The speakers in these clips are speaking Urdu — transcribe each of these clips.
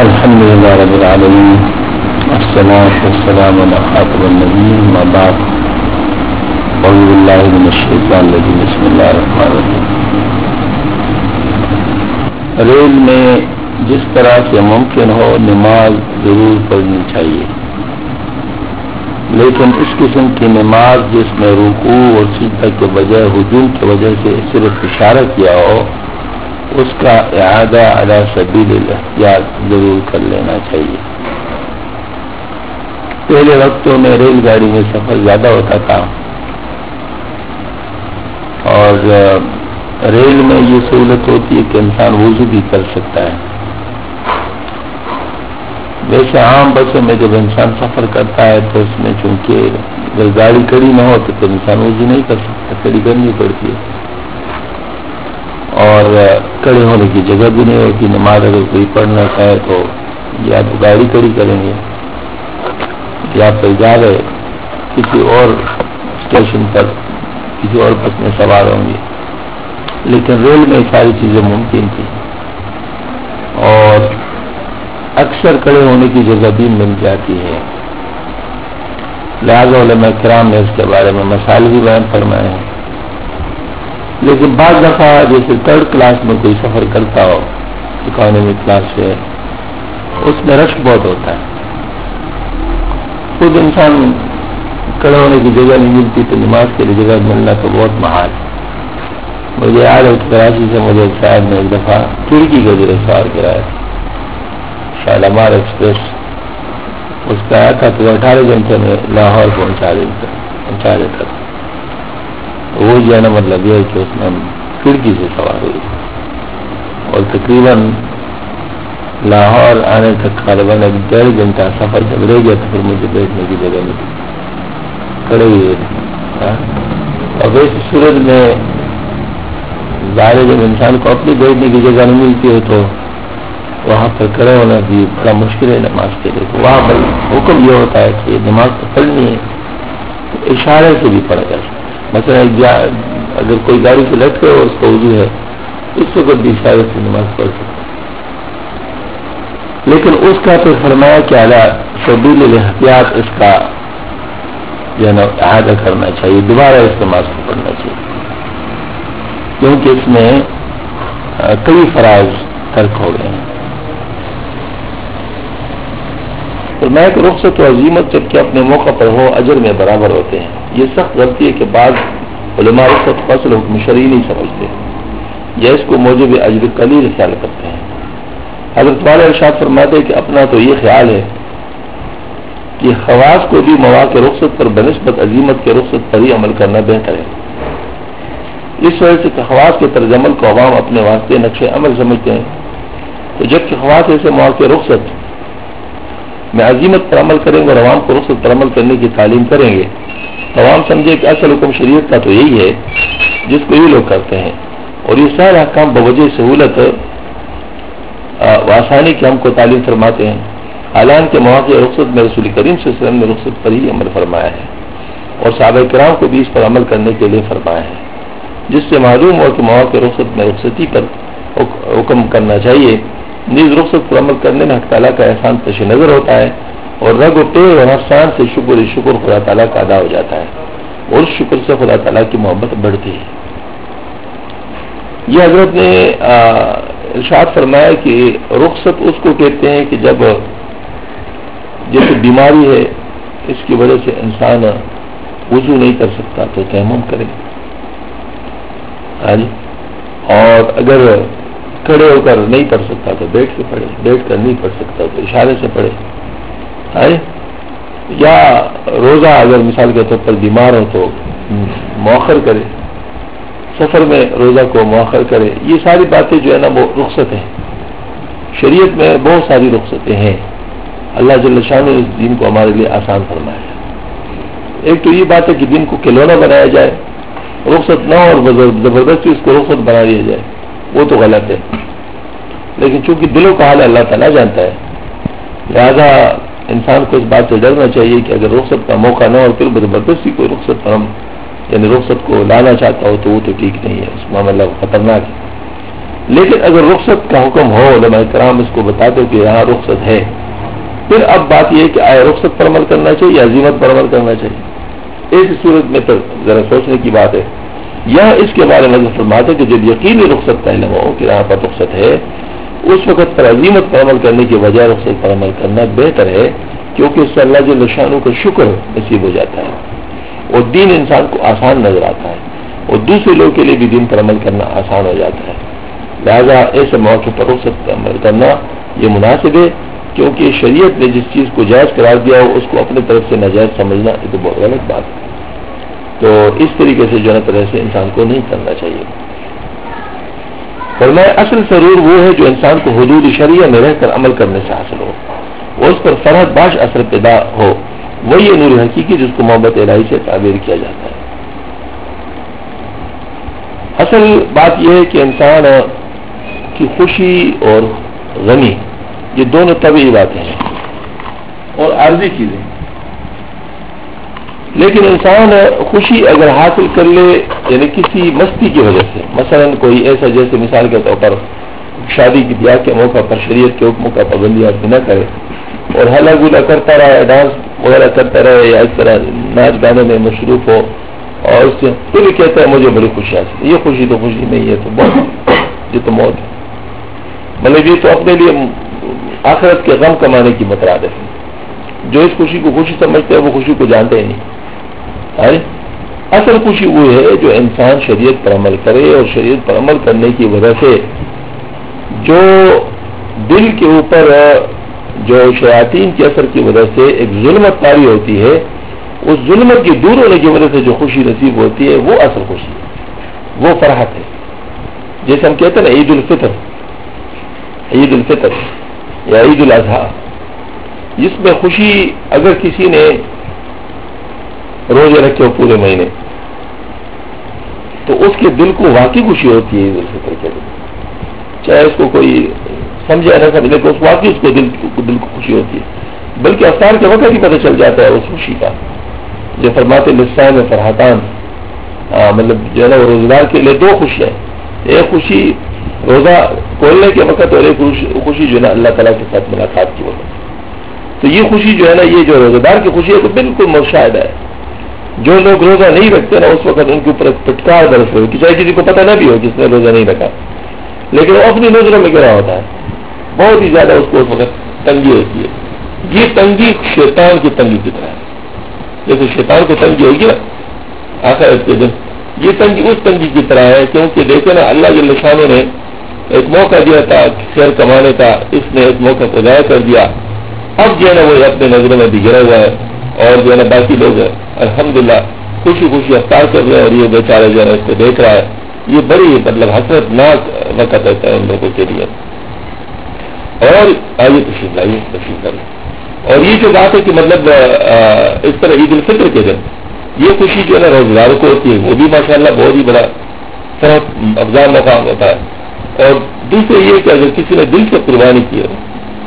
الحمد لله رب العالمين والصلاة والسلام على خاتم النبيين أما بعد أعوذ بالله من الشيطان الرجيم بسم الله الرحمن الرحيم. ریل میں جس طرح سے ممکن ہو نماز ضرور پڑھنی چاہیے، لیکن اس قسم کی نماز جس میں رکوع اور سجدہ کے بجائے ہجوم کی وجہ سے صرف اشارہ کیا ہو، اس کا اعادہ علی سبیل الاحتیاط ضرور کر لینا چاہیے. پہلے وقتوں میں ریل گاڑی میں سفر زیادہ ہوتا تھا اور ریل میں یہ سہولت ہوتی ہے کہ انسان وضو بھی کر سکتا ہے. ویسے عام بسوں میں جب انسان سفر کرتا ہے تو اس میں چونکہ اگر گاڑی کڑی نہ ہو تو انسان وضو نہیں کر سکتا، کڑی کرنی پڑتی ہے اور کھڑے ہونے کی جگہ بھی نہیں ہوتی. نماز اگر کوئی پڑھنا چاہے تو یا تو گاڑی کھڑی کریں گے یا پھر جا رہے کسی اور اسٹیشن پر کسی اور بس میں سوار ہوں گے. لیکن ریل میں ساری چیزیں ممکن تھی اور اکثر کھڑے ہونے کی جگہ بھی مل جاتی ہے. لہٰذا علماء کرام نے اس کے بارے میں مسائل بھی بیان فرمائے ہیں. لیکن بعض دفعہ جیسے تھرڈ کلاس میں کوئی سفر کرتا ہو، اکانومی کلاس سے، اس میں رش بہت ہوتا ہے، خود انسان کھڑے ہونے کی جگہ نہیں ملتی تو نماز کے لیے جگہ ملنا تو بہت محال. مجھے یاد ہے کراچی سے مجھے شاید نے ایک دفعہ کھڑکی کا ذریعہ سوار کرایا تھا، شالمار ایکسپریس اس کا آیا تھا تو 18 گھنٹے میں لاہور پہنچا دیتا تھا. وہ جو ہے نا مطلب یہ ہے کہ اس میں کھڑکی سے سوار ہوئی اور تقریباً لاہور آنے تک غالباً 1.5 گھنٹہ سفر جب رہ گیا تو پھر مجھے بیٹھنے کی جگہ ملی، کھڑے ہوئے. اور ویسے صورت میں ظاہر جب انسان کو اپنی بیٹھنے کی جگہ نہیں ملتی ہو تو وہاں پر کھڑے ہونا بھی بڑا مشکل ہے نماز کے لیے. وہاں پر حکم یہ ہوتا ہے کہ نماز تو پڑھنی ہے تو اشارے سے بھی پڑھا جا سکتا. مثلا اگر کوئی گاڑی سے لٹکے ہو اس کا وضو ہے اس وقت بھی اشارے سے نماز پڑھ سکتے، لیکن اس کا تو فرمایا کہ اعلیٰ سبیل الاحتیاط اس کا جو ہے نا اعادہ کرنا چاہیے، دوبارہ اس نماز کو پڑھنا چاہیے، کیونکہ اس میں کئی فرائض ترک ہو گئے ہیں. فرمایا کہ رخصت و عزیمت جبکہ اپنے موقع پر ہو اجر میں برابر ہوتے ہیں. یہ سخت غلطی ہے کہ بعض علماء رخصت کو اصل حکم شرعی نہیں سمجھتے یا اس کو موجب اجر قلیل خیال کرتے ہیں. حضرت والا ارشاد فرماتے ہیں کہ اپنا تو یہ خیال ہے کہ خواص کو بھی مواقع رخصت پر بنسبت عزیمت کے رخصت پر ہی عمل کرنا بہتر ہے. اس وجہ سے کہ خواص کے طرز عمل کو عوام اپنے واسطے نقش عمل سمجھتے ہیں، تو جبکہ خواص ایسے مواقع رخصت میں عزیمت پر عمل کریں گے اور عوام کو رخصت پر عمل کرنے کی تعلیم کریں گے تو عوام سمجھے کہ اصل حکم شریعت کا تو یہی ہے جس کو یہ لوگ کرتے ہیں، اور یہ سارے احکام بوجہ سہولت و آسانی کے ہم کو تعلیم فرماتے ہیں. حالانکہ مواقع رخصت میں رسول کریم صلی اللہ علیہ وسلم نے رخصت پر ہی عمل فرمایا ہے اور صحابہ کرام کو بھی اس پر عمل کرنے کے لیے فرمایا ہے، جس سے معلوم ہو کہ مواقع رخصت میں رخصتی پر حکم کرنا چاہیے. نیز رخصت پر عمل کرنے میں حق تعالیٰ کا احسان پیش نظر ہوتا ہے اور رگ و پیر اور احسان سے شکر خدا تعالیٰ کا ادا ہو جاتا ہے اور اس شکر سے خدا تعالیٰ کی محبت بڑھتی ہے. یہ حضرت نے ارشاد فرمایا کہ رخصت اس کو کہتے ہیں کہ جب جیسے بیماری ہے اس کی وجہ سے انسان وضو نہیں کر سکتا تو تیمم کرے، اور اگر کھڑے ہو کر نہیں پڑھ سکتا تو بیٹھ کے پڑھے، بیٹھ کر نہیں پڑھ سکتا تو اشارے سے پڑھے، یا روزہ اگر مثال کے طور پر بیمار ہو تو مؤخر کرے، سفر میں روزہ کو مؤخر کرے. یہ ساری باتیں جو ہے نا وہ رخصت ہیں. شریعت میں بہت ساری رخصتیں ہیں. اللہ جل شان نے اس دین کو ہمارے لیے آسان فرمایا ہے. ایک تو یہ بات ہے کہ دین کو کھلونا بنایا جائے، رخصت نہ اور زبردستی اس کو رخصت بنا دیا جائے، وہ تو غلط ہے. لیکن چونکہ دلوں کا حال اللہ تعالیٰ جانتا ہے، لہذا انسان کو اس بات سے ڈرنا چاہیے کہ اگر رخصت کا موقع نہ ہو پھر زبردستی کوئی رخصت پر ہم یعنی رخصت کو لانا چاہتا ہو تو وہ تو ٹھیک نہیں ہے، اس معاملہ خطرناک ہے. لیکن اگر رخصت کا حکم ہو، علماء کرام اس کو بتا دو کہ یہاں رخصت ہے، پھر اب بات یہ ہے کہ آیا رخصت پر عمل کرنا چاہیے یا عزیمت پر عمل کرنا چاہیے؟ ایسی صورت میں تو ذرا سوچنے کی بات ہے. یہاں اس کے بارے میں فرماتے کہ جب یقینی رخصت کا علم ہو کہ یہاں پر رخصت ہے، اس وقت پر عزیمت پر عمل کرنے کی بجائے رخصت پر عمل کرنا بہتر ہے، کیونکہ اس سے اللہ جل شانہ کا شکر نصیب ہو جاتا ہے اور دین انسان کو آسان نظر آتا ہے اور دوسرے لوگوں کے لیے بھی دین پر عمل کرنا آسان ہو جاتا ہے. لہذا ایسے موقع پر رخصت پر عمل کرنا یہ مناسب ہے، کیونکہ شریعت نے جس چیز کو جائز قرار دیا ہو اس کو اپنے طرف سے ناجائز سمجھنا یہ تو بہت غلط بات ہے. تو اس طریقے سے جو ہے طرح سے انسان کو نہیں کرنا چاہیے. فرمایا اصل سرور وہ ہے جو انسان کو حدود شریعہ میں رہ کر عمل کرنے سے حاصل ہو اور اس پر فرحت باش اثر پیدا ہو، وہی یہ نور حقیقی جس کو محبت الہی سے تعبیر کیا جاتا ہے. اصل بات یہ ہے کہ انسان کی خوشی اور غمی یہ دونوں طبیعی باتیں ہیں اور عارضی چیزیں، لیکن انسان خوشی اگر حاصل کر لے یعنی کسی مستی کی وجہ سے، مثلا کوئی ایسا جیسے مثال کے طور پر شادی کی بیاہ کے موقع پر شریعت کے حکموں کا پابندی آدمی نہ کرے اور ہلا گلا کرتا رہے، ڈانس وغیرہ کرتا رہے یا اس طرح ناچ گانے میں مصروف ہو اور اس سے پھر بھی کہتا ہے مجھے بڑی خوشی حاصل. یہ خوشی تو خوشی نہیں ہے، تو بہت یہ تو موت ہے. مطلب یہ تو اپنے لیے آخرت کے غم کمانے کی مترادف ہے. جو اس خوشی کو خوشی سمجھتے ہیں وہ خوشی کو جانتے ہی نہیں. اصل خوشی وہ ہے جو انسان شریعت پر عمل کرے اور شریعت پر عمل کرنے کی وجہ سے جو دل کے اوپر جو شیاطین کے اثر کی وجہ سے ایک ظلمت طاری ہوتی ہے، اس ظلمت کی دور ہونے کی وجہ سے جو خوشی نصیب ہوتی ہے وہ اصل خوشی ہے، وہ فرحت ہے. جیسے ہم کہتے ہیں نا عید الفطر، عید الفطر یا عید الاضحیٰ، جس میں خوشی اگر کسی نے روزے رکھے ہو پورے مہینے تو اس کے دل کو واقعی خوشی ہوتی ہے عید الفطر کے دن، چاہے اس کو کوئی سمجھے نہ سمجھے لیکن اس واقعی اس کو دل کو خوشی ہوتی ہے. بلکہ افطار کے وقت ہی پتہ چل جاتا ہے اس خوشی کا. جو فرماتے لسان میں فرحتان، مطلب جو ہے نا روزگار کے لیے دو خوشیاں، ایک خوشی روزہ کھولنے کے وقت اور ایک خوشی جو ہے نا اللہ تعالیٰ کے ساتھ ملاقات کی وقت. تو یہ خوشی جو ہے نا یہ جو روزگار کی خوشی ہے تو بالکل مشاہدہ ہے. جو لوگ روزہ نہیں رکھتے نا اس وقت ان کے اوپر ایک پٹکار برس ہوئی، چاہے کسی کو پتہ نہ بھی ہو کس نے روزہ نہیں رکھا، لیکن وہ اپنی نظروں میں گرا ہوتا ہے، بہت ہی زیادہ اس کو اس وقت تنگی ہوتی ہے. یہ تنگی شیطان کی تنگی کی طرح ہے. جیسے شیطان کو تنگی ہوگی نا آخرت کے دن، یہ تنگی اس تنگی کی طرح ہے. کیونکہ دیکھیں نا اللہ جل شانہ نے ایک موقع دیا تھا خیر کمانے کا، اس نے ایک موقع کو ضائع کر دیا. اب جو ہے نا وہ اپنے نظروں میں بھی گرا ہوا ہے اور جو ہے نا باقی لوگ الحمدللہ خوشی خوشی افطار کر رہے ہیں اور یہ بیچارہ جو ہے اس کو دیکھ رہا ہے. یہ بڑی مطلب حسرت ناک وقت رہتا ہے ان لوگوں کے لیے. اور آئیے تشریف لائیے تشریف کریں. اور یہ جو بات ہے کہ مطلب اس طرح عید الفطر کے دن یہ خوشی جو ہے نا روزگاروں کو ہوتی ہے، وہ بھی ماشاءاللہ بہت ہی بڑا فرحت افزا مقام ہوتا ہے. اور دوسرے یہ کہ اگر کسی نے دل سے قربانی کی ہے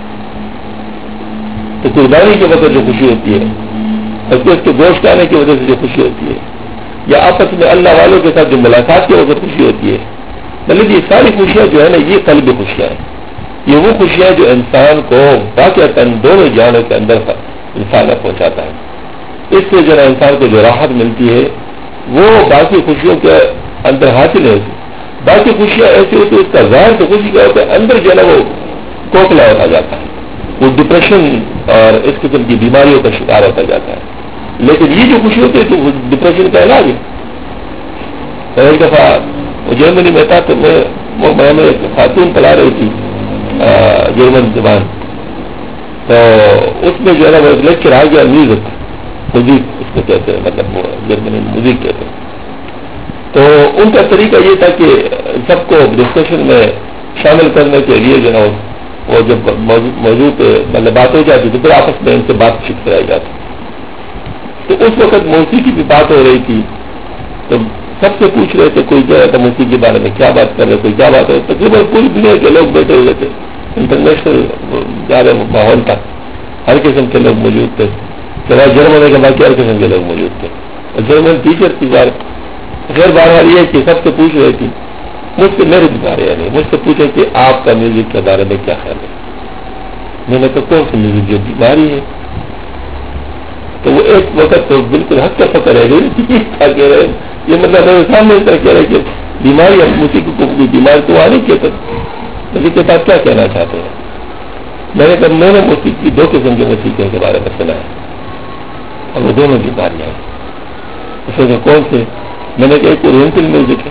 تو قربانی کے وقت جو خوشی ہوتی ہے، اس کے گوشت آنے کی وجہ سے جو خوشی ہوتی ہے، یا آپس میں اللہ والوں کے ساتھ جو ملاقات کے وقت خوشی ہوتی ہے، مطلب یہ ساری خوشیاں جو ہے نا یہ قلبی خوشیاں ہیں. یہ وہ خوشیاں جو انسان کو واقعتاً دونوں جانوں کے اندر انسان پہنچاتا ہے. اس سے جو ہے انسان کو جو راحت ملتی ہے وہ باقی خوشیوں کے اندر حاصل ہے. باقی خوشیاں ایسی ہوتی ہے اس کا ظاہر تو خوشی کا ہوتا ہے، اندر جو ہے نا وہ کوکھلا ہوتا جاتا ہے، وہ ڈپریشن اور اس قسم کی بیماریوں کا شکار ہوتا جاتا ہے. لیکن یہ جو خوشی ہوتی ہے تو وہ ڈپریشن کا علاج ہے. ایک دفعہ جرمنی میں تھا تو میں ایک خاتون پلا رہی تھی جرمن زبان، تو اس میں جو ہے نا وہ ایک لیکچر آ گیا میوزک اس کو کہتے ہیں، مطلب وہ جرمنی میوزک کہتے ہیں. تو ان کا طریقہ یہ تھا کہ سب کو ڈسکشن میں شامل کرنے کے لیے جو ہے وہ جب موجود مطلب بات ہو جاتی تو پھر آپس میں ان سے بات چیت کرائی جاتی. تو اس وقت موسیقی کی بھی بات ہو رہی تھی تو سب سے پوچھ رہے تھے، کوئی کہہ رہا تھا موسیقی کے بارے میں کیا بات کر رہے، کوئی کیا بات ہے. تقریباً پوری دنیا کے لوگ بیٹھے ہوئے تھے، انٹرنیشنل زیادہ ماحول تھا، ہر قسم کے لوگ موجود تھے. سوائے جرمن کے باقی ہر قسم کے لوگ موجود تھے. اور جرمن ٹیچر کی بات خیر بہرحال یہ کہ سب سے پوچھ رہی تھی مجھ سے میرے بارے یعنی مجھ سے پوچھے کہ آپ کا میوزک کے بارے میں کیا خیال ہے. میں نے کہا کون سی میوزک جو بیماری ہے. تو وہ ایک وقت تو بالکل حق کا پتہ رہ گئی کہہ رہے یہ مطلب میرے سامنے اس طرح کہہ رہے کہ بیماری موسیقی کو بیماری تو آ نہیں کہتے موسیقی کے ساتھ کیا کہنا چاہتے ہیں. میں نے کہا میں نے موسیقی دو قسم کے موسیقی کے بارے میں سنا ہے اور وہ دونوں بیماریاں ہیں. اس میں کون سے؟ میں نے کہا ایک اورینٹل میوزک ہے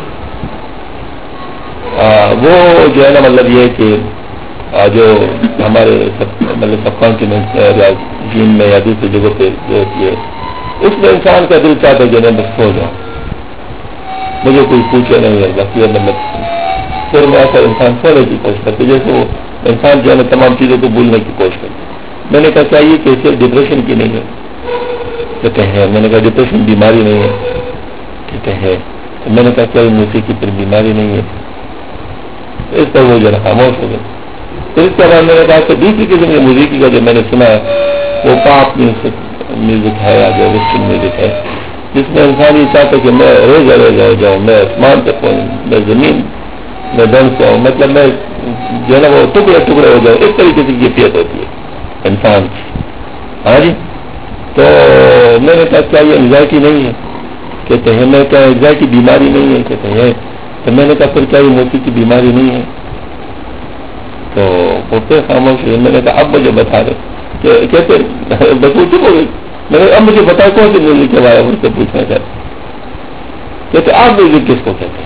وہ جو ہے نا مطلب یہ کہ جو ہمارے مطلب سب کانٹیننٹ جن میں یا دوسری جگہوں پہ جو ہوتی ہے اس میں انسان کا دل چاہتا ہے کہ میں سو جاؤں مجھے کوئی پوچھے نہیں ہے باقی پھر میں ایسا انسان سونے کی کوشش کرتے جیسے وہ انسان جو ہے نا تمام چیزوں کو بھولنے کی کوشش کرتے. میں نے کہا چاہیے کہ اسے ڈپریشن کی نہیں ہے کہتے ہیں. میں نے کہا ڈپریشن بیماری نہیں ہے کہتے ہیں. میں نے کہا کوئی موسیقی پھر بیماری نہیں ہے. اس پر وہ جو ہے خاموش ہو گئے. پھر اس کے بعد میں نے کہا کہ دوسری قسم کی موسیقی کا جو میں نے سنا ہے وہ پاپ میوزک ہے یا جو ویسٹرن میوزک ہے جس میں انسان یہ چاہتا ہے کہ میں روزہ روزہ ہو جاؤں میں آسمان تک پہنچوں میں زمین میں ڈنس جاؤں مطلب میں جو ہے نا وہ ٹکڑے ٹکڑے ہو جاؤں. اس طریقے کی کیفیت ہوتی ہے انسان کی. ہاں جی. تو میں نے کہا کیا یہ انزائٹی نہیں ہے کہتے ہیں. میں کیا انزائٹی بیماری نہیں ہے کہتے ہیں. تو میں نے کہا پھر کیا یہ موسیقی کی بیماری نہیں ہے. تو وہ پھر خاموش ہے. میں نے کہا اب مجھے بتا دے کہ کہتے بس وہ چپ ہو گئی. میں نے اب مجھے بتا کون سی میوزک کے بارے میں مجھ سے پوچھنا چاہتے کہتے آپ میوزک کس کو کہتے ہیں.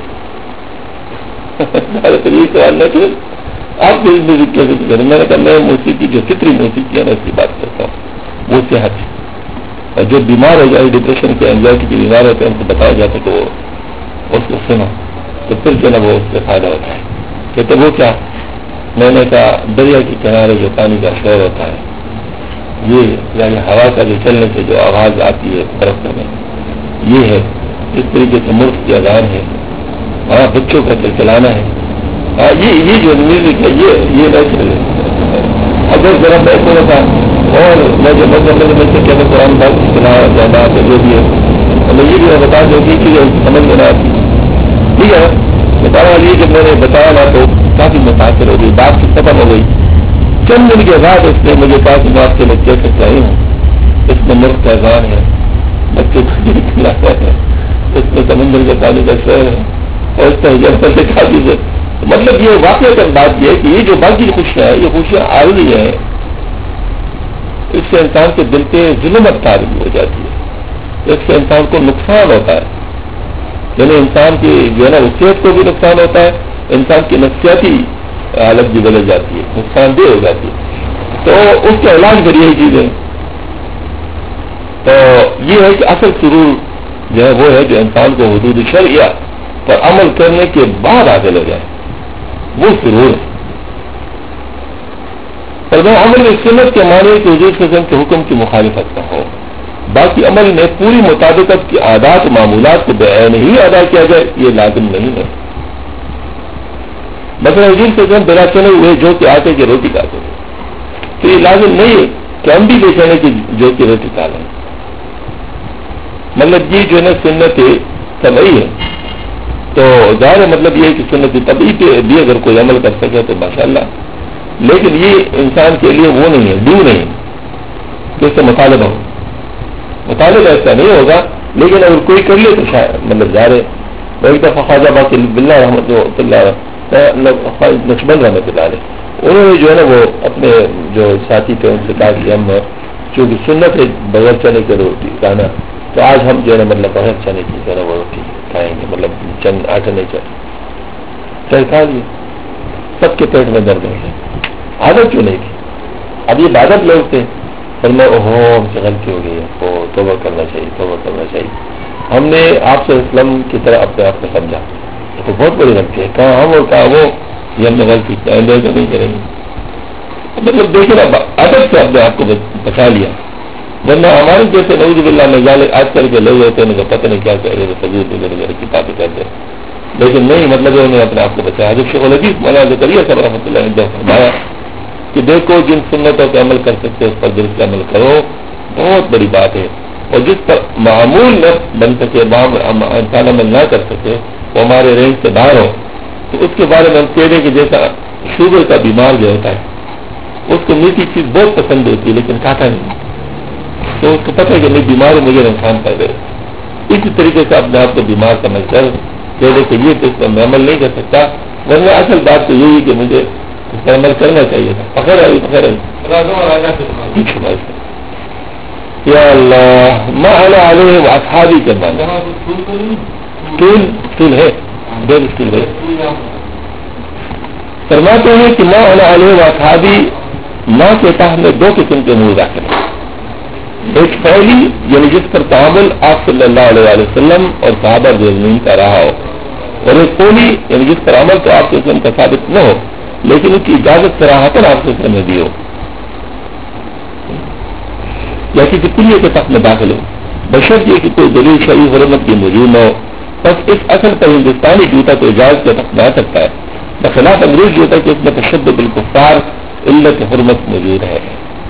یہ سوال نہ کہ آپ میوزک کیسے کریں. میں نے کہا میں موسیقی جو فطری موسیقی ہے نا اس کی بات کرتا ہوں وہ صحت ہے. اور جو بیمار ہو جائے ڈپریشن کے انزائٹی کے بیمار ہوتے ہیں ان کو بتایا جاتا ہے کہ وہ اس کو سنا تو پھر جو نا وہ اس سے فائدہ ہوتا ہے. کہتے وہ کیا. میں نے کہا دریا کے کنارے جو پانی کا شور ہوتا ہے یہ یعنی ہوا کا جو چلنے سے جو آواز آتی ہے درختوں میں یہ ہے. اس طریقے سے ملک کی اذان ہے. ہاں بچوں کا چلانا ہے. ہاں یہ جو میوزک ہے یہ نیچرل ہے. اگر ذرا میں تھوڑا سا اور میں جو بچے کہتے قرآن پاک کی تلاوت تعداد جو بھی ہے میں یہ بھی بتا دوں کہ چیزیں سمجھ میں نہ آتی. ٹھیک ہے. بتانا یہ کہ میں نے بتایا نا تو کافی متاثر ہو گئی. بات کی ختم ہو گئی. چند دن کے بعد اس نے مجھے کہا کہ میں آپ کے لیے کہہ سکتا ہی ہوں اس میں ملک کا اذان ہے بچے کو ہے اس میں سمندر کے پانی کا شہر ہے اور اس طرح سے کافی سے مطلب یہ واقعہ کا بات یہ ہے کہ یہ جو باقی خوشیاں ہیں یہ خوشیاں عارضی ہیں. اس سے انسان کے دل پہ ظلمت تاری ہو جاتی ہے. اس سے انسان کو نقصان ہوتا ہے. یعنی انسان کی جو ہے نا صحت کو بھی نقصان ہوتا ہے. انسان کی نفسیاتی حالت بھی بدل جاتی ہے نقصان دہ ہو جاتی ہے. تو اس کے علاج پر یہی چیزیں تو یہ ہے کہ اصل سرور جو ہے وہ ہے جو انسان کو حدود شرعیہ پر عمل کرنے کے بعد حاصل ہو جائے وہ سرور ہے. اور وہ عمل سنت کے معنی کہ حضور صلی اللہ علیہ وسلم کے حکم کی مخالفت نہ ہو. باقی عمل میں پوری مطابقت کی عادات و معمولات کو بعین ہی ادا کیا جائے یہ لازم نہیں ہے. مثلا حضور صلی اللہ علیہ وسلم بلا چنے ہوئے جو کہ آٹے کی روٹی کھاتے ہیں تو یہ لازم نہیں ہے کہ ہم بھی بے چنے کی جو کی روٹی کھا لیں. مطلب یہ جو ہے نا سنت طبعی ہے تو ظاہر مطلب یہ ہے کہ سنت طبعی پہ بھی اگر کوئی عمل کر سکے تو ماشاءاللہ. لیکن یہ انسان کے لیے وہ نہیں ہے ڈیو نہیں کہ اس سے مطالبہ ہو. مطالبہ ایسا نہیں ہوگا لیکن اگر کوئی کر لے تو شاید مطلب ظاہر ہے. ایک دفعہ خواجہ باقی بلّہ رحمۃ اللہ نقشبند رحمۃ اللہ علیہ انہوں نے جو ہے نا وہ اپنے جو ساتھی تھے ان سے کہا کہ ہم چونکہ سنت ہے بغیر چنے کی روٹی کھانا تو آج ہم جو ہے نا مطلب بغیر چنے کی جو ہے نا وہ روٹی کھائیں گے مطلب چند آٹا نہیں چاہیے کھا لیے. سب کے پیٹ میں درد ہو گیا. عادت کیوں نہیں تھی. اب یہ عادت لوگ تھے اور میں ہم سے غلطی ہو گئی ہے توبہ کرنا چاہیے توبہ کرنا چاہیے. ہم نے آپ سے اسلام کی طرح اپنے آپ کو سمجھا تو بہت بڑی غلطی ہے. کہاں ہم اور کہاں وہ یہ ہم نے غلطی آئندہ تو نہیں کریں گے. مطلب دیکھیں نا عادت سے اپنے آپ کو بچا لیا. ورنہ ہمارے جیسے نعوذ باللہ میں آج کل کے لوگ ہوتے ہیں پتہ نہیں کیا کہہ رہے تجویز وغیرہ کتابیں کہتے ہیں لیکن نہیں مطلب انہوں نے اپنے آپ کو بچایا. جب شیخ الحدیث مولانا زکریا صاحب رحمۃ اللہ نے فرمایا کہ دیکھو جن سنتوں پہ عمل کر سکتے اس پر دل سے عمل کرو بہت بڑی بات ہے. اور جس پر معمول نہ بن سکے انسان عمل نہ کر سکے وہ ہمارے رینج سے باہر ہو تو اس کے بارے میں ہم کہہ رہے کہ جیسا شوگر کا بیمار جو ہوتا ہے اس کو میٹھی چیز بہت پسند ہوتی ہے لیکن کھاتا نہیں، تو اس کو پتہ ہے کہ میری بیماری مجھے نقصان کر دے، اسی طریقے سے اپنے آپ کو بیمار کرنا کر کہہ دے کہ یہ تو اس پر میں عمل نہیں کر سکتا، ورنہ اصل بات تو یہی کہ مجھے اس پر عمل کرنا چاہیے تھا. پکڑ یا اللہ ما انا علیہ واصحابی کے معنی طول ہے، دو مشکل ہے. فرماتے ہیں کہ ما انا علیہ واصحابی ماں کے تحت میں دو قسم کے امور داخل ہیں. ایک فعلی یعنی جس پر تعامل آپ صلی اللہ علیہ وسلم اور صحابہ رضوان کا رہا ہو، اور ایک قولی یعنی جس پر عمل تو آپ کے وسلم کا ثابت نہ ہو لیکن اس کی اجازت صراحتاً آپ کے وسلم نے دی ہو یا کسی کلیے کے تحت میں داخل ہو، بشرط یہ کہ کوئی دلیل شرعی حرمت کی موجود نہ ہو. بس اس اصل پر ہندوستانی جوتا تو اجازت کے تحت میں آ سکتا ہے، بخلاف انگریز جوتا کہ اس میں تشدد بالکفار علت حرمت موجود ہے.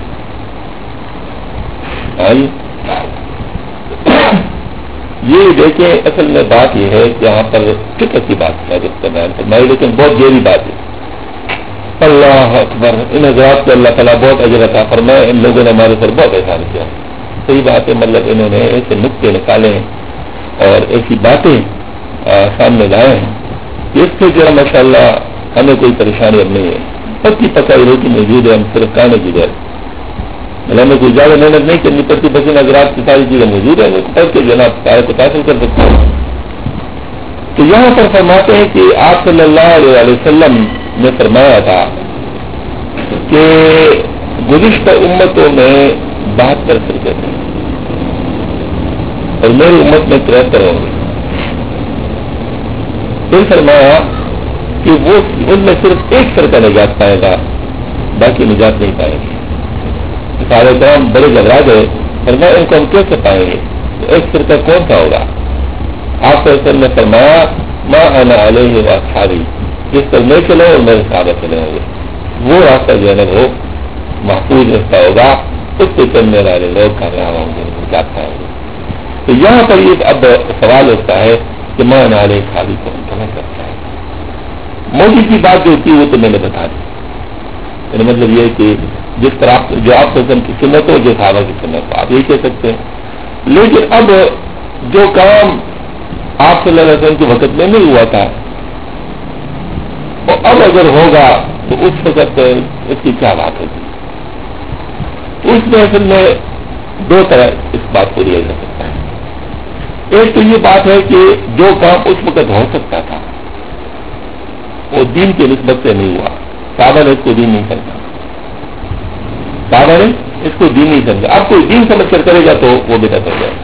یہ دیکھیں اصل میں بات یہ ہے کہ یہاں پر فکر کی بات ہے جس کا بیان فرمائی، لیکن بہت گہری بات ہے. اللہ اکبر، ان حضرات کو اللہ تعالیٰ بہت اجر عطا فرمائے، ان لوگوں نے ہمارے پر بہت احسان کیا. صحیح بات ہے، مطلب انہوں نے ایسے نقطے نکالے اور ایسی باتیں سامنے لائے ہیں اس سے جو ہے ماشاء اللہ ہمیں کوئی پریشانی اب نہیں ہے. سب کی پکائی روٹی موجود ہے، ہم صرف کھانے کی جائے ہمیں کوئی زیادہ محنت نہیں کرنی پڑتی، بس ان حضرات کی ساری چیزیں موجود ہیں پڑھ کے جو ہے نا سارے کو حاصل کر سکتے ہیں. تو یہاں پر فرماتے ہیں کہ آپ صلی اللہ علیہ وسلم نے فرمایا تھا کہ گزشتہ امتوں میں 72 فرقے تھے اور میری امت میں 73 ہوں گے. پھر فرمایا کہ وہ ان میں صرف ایک فرقہ نجات پائے گا، باقی نجات نہیں پائے گی. سارے کام بڑے گھبرا گئے، فرمایا ان کو ہم کیسے پائیں گے؟ تو ایک فرقہ کون سا ہوگا؟ آپ صلی اللہ علیہ وسلم نے فرمایا ما انا علیہ واصحابی، جس پر میں چلے اور میرے صحابہ چلے ہوں گے، وہ راستہ جو ہے نا وہ محفوظ رستہ ہوگا، اس پہ چلنے والے لوگ کامیاب ہوں گے، نجات پائیں گے. تو یہاں پر یہ اب سوال ہوتا ہے کہ ما انا علیہ واصحابی کو سمجھ سکتا ہے. موٹی کی بات جو ہوتی ہے وہ تو میں نے بتا دی، یعنی مطلب یہ ہے کہ جس طرح جو آپ قسم کی سنت ہو، جو صحابہ کی سنت ہو، آپ یہی کہہ سکتے ہیں. لیکن اب جو کام آپ صلی اللہ علیہ وسلم کے وقت میں نہیں ہوا تھا اور اب اگر ہوگا تو اس وقت اس کی کیا بات ہوگی؟ اس میں اصل میں دو طرح اس بات کو لیا جا سکتا ہے. ایک تو یہ بات ہے کہ جو کام اس وقت ہو سکتا تھا وہ دین کی نسبت سے نہیں ہوا، صحابہ نے اس کو دین نہیں سمجھا، صحابہ نے اس کو دین نہیں سمجھا. اب کوئی دین سمجھ کر کرے گا تو وہ بدعت ہو جائے،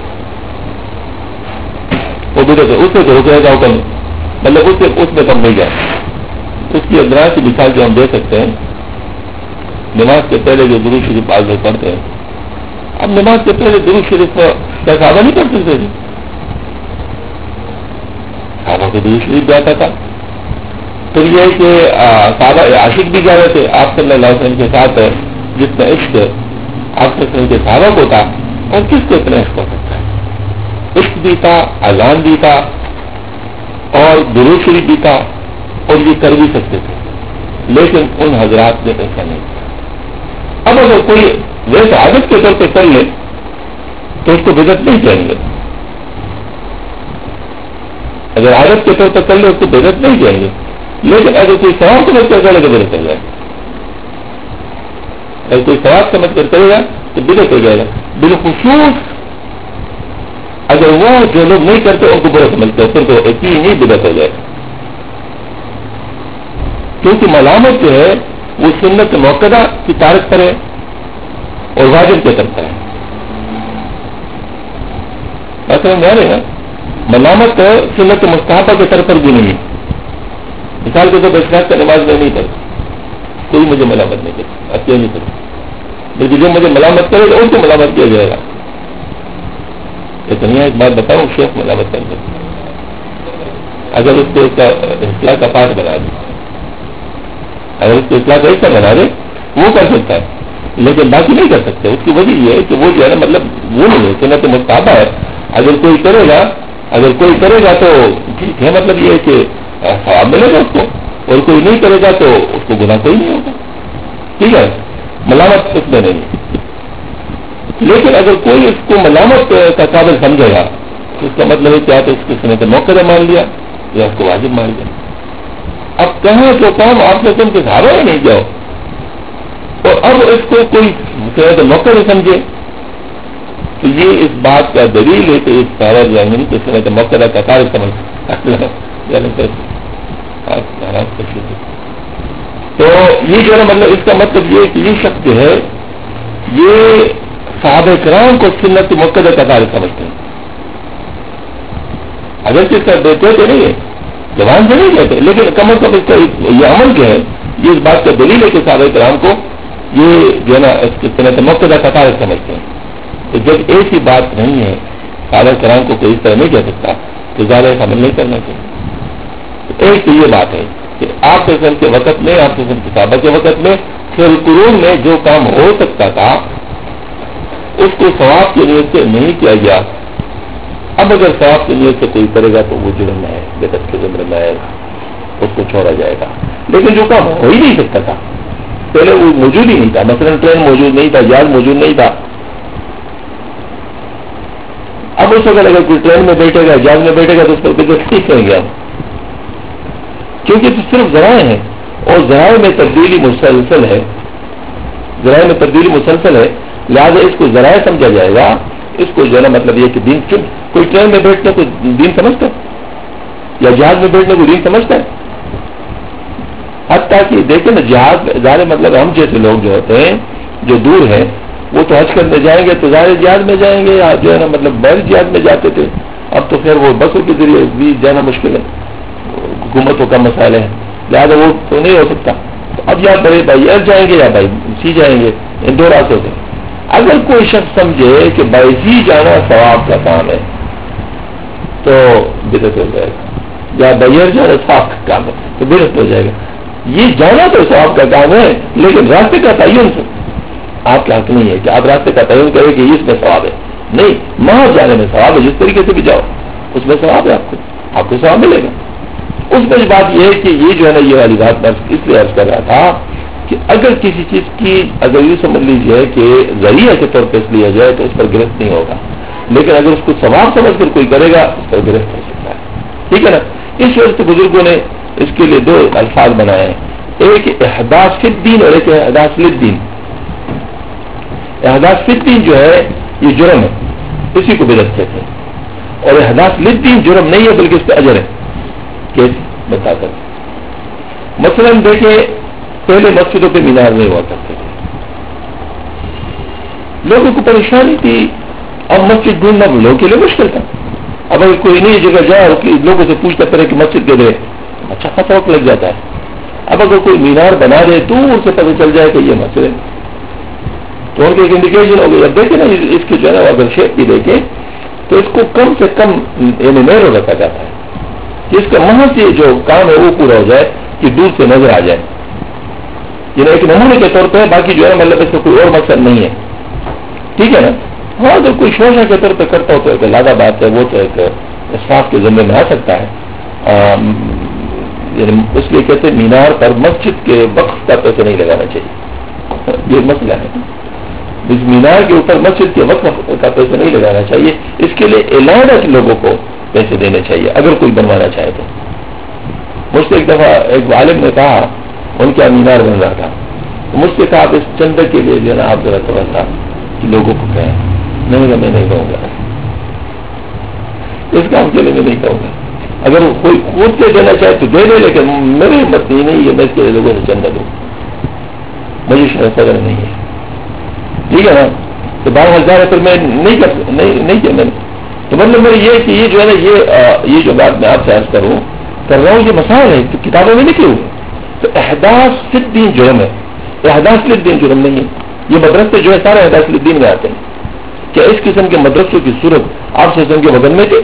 وہ بدعت اس سے جو رکے گا وہ کم، مطلب اس میں کم نہیں جائے. اس کی ادرا کی مثال جو ہم دے سکتے ہیں، نماز کے پہلے جو درود شریف آج لوگ پڑھتے ہیں، اب نماز کے پہلے درود شریف کیا صحابہ نہیں پڑھ سکتے تھے؟ صحابہ کو درود شریف جاتا تھا. پھر یہ کہ صحابہ عاشق بھی جا رہے تھے آپ صلی اللہ علیہ وسلم کے ساتھ، جس میں عشق آپ صلی اللہ علیہ وسلم کے صحابہ کو تھا، اور کس کو اتنا عشق ہو سکتا ہے؟ عشق بھی تھا، اذان بھی تھا اور درود شریف بھی تھا، اور یہ کر بھی سکتے تھے، لیکن ان حضرات نے ایسا نہیں کیا. اب اگر کوئی ویسے عادت کے طور پہ کر لے تو اس کو بدعت نہیں کہیں گے، اگر عادت کے طور پر کر لے اس کو بدعت نہیں کہیں گے. لیکن اگر کوئی ثواب سمجھ کر کرے تو بدعت ہو جائے گا، اگر کوئی ثواب سمجھ کر کرے گا تو بدعت ہو جائے گا. بالخصوص اگر وہ جو لوگ نہیں کرتے ان کو برا سمجھتے ہیں پھر تو ایسی ہی نہیں بدعت ہو جائے گا. کیونکہ ملامت جو ہے وہ سنت موقعہ کی تارک کرے اور واجب کے کرتا ہے. ایسا میں رہے نا، ملامت سنت مستحبہ کے طرف پر بھی نہیں ہے. مثال کے طور پر اسناد کا نماز میں نہیں پڑھتا، کوئی مجھے ملامت نہیں کرتا، اب کیوں نہیں کرتا؟ لیکن جو مجھے ملامت کرے گا ان کو ملامت کیا جائے گا. لیکن ایک بات بتاؤں، شیخ ملامت کر سکتا اگر اس کو اصلاح کا پاٹ بنا دے، اگر اس کو اصلاح کا حصہ بنا دے وہ کر سکتا ہے، لیکن باقی نہیں کر سکتے. اس کی وجہ یہ ہے کہ وہ جو ہے نا مطلب وہ نہیں ہے، سنت مستحبہ ہے. اگر کوئی کرے گا تو ٹھیک ہے، مطلب یہ ہے کہ ثواب ملے گا اس کو، اور کوئی نہیں کرے گا تو اس کو گناہ کوئی نہیں ہوگا. ٹھیک ہے، ملامت اس میں نہیں. لیکن اگر کوئی اس کو ملامت کا قابل سمجھے گا تو اس کا مطلب ہے کیا، تو اس کو سنت موقع مان لیا یا اس کو واجب مان لیا. اب کہاں جو کام آپ نے تم کے صحابہ ہی نہیں کیا اور اب اس کو کوئی سنت موقع نہیں سمجھے، تو یہ اس بات کا دلیل ہے کہ اس سارا جانب کو سنت موقع کا قطار سمجھ. تو یہ جو ہے مطلب اس کا مطلب یہ کہ یہ شخص جو ہے یہ صحابہ کرام کو سنت موقع کا قطار سمجھتے ہیں. اگر کس کا دیتے تو نہیں ہے، زبان سے نہیں کہتے، لیکن کم از کم اس کا یہ عمل جو ہے یہ اس بات کا دلیل ہے کہ صحابہ کرام کو یہ جو ہے نا سنت موقع کا قطار سمجھتے ہیں. تو جب ایسی بات نہیں ہے، صحابہ کرام کو کوئی اس طرح نہیں کہہ سکتا تو زیادہ عمل نہیں کرنا چاہیے. ایک تو یہ بات ہے کہ آپ کے وقت میں، آپ کے صحابہ کے وقت میں پھر قرون میں جو کام ہو سکتا تھا اس کو ثواب کی نیت سے نہیں کیا گیا. اب اگر ثواب کی نیت سے کوئی کرے گا تو وہ جرم ہے، بدعت کے زمرے میں اس کو چھوڑا جائے گا. لیکن جو کام ہو ہی نہیں سکتا تھا، پہلے وہ موجود ہی نہیں تھا، مثلا ٹرین موجود نہیں تھا، جہاز موجود نہیں تھا. اب اس وقت اگر کوئی ٹرین میں بیٹھے گا، جہاز میں بیٹھے گا تو اس پر بدعت نہیں کریں گے ہم، کیونکہ تو صرف ذرائع ہیں اور ذرائع میں تبدیلی مسلسل ہے. ذرائع میں تبدیلی مسلسل ہے، لہٰذا اس کو ذرائع سمجھا جائے گا. اس کو جو ہے نا مطلب یہ کہ دین کیوں کوئی ٹرین میں بیٹھنے کو دین سمجھتا ہے یا جہاز میں بیٹھنے کو دین سمجھتا ہے؟ حتیٰ کہ دیکھیں نا جہاز ظاہر مطلب ہم جیسے لوگ جو ہوتے ہیں جو دور ہیں وہ تو حج کرنے جائیں گے تو ظاہر جہاز میں جائیں گے، جو ہے نا مطلب بیر جہاز میں جاتے تھے. اب تو خیر وہ بسوں کے ذریعے بھی جانا مشکل ہے، حکومتوں کا مسئلہ ہے، لہٰذا وہ تو نہیں ہو سکتا. تو اب یا بھائی ایئر جائیں گے یا بھائی سی جائیں گے، ان دو راستوں سے. اگر کوئی شخص سمجھے کہ بائی سی جانا ثواب کا کام ہے تو بدعت ہو جائے گا، یا بائی جانا ثواب کا کام ہے تو بدعت ہو جائے گا. یہ جانا تو ثواب کا کام ہے لیکن راستے کا تعین سے آپ کا حق نہیں ہے کہ آپ راستے کا تعین کریں کہ اس میں ثواب ہے. نہیں، وہاں جانے میں ثواب ہے، جس طریقے سے بھی جاؤ اس میں ثواب ہے، آپ کو ثواب ملے گا. اس میں بات یہ ہے کہ یہ جو ہے نا یہ والی بات میں اس لیے عرض کر رہا تھا کہ اگر کسی چیز کی اگر یہ سمجھ لیجیے کہ ذریعہ کے طور پہ اس لیا جائے تو اس پر گرفت نہیں ہوگا، لیکن اگر اس کو ثواب سمجھ کر کوئی کرے گا اس پر گرفت ہو سکتا ہے. ٹھیک ہے نا. اس وجہ سے بزرگوں نے اس کے لیے دو الفاظ بنائے ہیں، ایک احداث فی الدین اور ایک احداث للدین. احداث فی الدین جو ہے یہ جرم ہے، اسی کو بدعت کہتے ہیں، اور احداث للدین جرم نہیں ہے بلکہ اس پہ اجر ہے. کیسے بتا کر مثلا دیکھیں پہلے مسجدوں پہ مینار نہیں ہوا کرتے تھے، لوگوں کو پریشانی تھی، اب مسجد ڈھونڈنا لوگوں کے لیے مشکل تھا. اب اگر کوئی نئی جگہ جائے لوگوں سے پوچھتا پڑے کہ مسجد کے دے اچھا خاصا وقت لگ جاتا ہے. اب اگر کوئی مینار بنا دے دور سے پتہ چل جائے کہ یہ مسجد ہے تو ان کی ایک انڈیکیشن ہو گئی. اب دیکھیں نا اس کی جو ہے نا اگر شیپ بھی دیکھیں تو اس کو کم سے کم یعنی نیرو رکھا جاتا ہے کہ اس کا وہاں سے جو کام ہے وہ پورا ہو جائے کہ دور سے نظر آ جائے. یعنی ایک نمونے کے طور پہ، باقی جو ہے مطلب اس کا کوئی اور مقصد نہیں ہے. ٹھیک ہے نا. ہاں اگر کوئی شوشہ کے طور پہ کرتا ہو تو ایک علیحدہ بات ہے، وہ تو ایک اسراف کے ذمے میں آ سکتا ہے. یعنی اس لیے کہتے ہیں مینار پر مسجد کے وقف کا پیسہ نہیں لگانا چاہیے، یہ مسئلہ ہے. اس مینار کے اوپر مسجد کے وقف کا پیسہ نہیں لگانا چاہیے، اس کے لیے اعلان ہے کہ لوگوں کو پیسے دینے چاہیے اگر کوئی بنوانا چاہے تو. مجھ سے ایک دفعہ ایک عالم نے کہا، ان کا مینار بن رہا تھا، مجھ سے کہا آپ اس چندے کے لیے جو ہے نا آپ ذرا تھوڑا سا کہ لوگوں کو کہیں. نہیں میں نہیں کہوں گا، اس کام کے لیے میں نہیں کہوں گا. اگر کوئی خود سے دینا چاہے تو دے دے، لیکن میری ہمت نہیں ہے میں اس کے لیے لوگوں سے چندہ دوں، مجھے شاید قدر نہیں ہے. ٹھیک ہے نا. تو 12,000 پھر میں نہیں کیا میں نے. تو مطلب میرے یہ کہ یہ جو ہے نا یہ جو بات میں آپ سے عرض کر رہا ہوں یہ مسائل ہے تو کتابوں میں لکھے ہوئے. تو احداث فی الدین جرم ہے، احداث للدین جرم نہیں ہے. یہ مدرسے جو ہے سارے احداث للدین میں آتے ہیں. کیا اس قسم کے مدرسوں کی صورت آپ سے کے وطن میں تھی؟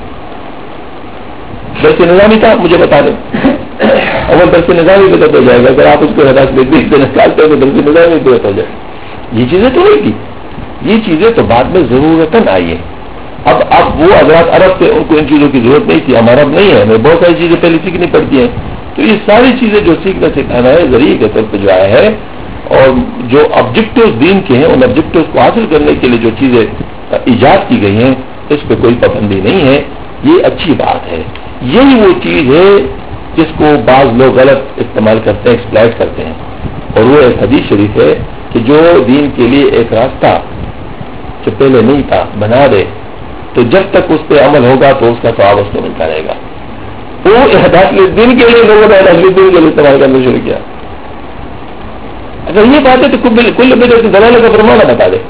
درس نظامی تھا، مجھے بتا دیں. اول درس نظامی بدعت ہو جائے گا اگر آپ اس کو احداث للدین سے نکالتے ہیں تو درس نظامی بدعت ہو جائے گا. یہ چیزیں تو نہیں تھی، یہ چیزیں تو بعد میں ضرورتاً آئی ہے. اب وہ حضرات عرب تھے، ان کو ان چیزوں کی ضرورت نہیں تھی. ہمارا اب نہیں ہے، ہمیں بہت ساری چیزیں پہلے سیکھنی پڑتی ہیں. تو یہ ساری چیزیں جو سیکھنا سکھانا ہے ذریعے کے طور پہ جو آیا ہے، اور جو آبجیکٹو دین کے ہیں ان آبجیکٹو کو حاصل کرنے کے لیے جو چیزیں ایجاد کی گئی ہیں اس پہ کوئی پابندی نہیں ہے. یہ اچھی بات ہے. یہی وہ چیز ہے جس کو بعض لوگ غلط استعمال کرتے ہیں، ایکسپلائٹ کرتے ہیں. اور وہ ایک حدیث شریف ہے کہ جو دین کے لیے ایک راستہ جو پہلے نہیں تھا بنا دے تو جب تک اس پہ عمل ہوگا تو اس کا ثواب اس کو ملتا رہے گا. وہ احداث دین کے لیے لوگوں نے احداث دین کے لیے استعمال کرنا شروع کیا. اگر یہ بات ہے تو کل بدعت دلالہ کا فرمانا بتا دے.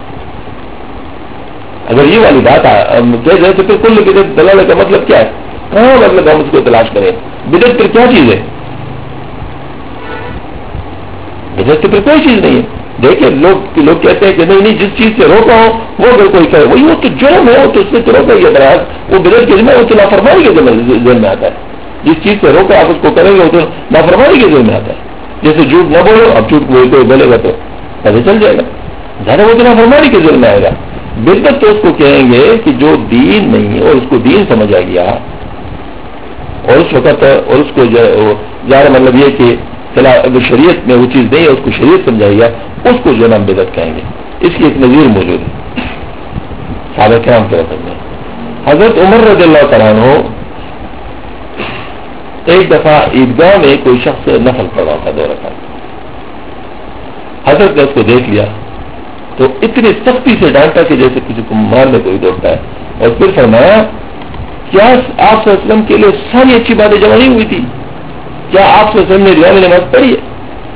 اگر یہ والی بات کہہ جائے تو پھر کل بدعت دلالہ کا مطلب کیا ہے؟ کہاں مطلب ہم اس کو تلاش کریں؟ بدعت پھر کیا چیز ہے؟ بدعت پھر کوئی چیز نہیں ہے. دیکھیں لوگ کہتے ہیں کہ نہیں جس چیز سے روکا ہو وہ اگر کوئی کرے وہی وہ تو جرم ہے، تو اس سے تو روکا گیا برابر وہ بدعت کے ذمہ وہ تو نافرمانی کے ذمہ میں آتا ہے. جس چیز سے روکا آپ اس کو کریں گے وہ تو نافرمانی کے ذمہ میں آتا ہے. جیسے جھوٹ نہ بولو، اب جھوٹ بولے گا تو پتہ چل جائے گا، زیادہ وہ تو نافرمانی کے ذمہ آئے گا. بدعت تو اس کو کہیں گے کہ جو دین نہیں ہے اور اس کو دین سمجھا گیا اور اس وقت اور اس کو ظاہر مطلب یہ کہ شریعت میں وہ چیز نہیں ہے اس کو شریعت سمجھائی گیا، اس کو جو نام بدعت کہیں گے. اس کی ایک نظیر موجود ہے صحابہ کرام کے وقت میں. حضرت عمر رضی اللہ تعالیٰ عنہ ایک دفعہ عیدگاہ میں کوئی شخص نفل پڑ رہا تھا 2 رکعت. حضرت نے اس کو دیکھ لیا تو اتنی سختی سے ڈانٹا کہ جیسے کسی کو مارنے کوئی دوڑتا ہے، اور پھر فرمایا کیا آپ صلی اللہ علیہ وسلم کے لیے ساری اچھی باتیں جمع نہیں ہوئی تھی؟ کیا آپ صلی اللہ علیہ وسلم نے ریا میں نماز پڑھی ہے؟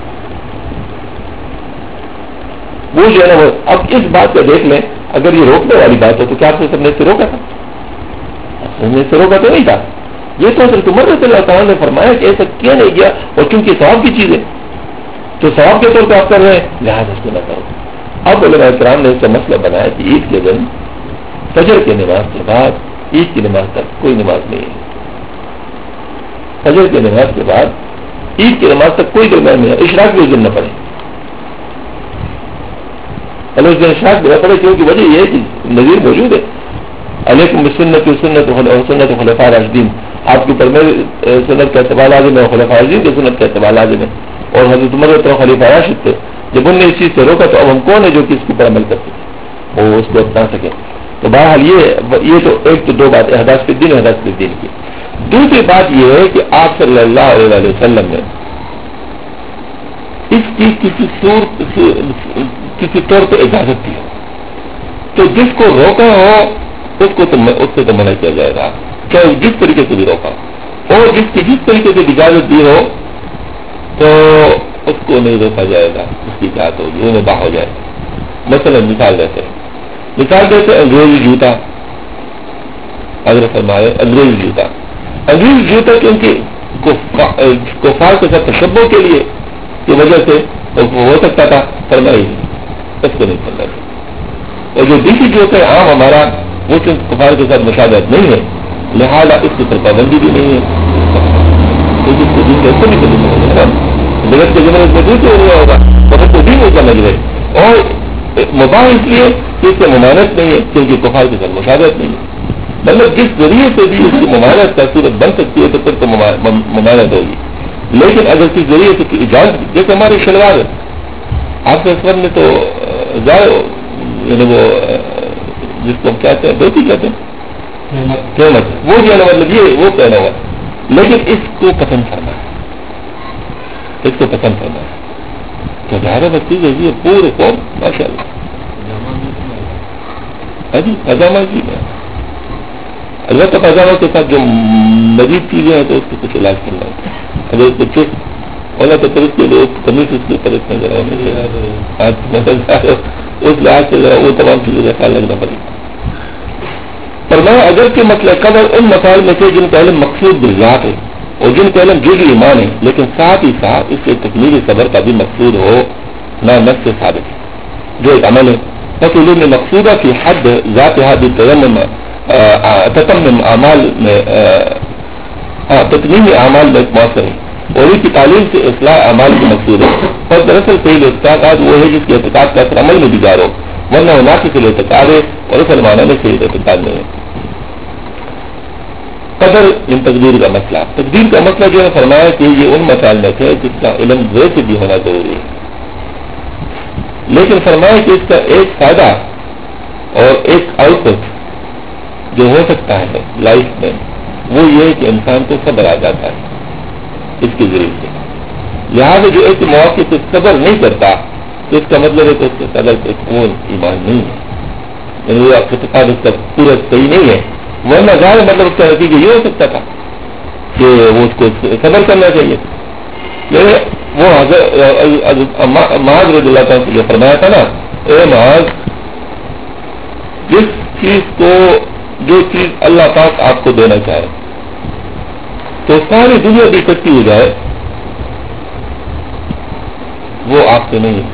وہ جو ہے نا وہ اب اس بات کو دیکھ لیں، اگر یہ روکنے والی بات ہو تو کیا آپ صلی اللہ علیہ وسلم نے اس سے روکا تھا؟ اس سے روکا تو نہیں تھا. یہ تو حضرت عمر رضی اللہ تعالیٰ نے فرمایا کہ ایسا کیا نہیں گیا، اور چونکہ ثواب کی چیز ہے تو ثواب کے طور پہ آپ کر رہے ہیں لہٰذا اس کو نہ کرو. اب علماء کرام نے اس کا مسئلہ بنایا کہ عید کے دن فجر کی نماز کے بعد عید کی نماز تک کوئی نماز نہیں ہے. فجر کی نماز کے بعد عید کی نماز تک کوئی درمیان نہیں ہے. اشراق بھی اس دن نہ پڑے. اس دن اشراق بھی نہ پڑے کیونکہ وجہ یہ ہے کہ نظیر موجود ہے علیکم بسنت سنت خلفاء راشدین، آپ کے اوپر میری سنت کا اعتبار لازم ہے، خلفاء راشدین کی سنت کا اعتبار لازم ہے. اور حضرت عمر تو خلیفہ راشد تھے. جب انہوں نے اس چیز سے روکا تو اب ہم کون ہے جو کہ اس کے اوپر عمل کر سکے وہ اس کو اپنا سکے. تو بہرحال یہ تو ایک تو 2 بات احداث فی الدین احداث فی الدین کی. دوسری بات یہ ہے کہ آپ صلی اللہ علیہ وسلم نے اس چیز کسی طور پہ اجازت دی ہو تو جس کو روکا ہو اس سے تو منع کیا جائے گا، چاہے جس طریقے سے بھی روکا ہو، اور جس طریقے سے اجازت دی ہو تو اس کو نہیں روکا جائے گا، اس کی اجازت ہوگی، وہ مباح ہو جائے گا. مثلا مثال دیتے انگریزی جوتا. حضرت فرمائے انگریزی جوتا کیونکہ کفار کے ساتھ تشبہ کے لیے کی وجہ سے ہو سکتا تھا، فرمائی اس کو نہیں کرنا. اور جو دیسی جوتا ہے عام ہمارا وہ کفار کے ساتھ مشابہت نہیں ہے، لہٰذا اس کی پابندی بھی نہیں ہے. بدعت کے ذمہ محدود ہوا ہوگا مگر کو بھی نہیں سمجھ رہے. اور مباح اس لیے کہ اس سے ممانعت نہیں ہے کیونکہ کفار کے ساتھ مشابہت نہیں ہے. مطلب جس ذریعے سے بھی اس کی ممانعت کا صورت بن سکتی ہے تو پھر تو ممانعت ہوگی. لیکن اگر کس ذریعے سے اجازت، جیسے ہماری شلوار ہے، آپ کے اسلام نے تو یعنی وہ جس کو ہم کہتے ہیں دھوتی کہتے ہیں قیمت، وہ جو ہے نا مطلب یہ وہ پہنا ہوا، لیکن اس کو پسند کرنا ہے تو ظاہر بچی ہے پورے قوم ماشاء اللہ جی پاجامہ جی ہے. البتہ پاجامہ کے ساتھ جو مزید چیزیں ہیں تو اس کو کچھ علاج کرنا ہے. اگر اس کو چیک ہونا تو پھر اس کے لیے کمیٹی اس کے اوپر اتنا ذرا اس لحاظ سے ذرا وہ تمام چیزیں کا خیال رکھنا پڑے گا. پر میں اگر کے مسئلہ قدر ان مسائل میں سے جن کا علم مقصود بالذات ہے اور جن کا علم جزئی ایمان ہے، لیکن ساتھ ہی ساتھ اس کے تکمیل صبر کا بھی مقصود ہو نہ نفس سے ثابت ہے جو ایک عمل ہے. علوم مقصودہ کی حد ذات حد تتمم اعمال میں تتمیم اعمال میں مؤثر ہے اور ان کی تعلیم سے اصلاح اعمال کی مقصود ہے. پر دراصل صحیح اعتقاد وہ ہے جس کے اعتقاد کا اثر عمل میں گزارو، ورنہ وہ ناقص الاعتقاد ہے اور اصل معنی میں صحیح اعتقاد نہیں ہے. قدر ان تقدیر کا مسئلہ. تقدیر کا مسئلہ جو ہے فرمایا کہ یہ ان مسائل میں سے جس کا علم ویسے بھی ہونا ضروری ہے، لیکن فرمایا کہ اس کا ایک فائدہ اور ایک آؤٹ پٹ جو ہو سکتا ہے لائف میں وہ یہ ہے کہ انسان کو صبر آ جاتا ہے اس کے ذریعے سے. لہٰذا جو ایک موقع سے صبر نہیں کرتا تو اس کا مطلب ہے کہ اس کے قدر پہ کوئی ایمان نہیں ہے، یعنی وہ اعتقاد اس کا پورا صحیح نہیں ہے. ورنہ ظاہر مطلب اس کا نتیجہ یہ ہو سکتا تھا کہ وہ اس کو صبر کرنا چاہیے. وہ معاذ رضی اللہ تعالیٰ سے فرمایا تھا نا، اے معاذ، جس چیز کو جو چیز اللہ پاک آپ کو دینا چاہے تو ساری دنیا بھی اکٹھی ہو جائے وہ آپ سے نہیں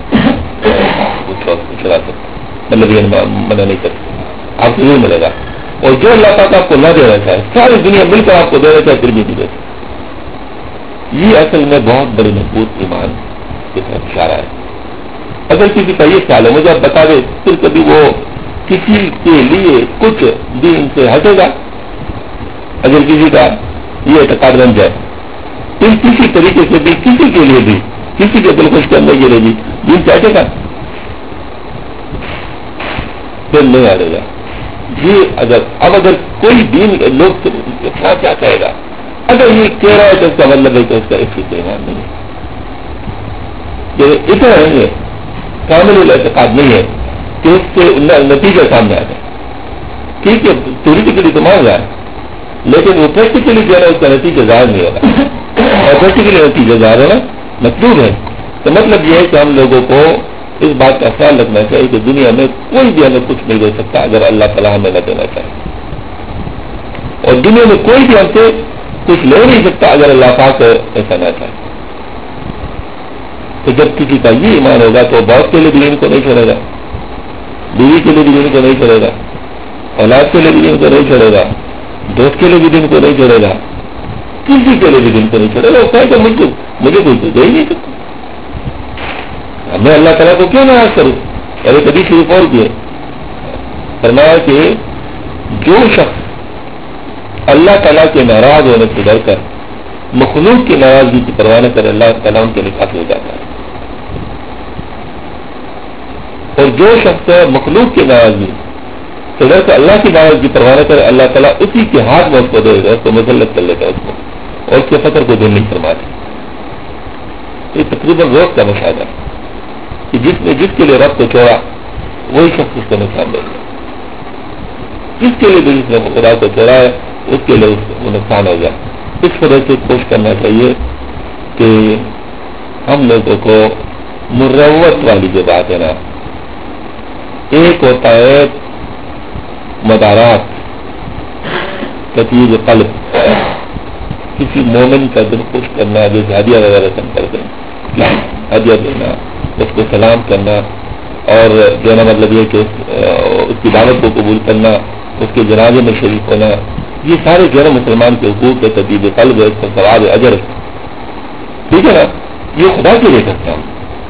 چلا سکتا، مطلب یہ منع نہیں کر سکتا، آپ کو نہیں ملے گا. اور جو اللہ پاک آپ کو نہ دینا چاہے ساری دنیا مل کر آپ کو دینا چاہے پھر بھی نہیں دے سکتا. یہ اصل میں بہت بڑی مضبوط ایمان کی طرف اشارہ ہے. اگر کسی کا یہ خیال ہے مجھے آپ بتا دے پھر کبھی وہ کسی کے لیے کچھ دین سے ہٹے گا، اگر کسی کا یہ اعتقاد بن جائے پھر کسی طریقے سے بھی کسی کے لیے بھی کسی کے دل خوش کرنے کے لیے بھی دین سے ہٹے گا پھر نہیں ہٹے گا. یہ اگر کوئی دین لوگ کیا کہے گا، اگر یہ کہہ رہا ہے تو اس کا مطلب ہے کہ اس کا اس کی ایمان نہیں ہے، یہ اتنا نہیں ہے، کامل اعتقاد نہیں ہے کہ اس سے نتیجہ سامنے آ جائے. ٹھیک ہے تھیوریٹیکلی تو مان رہا ہے لیکن وہ پریکٹیکلی جو ہے اس کا نتیجہ ظاہر نہیں ہوگا، اور پریکٹیکلی نتیجہ ظاہر ہونا مطلوب ہے. تو مطلب یہ ہے کہ ہم لوگوں کو اس بات کا خیال رکھنا چاہیے کہ دنیا میں کوئی بھی ہمیں کچھ نہیں دے سکتا اگر اللہ تعالیٰ ہمیں نہ دینا چاہے، اور دنیا میں کوئی بھی ہم سے کچھ لے نہیں سکتا اگر اللہ پاک ایسا نہ چاہے. تو جب کسی کا یہ ایمان ہوگا تو باپ کے لیے بھی ان کو نہیں چھوڑے گا، بیوی کے لیے بھی ان کو نہیں چھوڑے گا، اولاد کے لیے بھی ان کو نہیں چھوڑے گا، دوست کے لیے بھی دن کو نہیں چھوڑے گا، کسی کے لیے بھی دن کو نہیں چھوڑے گا. وہ کہے کہ مجھے کوئی تو دے ہی نہیں سکتا، میں اللہ تعالیٰ کو کیوں ناراض کروں. ارے کبھی شروع اور کیے فرمایا کہ جو شخص اللہ تعالیٰ کے ناراض ہونے سے ڈر کر مخلوق کی ناراضگی کی پرواہ نہ کرے اللہ تعالیٰ ان کے لیے قاتل ہو جاتا ہے، اور جو شخص مخلوق کی ناراضگی سے ڈر کر اللہ کی ناراضگی کی پرواہ نہ کرے اللہ تعالیٰ اسی کے ہاتھ میں اس کو دے گا، اس کو مسلط کر لیتا ہے اس کو، اور اس کے فطر کو دل نہیں فرماتے. یہ تقریباً روز کا مشاہدہ ہے کہ جس کے لیے رب کو چھوڑا وہی شخص اس کو نقصان دے گا، جس کے لیے بھی جس نے خدا کو چھوڑا ہے اس کے لیے وہ نقصان ہو جائے. اس طرح سے کوشش کرنا چاہیے کہ ہم لوگوں کو مروت والی جو بات ہے نا، ایک ہوتا ہے مدارات تطیب قلب، کسی مومن کا دل خوش کرنا جیسے ہدیہ وغیرہ سن کرتے ہیں، ہدیہ دینا، اس کو سلام کرنا، اور جو نا مطلب یہ کہ اس کی دعوت کو قبول کرنا، اس کے جنازے میں شریک ہونا، یہ سارے جو ہے مسلمان کے حقوق ہے، تطیب قلب ہے، اس کا ثواب اجر ہے. ٹھیک ہے نا، یہ خدا کے لیے کرتے ہیں،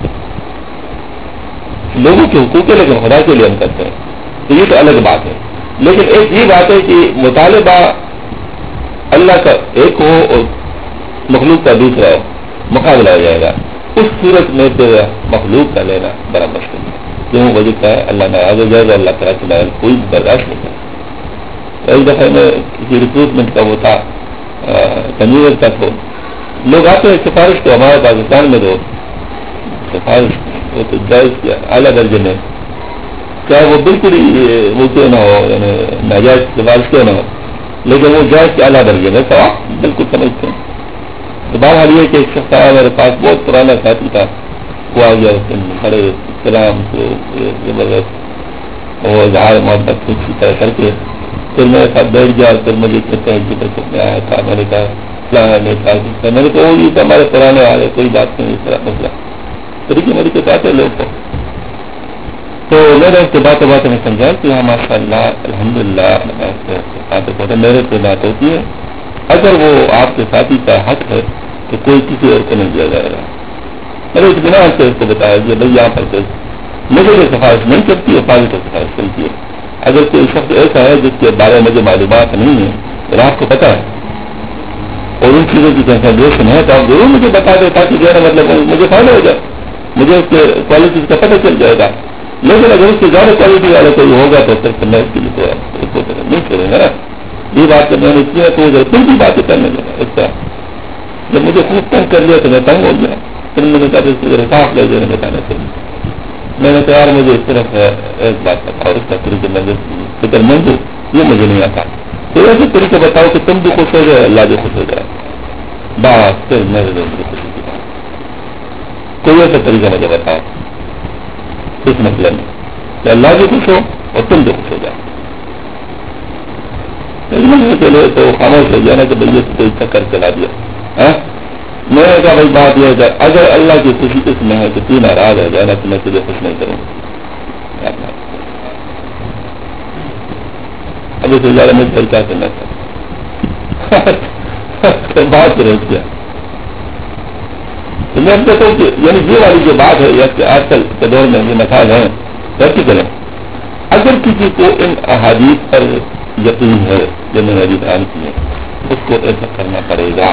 لوگوں کے حقوق ہے لیکن خدا کے لیے ہم کرتے ہیں، تو یہ تو الگ بات ہے. لیکن ایک یہ بات ہے کہ مطالبہ اللہ کا ایک ہو اور مخلوق کا دوسرا ہو، مقابلہ ہو جائے گا. اس صورت میں تو مخلوق کا لینا بڑا مشکل ہے، کیوں وجہ کا ہے اللہ ناراض ہو جائے گا، اللہ تعالیٰ کے لائق کوئی برداشت نہیں کرتا. ایک دفعہ میں کسی ریکروٹمنٹ کا وہ تھا کنوینئر تک ہو، لوگ آتے ہیں سفارش تو ہمارے پاکستان میں تو سفارش وہ تو جائز کیا اعلیٰ درجے میں، چاہے وہ بالکل ہی وہ کیوں نہ ہو، یعنی ناجائز سفارش کیوں نہ ہو، لیکن وہ جائز کے اعلیٰ درجے میں سواب بالکل سمجھتے ہیں. تو بات یہ کہ ایک شخص آیا میرے پاس، بہت پرانا ساتھی تھا، وہ آ گیا کھڑے سلام کو زبردست وہ اظہار محبت اسی طرح کر کے پھر میرے ساتھ بیٹھ گیا، اور پھر مجھے کہتے ہیں کہ میں آیا تھا، میں نے کہا میں نے کہا وہ یہ ہمارے پرانے والے کوئی بات نہیں، اس طرح مسئلہ طریقے میرے کے ساتھ ہے لوگ کو. تو میں نے اس کے باتیں میں سمجھا کہ ہاں ماشاء اللہ الحمد للہ میرے سے بات ہوتی ہے، اگر وہ آپ کے ساتھی کا حق ہے تو کوئی کسی اور کو نہیں دیا جائے گا. میں نے اس بنا سے اس کو بتایا کہ بھائی یہاں پر مجھے کوئی سفارش نہیں کرتی ہے، پانی کو سفارش کرتی ہے. اگر کوئی شخص ایسا ہے جس کے بارے میں مجھے معلومات نہیں ہے اور آپ کو پتا ہے اور ان چیزوں کی کنسنٹریشن ہے تو آپ ضرور مجھے بتا دیں تاکہ جو ہے مطلب مجھے فائدہ ہو جائے, مجھے اس کے کوالٹیز کا پتہ چل جائے گا. لیکن اگر اس سے زیادہ کوالٹی والا کوئی ہوگا تو پھر میں اس کے لیے نہیں کریں گا. یہ بات تو میں نے کیا تو پھر بھی باتیں کرنے لگا. اس کا جب مجھے خوب تنگ کر لیا تو میں تنگ ہو گیا. پھر میں نے کہا اس کو صاف لے جانے بتانا چاہیے. میں نے کہا یار مجھے اس طرف ایک بات بتاؤ, اس کا طریقے میں فکر مند ہوں, یہ مجھے نہیں آتا. تو ایسے طریقے بتاؤ کہ تم بھی خوش ہو جائے, اللہ بھی خوش ہو جائے. بات پھر میرے خوشی کی بات. کوئی ایسا طریقہ مجھے بتاؤ اس مسئلے میں کہ اللہ بھی خوش ہو اور تم بھی خوش ہو جائے. چلے تو خاموش ہو جانا کہ بھائی یہ چکر چلا دیا. میں نے کہا بھائی بات یہ ہے اگر اللہ کی خوشی اس میں ہے تو تو ناراض ہو جائے نا تو میں تجھے خوش نہیں کروں. ابھی تو زیادہ میں کیا کرنا تھا بات رہ گیا. تو میں کہتا ہوں کہ یعنی یہ والی جو بات ہے کہ آج کل کے دور میں یہ مسائل ہیں کیسی کریں. اگر کسی کو ان احادیث پر یقین ہے جو میں نے ابھی بیان کی ہے اس کو ایسا کرنا پڑے گا.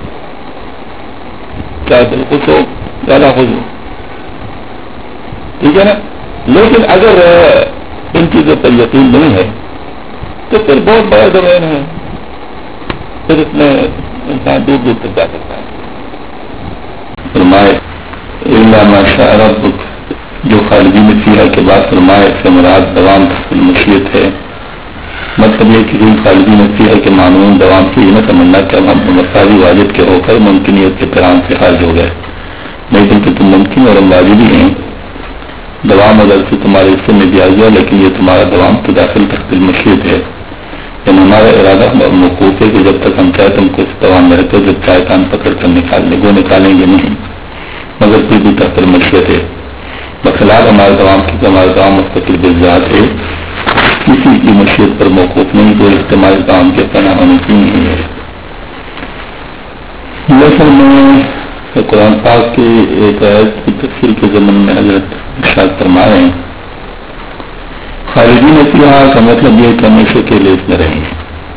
کیا دل خوش ہو زیادہ خوش ہو, ٹھیک ہے نا. لیکن اگر ان چیزوں پر یقین نہیں ہے تو پھر بہت بڑا ڈومین ہے, پھر اس میں انسان دور دور تک جا سکتا ہے. فرمائے الا ما شاء ربک, جو خالدین فیہا کے بعد فرمائے سے مراد دوام تحت المشیت ہے. مطلب یہ کہ روح خالدین فیہا کے معمول دوام کی نہ سمجھنا کہ اب ہم مساوی واجب کے ہو کر ممکنیت کے پیغام سے خارج ہو گئے, نہیں بلکہ تم ممکن اور واجبی ہیں. دوام اگر سے تمہارے حصے میں دیا گیا لیکن یہ تمہارا دوام تو داخل تحت المشیت ہے. یعنی ہمارا ارادہ موقوف ہے کہ جب تک ہم چاہے تم کو اس دوام میں رہتے جب چاہے کان پکڑ کر نکالیں گے نہیں, مگر پھر بھی تحت المشیت ہے. بخلاف ہمارے دوام کی ہمارا دوام مستقل بالذات ہے, کسی کی مشیت پر موقوف نہیں, کوئی احتمال کام کے پناہ ہونے کی نہیں ہے. لیکن میں قرآن پاک کی ایک آیت کی تفسیر کے ضمن میں حضرت ارشاد فرمائے ہیں خالدین فیہا کا مطلب یہ کہ ہمیشہ کے لیے اس میں رہیں گے.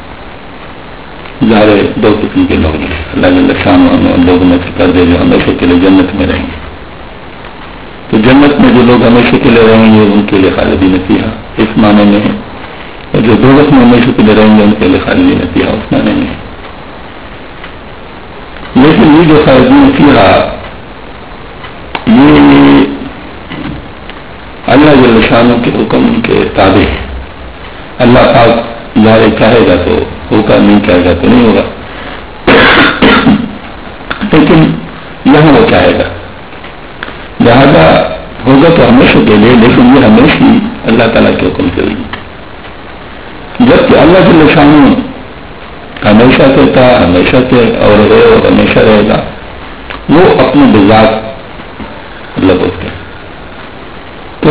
ظاہر دو قسم کے لوگ ہیں, اللہ شان ان لوگوں میں سے کر دے جو ہمیشہ کے لیے جنت میں رہیں گے. تو جنت میں جو لوگ ہمیشہ کے لیے رہیں گے ان کے لیے خالدین فیہا اس معنی میں ہے, اور جو دوزخ میں ہمیشہ کے لیے رہیں گے ان کے لیے خالدین فیہا اس معنی میں ہے. لیکن یہ جو خالدین فیہا یہ اللہ جل شانہ کے حکم کے تابع ہے. اللہ پاک ظاہر چاہے گا تو ہوگا, نہیں چاہے گا تو نہیں ہوگا, لیکن یہاں وہ چاہے گا لہذا ہوگا تو ہمیشہ کے لیے, لیکن یہ ہمیشہ ہی اللہ تعالیٰ کے حکم سے ہوگی. جبکہ اللہ جل شانہ ہمیشہ سے تھا, ہمیشہ سے اور ہمیشہ رہے گا, وہ اپنے بذات مطلب ہوتے ہیں. تو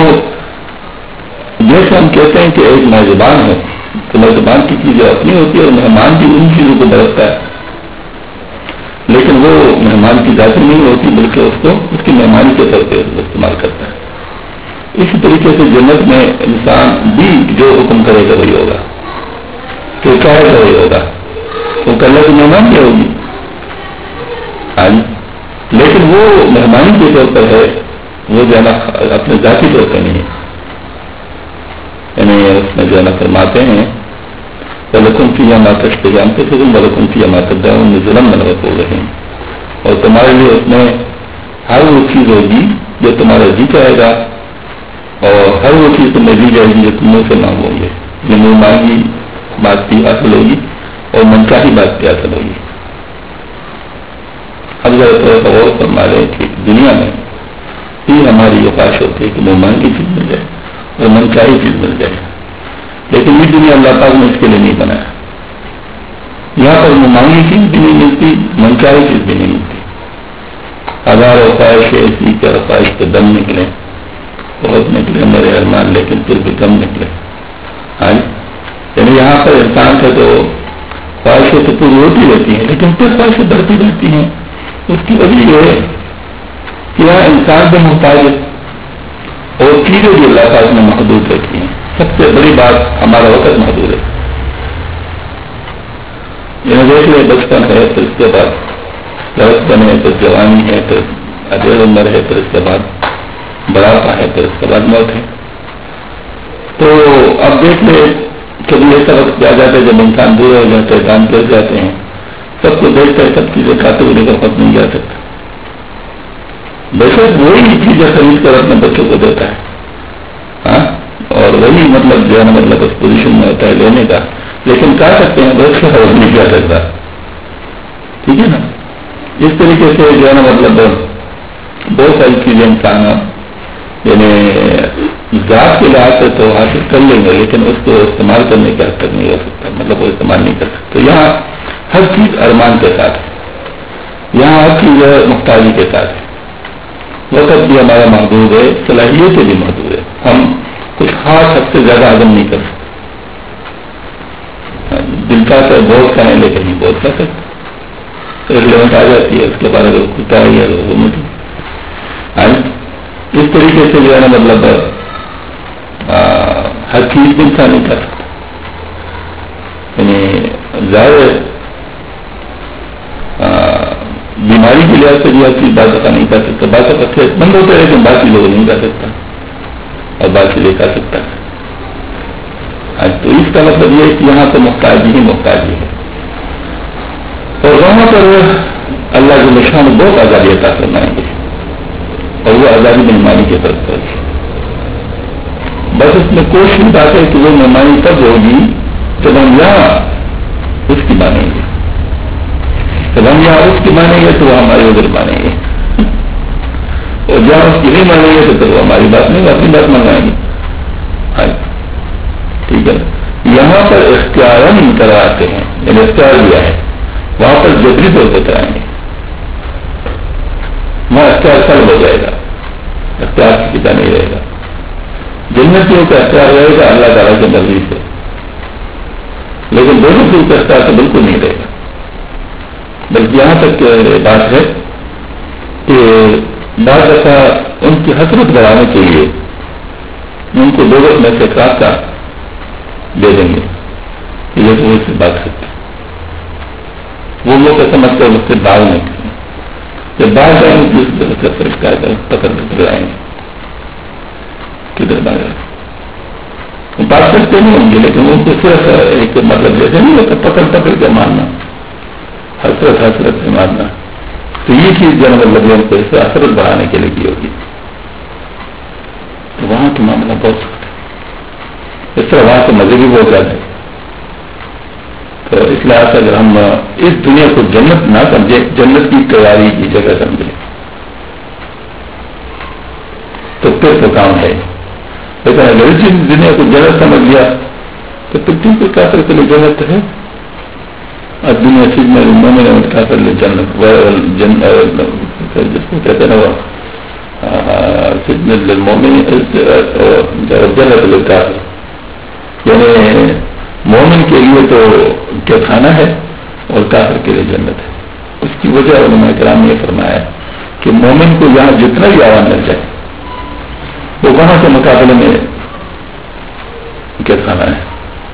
جیسے ہم کہتے ہیں کہ ایک میزبان ہے تو میزبان کی چیزیں اپنی ہوتی ہے اور مہمان بھی ان چیزوں کو برتتا ہے, لیکن وہ مہمان کی ذاتی نہیں ہوتی بلکہ اس کو اس کی مہمانی کے طور پہ استعمال کرتا ہے. اسی طریقے سے جنت میں انسان بھی جو حکم کرے گا وہی ہوگا, جو چاہے گا وہی ہوگا, وہ اللہ کی مہمان بھی ہوگی. لیکن وہ مہمانی کے طور پر ہے, وہ جو ہے نا اپنے ذاتی طور پہ نہیں ہے. یعنی اس میں جو ہے نا فرماتے ہیں بلکن کی یا ماتش پہ جانتے تھے تم بلکن کی یا ماتد ظلم منوت ہو رہے ہیں, اور تمہارے لیے اس میں ہر وہ چیز ہوگی جو تمہارا جی چاہے گا, اور ہر وہ چیز تمہیں دی جائے گی جو تم سے مانگو گے. یہ منہ مانگی بات بھی حاصل ہوگی اور منچاہی بات بھی حاصل ہوگی. اب ذرا غور فرما رہے کہ دنیا میں ہی ہماری یہ خواہش ہوتی ہے کہ منہ مانگی چیز مل جائے اور منچاہی چیز مل جائے, لیکن یہ دنیا اللہ پاک نے اس کے لیے نہیں بنایا. یہاں پر ممانگی چیز بھی نہیں ملتی, منچاہی چیز بھی نہیں ملتی. ہزاروں خواہش ایسی کہ خواہش کے دم نکلے, بہت نکلے میرے ارمان, لیکن پھر بھی کم نکلے. یعنی یہاں پر انسان کا جو خواہشیں تو پوری ہوتی رہتی ہیں لیکن پھر خواہشیں بڑھتی رہتی ہیں. اس کی وجہ یہ ہے کہ یہاں انسان بھی محتاج ہے اور چیزیں بھی اللہ پاک میں محدود رہتی ہیں. سب سے بڑی بات ہمارا وقت محدود ہے. یہ دیکھ لے بچپن ہے، پھر اس کے بعد لڑکپن ہے، پھر جوانی ہے، پھر ادھیڑ عمر ہے، پھر اس کے بعد بڑھاپا ہے، پھر اس کے بعد موت ہے. تو اب دیکھ لے کبھی ایسا وقت آ جاتا ہے جب انسان دور ہو جاتے ہیں، کام کر جاتے ہیں، سب کو دیکھتا ہے، سب چیزیں کھاتے ہوئے کا پتہ نہیں جا سکتا. بشک وہی چیزیں خرید کر اپنے بچوں کو دیتا ہے، ہاں، اور وہی مطلب جو ہے نا مطلب اس پوزیشن میں ہوتا ہے لینے کا، لیکن کہہ سکتے ہیں بس کا حوصلہ نہیں کر سکتا. ٹھیک ہے نا. اس طریقے سے جو ہے نا مطلب بہت ساری چیزیں انسان یعنی ذات کے لحاظ سے تو حاصل کر لیں گے، لیکن اس کو استعمال کرنے کا حد تک نہیں ہو سکتا، مطلب وہ استعمال نہیں کر سکتے. یہاں ہر چیز ارمان کے ساتھ ہے، یہاں ہر چیز محتاجی کے ساتھ ہے. وقت بھی ہمارا محدود ہے، صلاحیتیں بھی محدود ہے، ہم کچھ خاص حد سے زیادہ ہضم نہیں کر سکتے. دل کا تو بہت کھائیں لیکن نہیں بہت کھا سکتے. ایک لمٹ آ جاتی ہے، اس کے بعد اگر کتا ہے وہ مجھے اس طریقے سے جو ہے نا مطلب ہر چیز بھی انسان نہیں کر سکتا. یعنی ظاہر بیماری کی لحاظ سے بھی ہر چیز بات کا نہیں کر سکتا. بات کا صحت مند ہوتا ہے لیکن باقی لوگ نہیں کر سکتا اور باقی لے کر سکتا ہے. تو اس کا مطلب یہ ہے کہ یہاں تو محتاجی ہی محتاجی ہے، اور وہاں پر اللہ کے نشان بہت آزادی عطا فرمائیں گے، اور وہ آزادی مہمانی کے طرف پر. بس اس میں کوشش بات ہے کہ وہ مہمانی تب ہوگی جب ہم یہاں اس کی مانیں گے. جب ہم یہاں اس کی مانیں گے تو وہ ہمارے ادھر مانیں گے، اور جہاں اس کی نہیں مانیں گے تو وہ ہماری بات نہیں، اپنی بات منگائیں گے. ہاں ٹھیک ہے. یہاں پر اختیار کراتے ہیں، یعنی اختیار دیا ہے، وہاں پر جبری طور پر کرائیں گے. وہاں اختیار سب ہو جائے گا، اختیار کی کتا نہیں رہے گا. جنتیوں کا اختیار رہے گا اللہ تعالیٰ کی مرضی سے، لیکن دونوں پھر کا اختیار تو بالکل نہیں رہے گا. بلکہ یہاں تک بات ہے کہ بعض دفعہ ان کی حسرت بڑھانے کے لیے ان کو دولت میں سے کا دے دیں گے کہ یہ تو اس سے بات کرتے وہ لوگ کا سمجھ کر اس سے باغ نہیں کریں. جب باہر جائیں گے اس طرح سے فرشتہ پکڑ کر آئیں گے کدھر باہر بات کرتے نہیں ہوں گے، لیکن ان کو صرف ایک مطلب جیسے نہیں ہوتا پکڑ کے مارنا، حسرت سے مارنا. تو یہ چیز جو مطلب ان کو اس سے حسرت بڑھانے کے لیے کی ہوگی. تو وہاں کا معاملہ بہت سخت ہے، اس طرح وہاں کے مزے بھی بہت زیادہ ہے. تو اس لحاظ سے اگر ہم اس دنیا کو جنت نہ سمجھے، جنت کی تیاری کی جگہ سمجھے تو پھر تو کام ہے. لیکن اگر اس دنیا کو جنت سمجھ لیا تو پھر ٹھیک ہے، کافر کے لیے جنت ہے. اور دنیا چیز میں مومن کافر لیے جنت جس کو کہتے ہیں وہ مومن جنت للکافر، یعنی مومن کے لیے تو کیا کھانا ہے اور کافر کے لیے جنت ہے. اس کی وجہ علماء کرام نے یہ فرمایا کہ مومن کو یہاں جتنا بھی آواز مل جائے وہ وہاں کے مقابلے میں کیا کھانا ہے.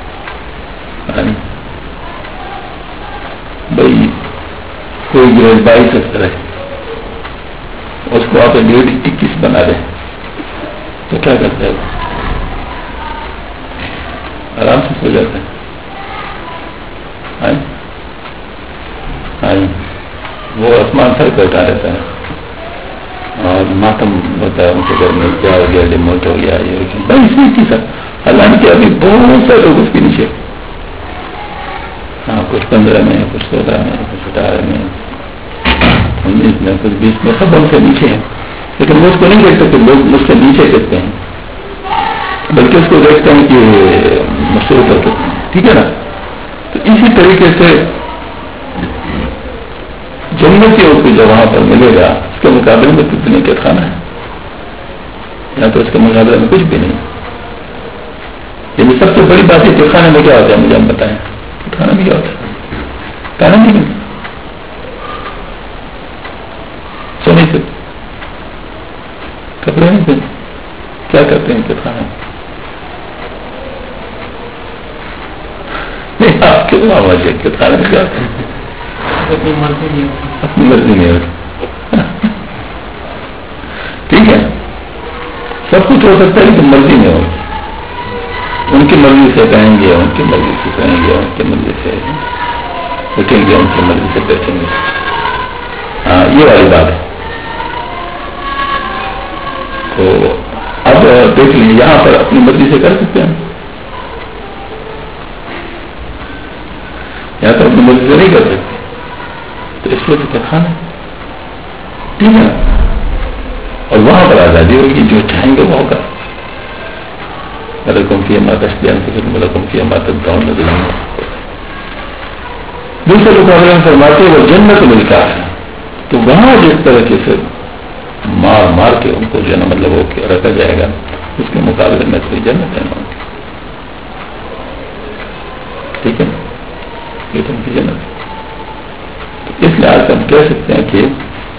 بھائی کوئی گریڈ 22 ہے، اس کو آپ گریڈ 21 بنا دیں تو کیا کرتا ہے؟ آرام سے سو جاتا ہے. وہ آسمان سر کرتا رہتا ہے اور ماتم ہوتا ہے ان کے گھر میں، کیا ہو گیا، ڈیموٹ ہو گیا، یہ بھائی اسی کی سر حالانکہ ابھی بہت سارے لوگ اس کے نیچے، ہاں کچھ 15 میں، کچھ 16 میں، کچھ 18 میں، 19 میں، کچھ 20 میں، سب ان سے نیچے ہیں. لیکن وہ اس کو نہیں دیکھ سکتے، لوگ مجھ سے نیچے دیکھتے ہیں، بلکہ اس کو دیکھتے ہیں کہ مشہور کر سکتے ہیں. ٹھیک ہے نا. تو اسی طریقے سے جنتیوں کو جو وہاں پر ملے گا اس کے مقابلے میں کچھ نہیں کیا کھانا ہے، یا تو اس کے مقابلے میں کچھ بھی نہیں. یعنی سب سے بڑی بات ہے کہ کھانے میں کیا ہوتا ہے، مجھے ہم بتائیں کھانا میں کیا ہوتا ہے؟ کھانا نہیں سونے سے کپڑے نہیں پہنتے، کیا کرتے ہیں کہ کھانا آپ کے ماما جی کے خانے کا اپنی مرضی نہیں ہوتی. ٹھیک ہے, سب کچھ ہو سکتا ہے لیکن مرضی نہیں ہوگی. ان کی مرضی سے کہیں گے, ان کی مرضی سے کہیں گے, ان کی مرضی سے اٹھیں گے, ان کی مرضی سے بیٹھیں گے. ہاں یہ والی بات ہے. تو اب دیکھ لیجیے یہاں پر اپنی مرضی سے کر سکتے ہیں, یہاں پر اپنی مرضی سے نہیں کر سکتے, تو اس وجہ سے کیا کھانا. ٹھیک ہے, اور وہاں پر آزادی ہوگی, جو چاہیں گے وہ ہوگا. رقم کی مات رقم کی مات گاؤں میں دلوں گا. دوسرے مقابلے میں فرماتے وہ جنت ملتا ہے, تو وہاں جس طرح سے مار مار کے ان کو جو ہے نا مطلب وہ رکھا جائے گا, اس کے مقابلے میں کوئی جنت ہے نا. ٹھیک ہے, یہ تو ان کی جنت ہے. تو اس لحاظ سے ہم کہہ سکتے ہیں کہ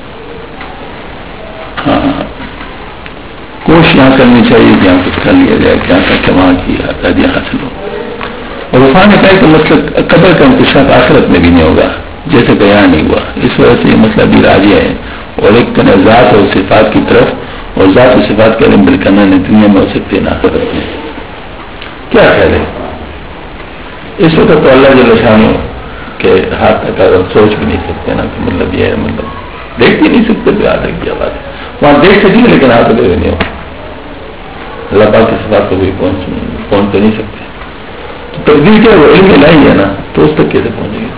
ہاں کوشش یہاں کرنی چاہیے کہ یہاں کچھ کر لیا جائے, کیا کہ وہاں کی آزادیاں حاصل ہو. اور عرفان نے کہا کہ مطلب قبر کا انکشاف آخرت میں بھی نہیں ہوگا جیسے بیان نہیں ہوا. اس وجہ سے یہ مسئلہ بھی راجع ہے. اور ایک ذات اور صفات کی طرف, اور ذات و صفات کے علم بالکنا نے دنیا میں ہو سکتے ہیں, آخرت میں کیا خیال ہے. اس وقت تو اللہ جل شانہ کے ہاتھ تک سوچ بھی نہیں سکتے نا, کہ مطلب یہ ہے, مطلب دیکھ بھی نہیں سکتے. بھی آدھے کی بات ہے, وہاں دیکھ سکیں لیکن ہاتھ بھی نہیں ہو. اللہ پاک کی صفات کو بھی پہنچ تو نہیں سکتے. تو تقدیر کیا وہ علم الہی ہے نا, تو اس تک کیسے پہنچیں گے.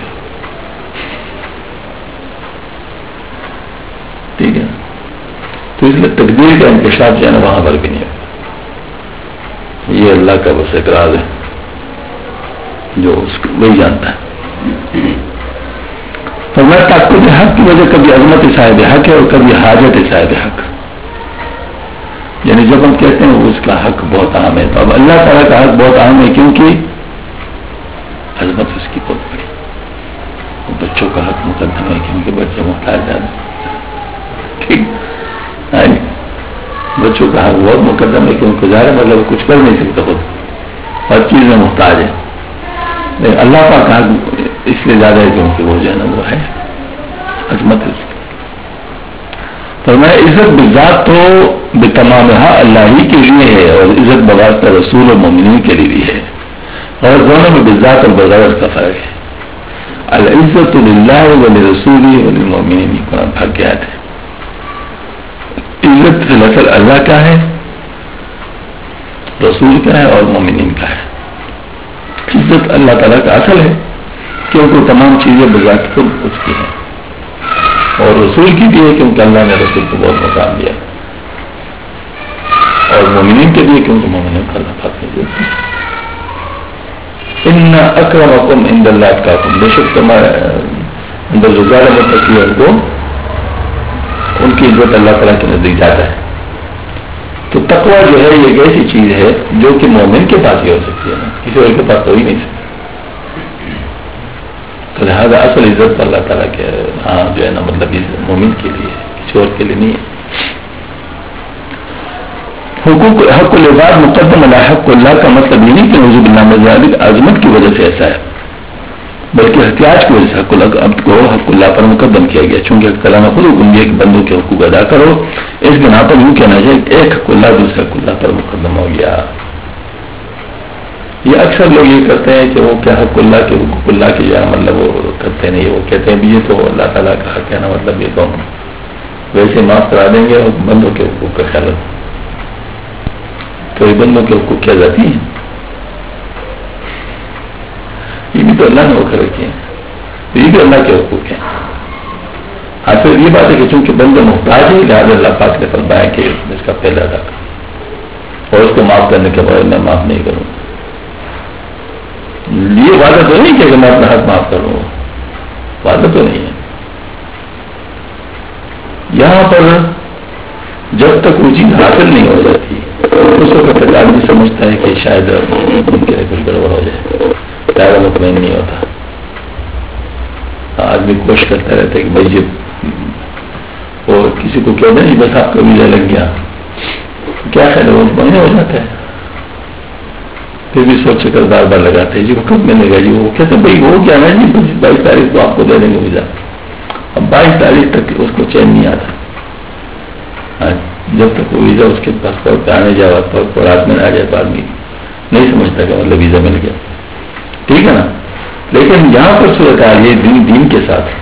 ٹھیک ہے, تو اس لیے تقدیر کا انکشاف جو ہے نا وہاں پر بھی نہیں ہوگا. یہ اللہ کا بس ایک راز ہے جو اس کو وہی جانتا ہے. فرمایا تعقب حق کی وجہ کبھی عظمت صاحب حق ہے اور کبھی حاجت صاحب حق. یعنی جب ہم کہتے ہیں اس کا حق بہت اہم ہے, تو اب اللہ تعالیٰ کا حق بہت اہم ہے کیونکہ عظمت اس کی بہت بڑی. بچوں کا حق مقدم ہے کیونکہ بچے محتاج زیادہ. ٹھیک, بچوں کا حق بہت مقدم ہے کیونکہ ظاہر مطلب کچھ کر نہیں سکتا, خود ہر چیز میں محتاج ہے. لیکن اللہ پاک کا حق اس لیے زیادہ ہے کیونکہ وہ جو ہے نا وہ ہے عظمت اس کی. فرمایا عزت بذات تو بتمامہا اللہ ہی کے لیے ہے, اور عزت بواسطہ رسول اور مومنین کے لیے بھی ہے. اور دونوں میں بذات اور بغیرت کا فرق ہے. العزت للہ ولرسولہ وللمؤمنین, قرآن پاک کی آیت ہے. عزت فی الاصل اللہ کا ہے, رسول کا ہے اور مومنین کا ہے. عزت اللہ تعالیٰ کا اصل ہے کیونکہ تمام چیزیں بذات خود اس کی ہیں, اور رسول کی بھی ہے کیونکہ اللہ نے رسول کو بہت مقام دیا, اور مومنین کے لیے کیونکہ مومنین کا اللہ پاک نے دیا. ان اکرمکم عند اللہ اتقاکم, بے شک تمہارے اندر جو زیادہ متقی ہے کو ان کی عزت اللہ تعالیٰ کے نزدیک زیادہ ہے. تو تقویٰ جو ہے یہ ایک ایسی چیز ہے جو کہ مومن کے پاس ہی ہو سکتی ہے نا, کسی اور کے پاس تو ہی نہیں سکتی. تو لہٰذا اصل عزت اللہ تعالیٰ کے ہاں جو ہے نا مطلب مومن کے لیے, کسی اور کے لیے نہیں ہے. حقوق حق العباد مقدم علی حق اللہ کا مطلب یہ نہیں کہ نعوذ باللہ من ذالک عظمت کی وجہ سے ایسا ہے, بلکہ احتیاج کی وجہ سے حق العبد کو حق اللہ پر مقدم کیا گیا. چونکہ حق تعالیٰ نے خود حکم دیا کہ بندوں کے حقوق ادا کرو, اس بنا پر یوں کہنا چاہیے ایک حق اللہ دوسرے حق اللہ پر مقدم ہو گیا. یہ اکثر لوگ یہ کرتے ہیں کہ وہ کیا حق اللہ کے حقوق اللہ کے جو مطلب وہ کرتے نہیں, وہ کہتے ہیں یہ تو اللہ تعالیٰ کا حق ہے نا, مطلب یہ تو ویسے معاف کرا دیں گے, اور بندوں کے حقوق کا خیال رکھیں. تو یہ بندوں کے حقوق کیا جاتی ہیں, یہ بھی تو اللہ نے وہ کر رکھے ہیں, یہ بھی اللہ کے حقوق ہیں. ہاں پھر یہ بات ہے کہ چونکہ بندے محتاج ہے لہٰذا اللہ پاک نے فرمایا کہ اس کا پہلا ادا کرو, اور اس کو معاف کرنے کے بعد میں معاف نہیں کروں. یہ وعدہ تو نہیں کہ میں اپنا حق معاف کروں, وعدہ تو نہیں ہے. یہاں پر جب تک وہ چیز حاصل نہیں ہو جاتی اس وقت تک آدمی سمجھتا ہے کہ شاید ممکن ہے کچھ گڑبڑ ہو جائے, زیادہ مطمئن نہیں ہوتا. آدمی کوشش کرتا رہتا ہے کہ بھائی جب اور کسی کو کہہ دیں بس آپ کا ویزا لگ گیا, کیا خیال ہے وہ مطمئن ہو جاتا ہے. پھر بھی سوچ کر بار بار لگاتے ہیں جی وہ کب ملے گا جی، وہ کہتے بھائی وہ کیا نا جی 22 تاریخ کو آپ کو دے دیں گے ویزا. اب 22 تاریخ تک اس کو چین نہیں آتا. جب تک وہ ویزا اس کے پاسپورٹ پہ آنے جائے پاسپورٹ پر رات میں آ جائے تو آدمی نہیں سمجھتا کہ مطلب ویزا مل گیا. ٹھیک ہے نا. لیکن یہاں پر صورتحال یہ دین کے ساتھ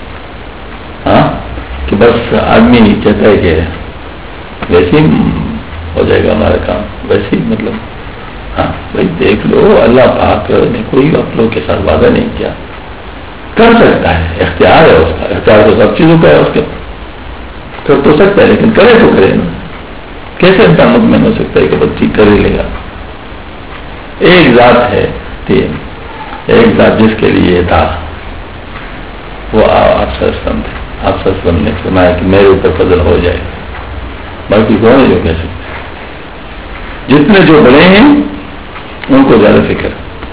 کہ بس آدمی کہتا ہے کہ ویسے ہی ہو جائے گا ہمارا کام، ویسے ہی مطلب بھائی دیکھ لو اللہ پاک نے کوئی آپ لوگ کے ساتھ وعدہ نہیں کیا. کر سکتا ہے، اختیار ہے اس کا، اختیار تو سب چیزوں کا ہے اس کے، کر تو سکتا ہے لیکن کرے تو کرے نا. کیسے انسان مطمئن ہو سکتا ہے کہ بچی کر ہی لے گا. ایک ذات ہے، ایک ذات جس کے لیے تھا وہ آپ سر نے فرمایا کہ میرے اوپر فضل ہو جائے. باقی کون ہے جو کہہ سکتے؟ جتنے جو بڑے ہیں ان کو زیادہ فکر،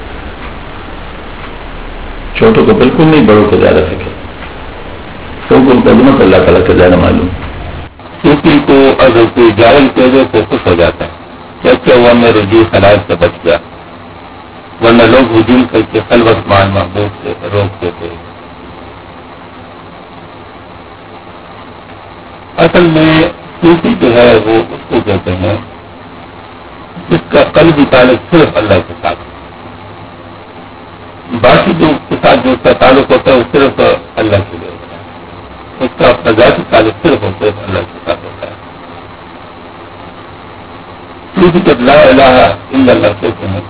چھوٹوں کو بالکل نہیں، بڑوں کو زیادہ فکر. کیونکہ ان قدموں کو اللہ تعالیٰ کا زیادہ معلوم. کسی کو اگر کوئی جاہل کہہ دے تو خوش ہو جاتا ہے کیا ہوا میں رجوع خلاج سے بچ گیا، ورنہ لوگ ہجوم کر کے خلوت مان محبوب سے روکتے تھے. اصل میں صوفی جو ہے وہ اس کو کہتے ہیں جس کا قلبی تعلق صرف اللہ کے ساتھ، باقی جو کے ساتھ جو اس کا تعلق ہوتا ہے وہ صرف اللہ کے لیے ہوتا ہے. اس کا اپنا ذاتی تعلق صرف اور صرف اللہ کے ساتھ ہوتا ہے. صوفی جب لا الہ الا اللہ کہتے ہیں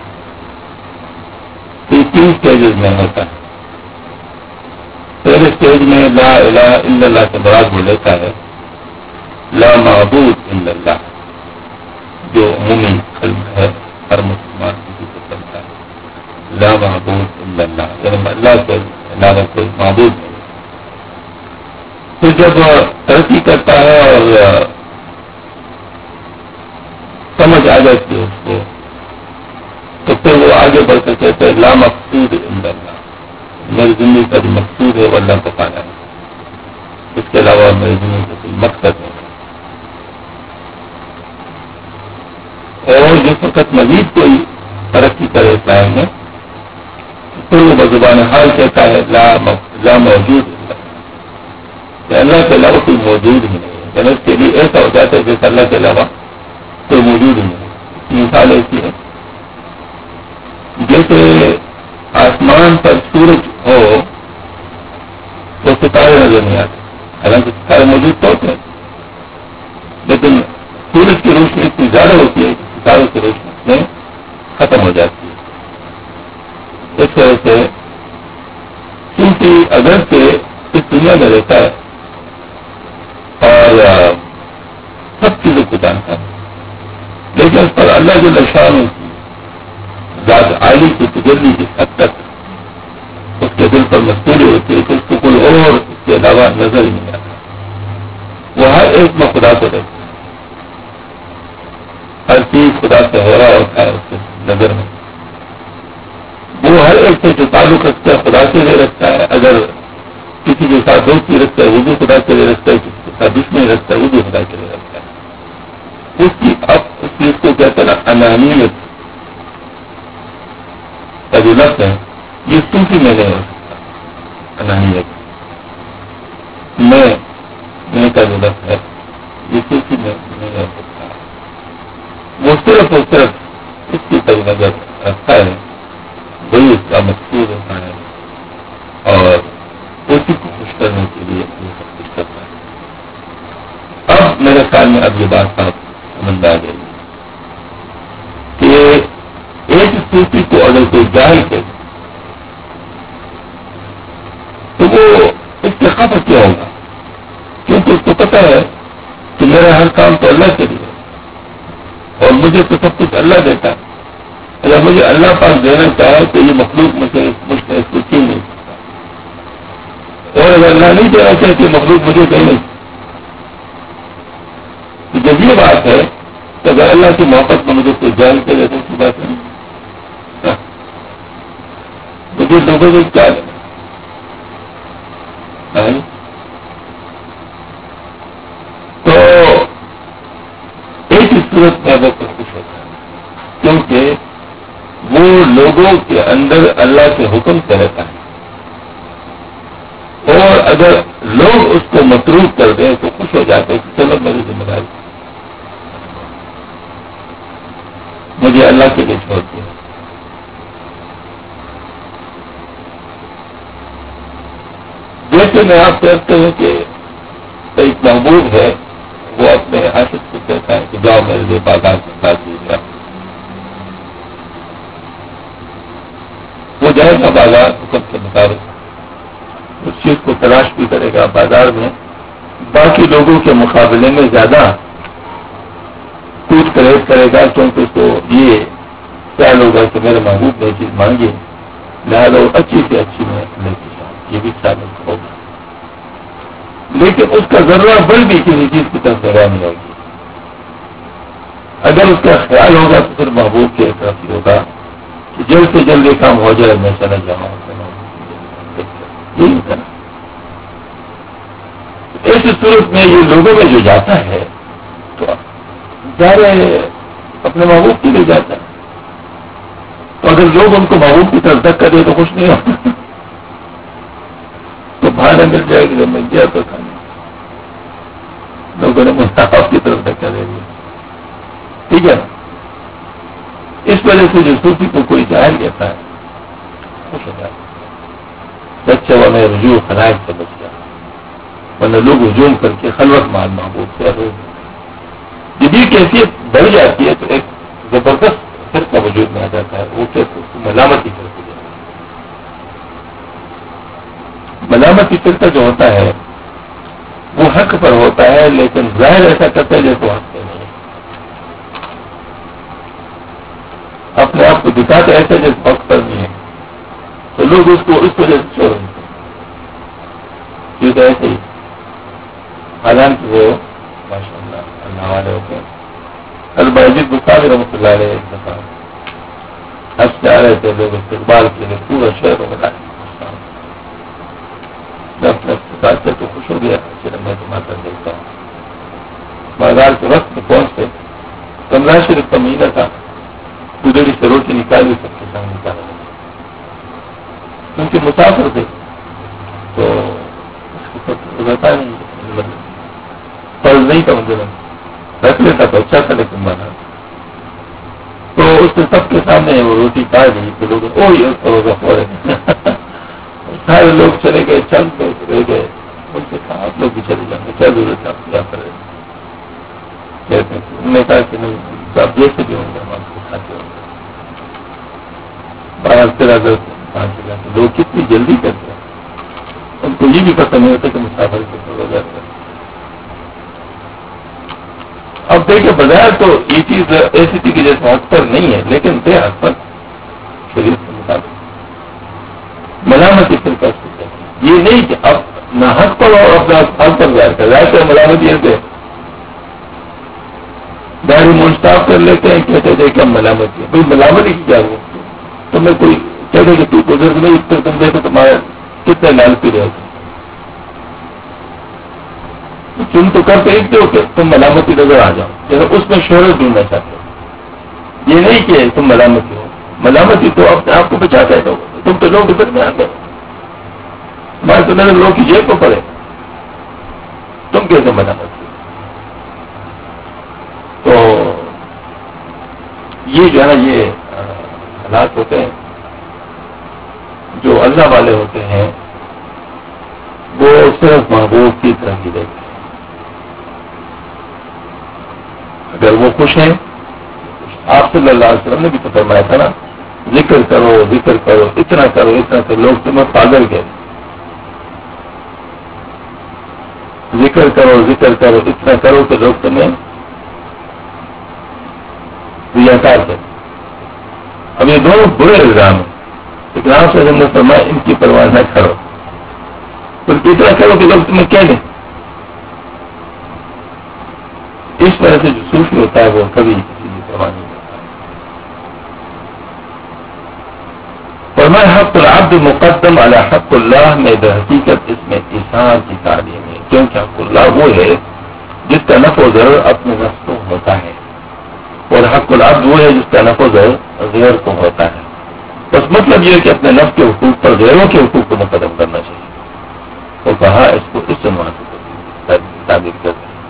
تو 3 اسٹیجز میں ہوتا ہے. پہلے اسٹیج میں لا الہ الا اللہ سے مراد وہ لیتا ہے لا معبود الا اللہ، جو عمومی کلمہ ہے، ہر مسلمان کسی کو چلتا ہے. لا معبود الا اللہ، یعنی اللہ کے علاوہ کوئی معبود نہیں. پھر جب ترقی کرتا ہے اور سمجھ آ جاتی ہے اس کو تو پھر وہ آگے بڑھ کر کہتے ہیں لا مقصود الا اللہ، میری زندگی کا جو مقصود ہے وہ اللہ کو پانا ہے، اس کے علاوہ میری زندگی کا کوئی مقصد نہیں. اور جس وقت مزید کوئی ترقی کرے پائیں گے تو وہ بزبان حال کہتا ہے لا موجود کہ اللہ کے علاوہ کوئی موجود ہی نہیں ہے. جنت کے لیے ایسا ہو جاتا ہے جیسے اللہ کے علاوہ کوئی موجود ہی نہیں ہے. مثال ایسی ہے جیسے آسمان پر سورج ہو تو ستارے نظر نہیں آتے، حالانکہ ستارے موجود تو ہوتے ہیں لیکن سورج کی روشنی اتنی زیادہ ہوتی ہے کہ ستاروں کی روشنی میں ختم ہو جاتی ہے. اس طرح سے کیونکہ اگر سے اس دنیا میں رہتا ہے اور سب چیزوں کو جانتا ہے لیکن اس پر اللہ جو لشان ذات عالی کی تجلی کی حد تک اس کے دل پر مستوری ہوتی ہے کہ اس کو کوئی اور اس کے علاوہ نظر ہی نہیں آتا. وہ ہر ایک میں خدا کو دیکھتا ہے، ہر چیز خدا سے ہو رہا ہوتا ہے اس کے نظر میں. وہ ہر ایک سے جو تعلق رکھتا ہے خدا کے لیے رکھتا ہے. اگر کسی کے ساتھ دوستی رکھتا ہے وہ بھی خدا کے لیے رکھتا ہے، کسی کے ساتھ دشمنی رکھتا ہے وہ بھی خدا کے لیے رکھتا ہے. اس کی اب اس چیز کو کہتے ہیں نا انانیت کا جو لفظ ہے یہ صوفی میں نہیں ہو سکتا. انانیت میں کا جو لفظ ہے یہ صوفی میں نہیں ہو سکتا. وہ صرف اور صرف اس کی طرف نظر رکھتا ہے، وہی اس کا مقصود ہوتا ہے اور اسی کو خوش کرنے کے لیے یہ سب کچھ کرتا ہے. اب میرے خیال میں اب یہ بات آپ سمجھ آ گئی کہ ایک صوفی کو اگر کوئی جاہل کرے تو وہ اس سے خفا کیا ہوگا، کیونکہ اس کو پتہ ہے کہ میرا ہر کام تو اللہ کے لیے اور مجھے تو سب کچھ اللہ دیتا ہے. اگر مجھے اللہ پاک دینا چاہے تو یہ مخلوق مجھے اس کو چھین نہیں سکتا، اور اگر اللہ نہیں دینا چاہے تو یہ مخلوق مجھے دے نہیں سکتا. جب یہ بات ہے تو اگر اللہ کی محبت میں مجھے کوئی جان کے لیے کی بات نہیں، مجھے لوگوں کو کیا دینا. تو ایک ہی صورت میں وہ خوش ہوتا ہے، کیونکہ وہ لوگوں کے اندر اللہ کے حکم سے رہتا ہے، اور اگر لوگ اس کو متروک کر دیں تو خوش ہو جاتے ہیں کہ چلو میری ذمہ داری مجھے اللہ کے لیے چھوڑ دیا۔ جیسے میں آپ کہتے ہوں کہ ایک محبوب ہے، وہ اپنے عاشق کو کہتا ہے کہ جاؤ میرے لیے بازار سے ساتھ دیجیے، وہ جائے گا بازار حکم کے مطابق، اس چیز کو تلاش بھی کرے گا بازار میں، باقی لوگوں کے مقابلے میں زیادہ کوچ پرہیز کرے گا، کیونکہ اس کو یہ خیال ہوگا کہ میرے محبوب نے چیز مانگی، لہٰذا وہ اچھی سے اچھی میں لے کے جاؤں، یہ بھی خیال ہوگا، لیکن اس کا ذرہ بل بھی کسی چیز کی طرف نگاہ نہیں ہوگی۔ اگر اس کا خیال ہوگا تو پھر محبوب کی طرف ہی ہوگا کہ جلد سے جلد یہ کام ہو جائے، میں چلا جاؤں۔ ایسی صورت میں یہ لوگوں میں جو جاتا ہے تو ظاہر اپنے محبوب کے لیے جاتا ہے، تو اگر لوگ ان کو محبوب کی طرف دھکا دے تو خوش نہیں ہوتا، تو بھانا مل جائے گی، جب مل گیا تو کھانا لوگوں نے مجھے آپ کی طرف دھکا دے دیا، ٹھیک ہے نا؟ اس وجہ سے جو صوفی کو کوئی ظاہر کہتا ہے خوش ہو جاتا ہے، بچہ وہ میں رجوع خلائق سے بچ گیا، ورنہ لوگ ہجوم کر کے خلوت مال محبوب سے جب یہ کیفیت بڑھ جاتی ہے تو ایک زبردست فرقہ وجود میں آ جاتا ہے، وہ کہتے اس کو ملامتی فرقہ جاتا ہے۔ ملامتی فرقہ جو ہوتا ہے وہ حق پر ہوتا ہے، لیکن ظاہر ایسا کرتا ہے جیسے حق پہ نہیں ہے، اپنے آپ کو دکھاتے ایسے جیسے حق پر نہیں ہے، تو لوگ اس کو اس وجہ سے چھوڑ دیتے ہیں، یہ تو ایسے ہی، حالانکہ وہ ماشاء اللہ اللہ والے ہوتے ہیں۔ الباجد بخاری رحمۃ اللہ علیہ ایک دفعہ حج سے آ رہے تھے، لوگ استقبال کے لیے پورا شہر میں اپنے استقبال سے تو خوش ہو گیا، چلے میں تمہارا دیکھتا ہوں۔ بازار کے وقت میں پہنچتے، کمرہ شریف کا مہینہ تھا، گدڑی سے روٹی نکالی، سب کے سامنے نکالا، کیونکہ مسافر تھے تو رہتا نہیں، فرض نہیں تھا مجھے رکھ لیتا تو اچھا تھا، لیکن بنا تو اس نے سب کے سامنے وہ روٹی کھا لی، تو لوگ سارے لوگ چلے گئے، چند لوگ رہ گئے، ان سے کہا آپ لوگ بھی چلے جائیں گے، کیا ضرورت ہے آپ کیا کریں؟ انہوں نے کہا کہ نہیں، آپ جیسے بھی ہوں گے ہم آپ کو کھاتے ہوں گے۔ 12-13 لوگ کتنی جلدی کرتے ہیں، ان کو یہ بھی پتہ نہیں ہوتا کہ مسافر کے ہو جاتا ہے۔ اب دیکھیں بظاہر تو یہ چیز ایسی تھی کہ جیسے حق پر نہیں ہے، لیکن بے حق پر شریعت کے مطابق ملامتی فرقہ ہے، یہ نہیں کہ اب نہ حق پر اور اپنا حق پر ظاہر کر ظاہر کر ملامتی ہے، داڑھی منصاف کر لیتے ہیں، کہتے تھے کہ ہم ملامتی ہے، بھائی ملامتی کی کیا ہو؟ تمہیں کوئی کہتے کہ تو بزرگ نہیں، پھر تم دیکھو تمہارا کتنے لال پی رہے تھے، تم تو کر دیکھتے ہو کہ تم ملامتی نظر آ جاؤ، جیسے اس میں شہرت ڈھونڈنا چاہتے ہو، یہ نہیں کہ تم ملامتی ہو، ملامتی تو اپنے آپ کو بچاتا ہے، تم تو لوگ ادھر میں آ گئے، تمہارے تو نظر لوگ کی جیب کو پڑے، تم کیسے ملامتی ہو؟ تو یہ جو ہے نا یہ حالات ہوتے ہیں، جو اللہ والے ہوتے ہیں وہ صرف محبوب کی طرف ہی دیکھتے ہیں، اگر وہ خوش ہیں، آپ صلی اللہ علیہ وسلم نے بھی تو فرمایا تھا نا، ذکر کرو ذکر کرو، اتنا کرو اتنا کرو، لوگ تمہیں پاگل کہتے ہیں، ذکر کرو ذکر کرو اتنا کرو کہ لوگ تمہیں ریاکار کرتے۔ اب یہ دونوں برے الزام ہیں، لیکن آپ سے نے فرمایا ان کی پرواہ نہ کرو، تو اتنا کرو کہ لوگ تمہیں کہہ دیں۔ اس طرح سے جو صوفی ہوتا ہے وہ کبھی کسی کی پرواہ نہیں کرتا۔ فرمایا حق العبد مقدم علی حق اللہ میں در حقیقت اس میں ایثار کی تعلیم ہے، کیونکہ حق اللہ وہ ہے جس کا نفع و ضرر اپنے نفس کو ہوتا ہے، اور حق العبد وہ ہے جس کا نفذ غیر کو ہوتا ہے. بس مطلب یہ ہے کہ اپنے نفس کے حقوق پر غیروں کے حقوق کو مقدم کرنا چاہیے. تو کہا اس کو اس عنوان سے تعبیر کرتے ہیں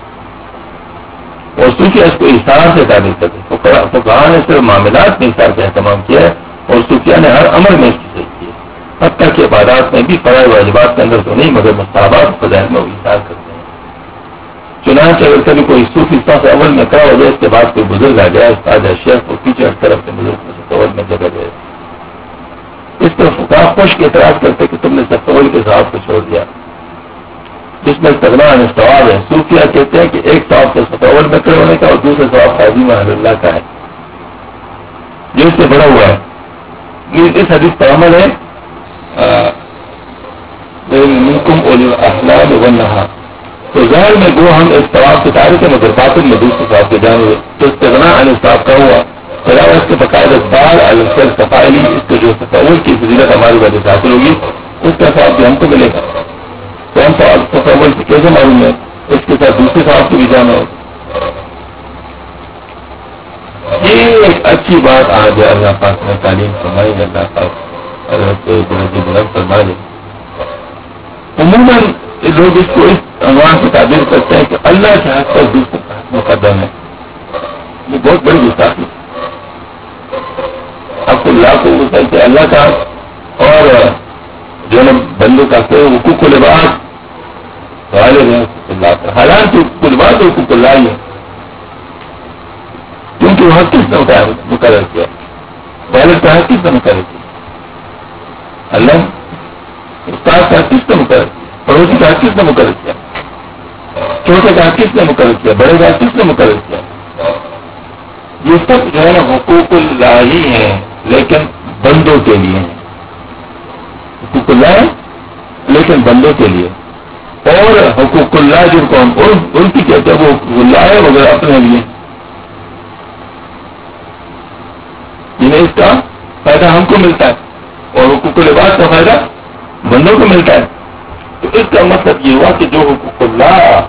اور صوفیہ اس کو احسان سے تعبیر کرتے ہیں. تو کہا نے صرف معاملات میں احسان کا اہتمام کیا ہے اور صوفیہ نے ہر عمل میں اس کی صحیح کی ہے. حتیٰ کہ عبادات میں بھی فرائض واجبات کے اندر تو نہیں مگر مستحبات فضائل میں وہ احسان کرتے ہیں. چنانچہ اگر کبھی کوئی صوفی صف اول میں کھڑا ہو جائے اس کے بعد کوئی بزرگ آ گیا استاد یا شیخ اور پیچھے ہٹ کر اپنے بزرگ میں صف اول میں جگہ دے. اس پر فقہا خوش کے اعتراض کرتے کہ تم نے صف اول کے صاحب کو چھوڑ دیا جس میں استغناء ثواب ہے. صوفیہ کہتے ہیں کہ ایک صاحب سے صف اول میں کھڑے ہونے کا اور دوسرے صاحب قاضی محل اللہ کا ہے جو اس سے بڑا ہوا ہے. اس حدیث پر عمل ہے منکم اولی الاحلام والنہا. تو ظاہر میں گو ہم اس طواف کے تاریخ مگر باطن میں دوسرے صاحب کے جانے ہوئے تو استغناء عن صاحب کا ہوا علاوہ اس کے باقاعدہ بال الفر صفائی اس کو جو تصور کی فضیلت ہماری وجہ سے حاصل ہوگی اس کا ثواب بھی ہم کو ملے گا. تو ہم تصور کی کیسے معلوم ہے اس کے ساتھ دوسرے صاحب کو بھی جانا ہو. یہ ایک اچھی بات آج اللہ پاک نے تعلیم فرمائی. اللہ پاک بلند فرما دے. عموماً لوگ اس کو اس عنوان سے تعبیر کرتے ہیں کہ اللہ کے حق پر دوسرے کا حق مقدم ہے. یہ بہت بڑی گستاخی ہے. آپ کو اللہ کو کہ اللہ کا اور جو نا بندوں کا کوئی حقوق لباس غالب ہے اللہ کا. حالانکہ حقوق لباس حقوق اللہ ہی ہے کیونکہ وہ حق کس نے مقرر کیا. والد کا حق کس نے مقرر کیا؟ اللہ. استاد کا حق کس نے مقرر کیا؟ پڑوسی کا حق کس نے مقرر کیا؟ چھوٹے کا حق کس نے مقرر کیا؟ بڑے کا حق کس نے مقرر کیا؟ یہ سب جو ہے نا حقوق اللہ ہی ہیں لیکن بندوں کے لیے ہیں. حقوق اللہ ہے لیکن بندوں کے لیے. اور حقوق اللہ جن کو ہم ان کی کہتے ہیں وہ حقوق اللہ ہے وغیرہ اپنے لیے جنہیں اس کا فائدہ ہم کو ملتا ہے اور حقوق لباس کا فائدہ بندوں کو ملتا ہے. تو اس کا مطلب یہ ہوا کہ جو حقوق اللہ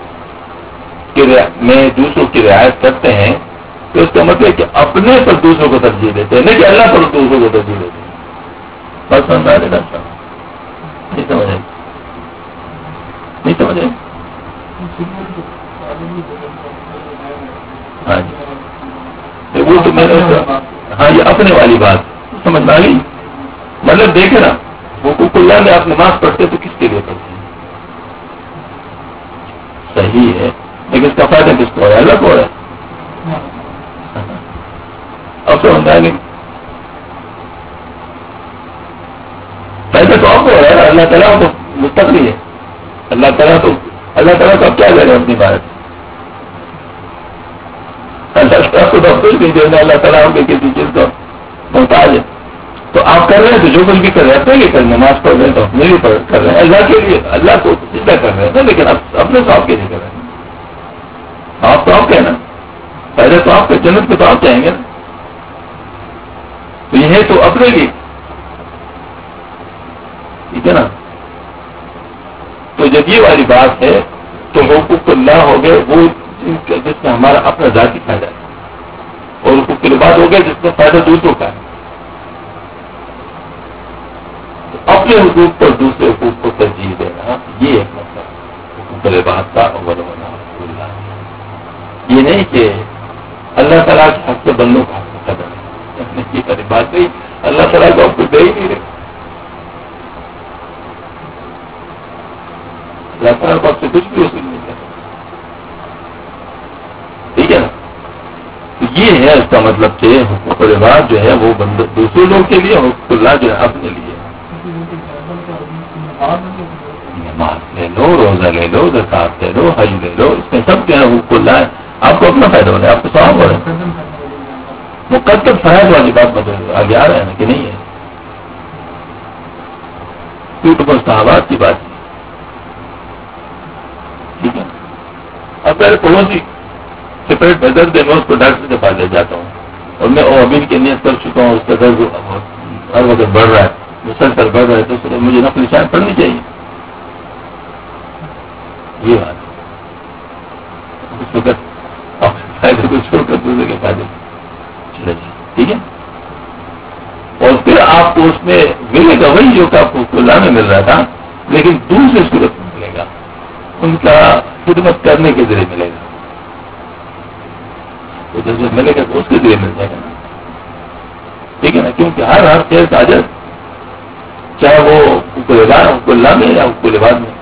میں دوسروں کی رعایت کرتے ہیں تو اس کا مطلب کہ اپنے پر دوسروں کو ترجیح دیتے ہیں نہیں کہ اللہ پر دوسروں کو ترجیح دیتے ہیں. بس سمجھ آ رہے نہیں سمجھے نہیں سمجھے. ہاں جی وہ تو میں نے ہاں یہ اپنے والی بات سمجھ میں آ گئی. مطلب دیکھے نا حقوق اللہ میں آپ نماز پڑھتے تو کس کے لیے پڑھتے ہیں؟ صحیح ہے لیکن اس کا فائدہ کس کو ہے؟ اللہ کو ہے. اب سمجھ آئے گی فائدہ تو آپ کو ہے. اللہ تعالیٰ کو مستقبل ہے. اللہ تعالیٰ تو اب کیا کرے اپنی بات. اللہ تعالیٰ کو تو کچھ نہیں دینا. اللہ تعالیٰ ہم کسی چیز کو محتاج ہے. تو آپ کر رہے ہیں تو جو کچھ بھی کر رہے ہیں اپنے لیے کر رہے ہیں. نماز پڑھ رہے ہیں تو اپنے لیے کر رہے ہیں اللہ کے لیے. اللہ کو سجدہ کر رہے ہیں لیکن اپنے تو آپ کے لیے کر رہے ہیں. آپ تو آپ کہنا پہلے تو آپ کے جنت کو تو آپ چاہیں گے نا. تو یہ ہے تو اپنے لیے ٹھیک ہے نا. تو جب یہ والی بات ہے تو حقوق اللہ ہو گئے وہ جس میں ہمارا اپنا ذاتی فائدہ ہے اور حقوق العباد ہو گئے جس میں فائدہ دوسروں کا ہے. اپنے حقوق پر دوسرے حقوق کو ترجیح دینا یہ ایک مطلب حقوق العباد کا اول ہونا. یہ نہیں کہ اللہ تعالیٰ کے حق سے بندوں کا حق قدر ہے. یہ ساری بات نہیں. اللہ تعالیٰ کو آپ کو دے ہی نہیں رہے. اللہ تعالیٰ کو آپ سے کچھ بھی حاصل نہیں کرتا. ٹھیک ہے نا. تو یہ ہے اس کا مطلب کہ حقوق العباد جو ہے وہ دوسرے لوگ کے لیے حقوق اللہ جو ہے اپنے لیے. نماز لے لو روزہ لے لو زکات لے لو حج لے لو اس میں سب جو ہے حقوق اللہ ہے. آپ کو اپنا فائدہ ہو رہا ہے. آپ کو ثواب ہو رہا ہے. مقدم فائد والی بات بدل آگے آ رہا ہے نا کہ نہیں ہے. تو مستحبات کی بات ٹھیک ہے. اب پہلے پڑوسی سے پیٹ میں درد ہے میں اس کو ڈاکٹر کے پاس لے جاتا ہوں اور میں ابھی کی نیت کر چکا ہوں. اس کا درد ہر وقت بڑھ رہا ہے مسلسل بڑھ رہا ہے تو مجھے نفل شاید پڑھنی چاہیے. یہ بات اس وقت فائدے کو چھوڑ کر دوسرے کے فائدے چلے جائیں. ٹھیک ہے. اور پھر آپ کو اس میں ملے گا وہی جو کہ آپ کو کلا میں مل رہا تھا, لیکن دوسرے صورت میں ملے گا, ان کا خدمت کرنے کے ذریعے ملے گا. تو جب ملے گا تو اس کے ذریعے مل جائے گا. ٹھیک ہے نا, کیونکہ ہر خیر تاجر چاہے وہ کلا میں یا کلباد میں.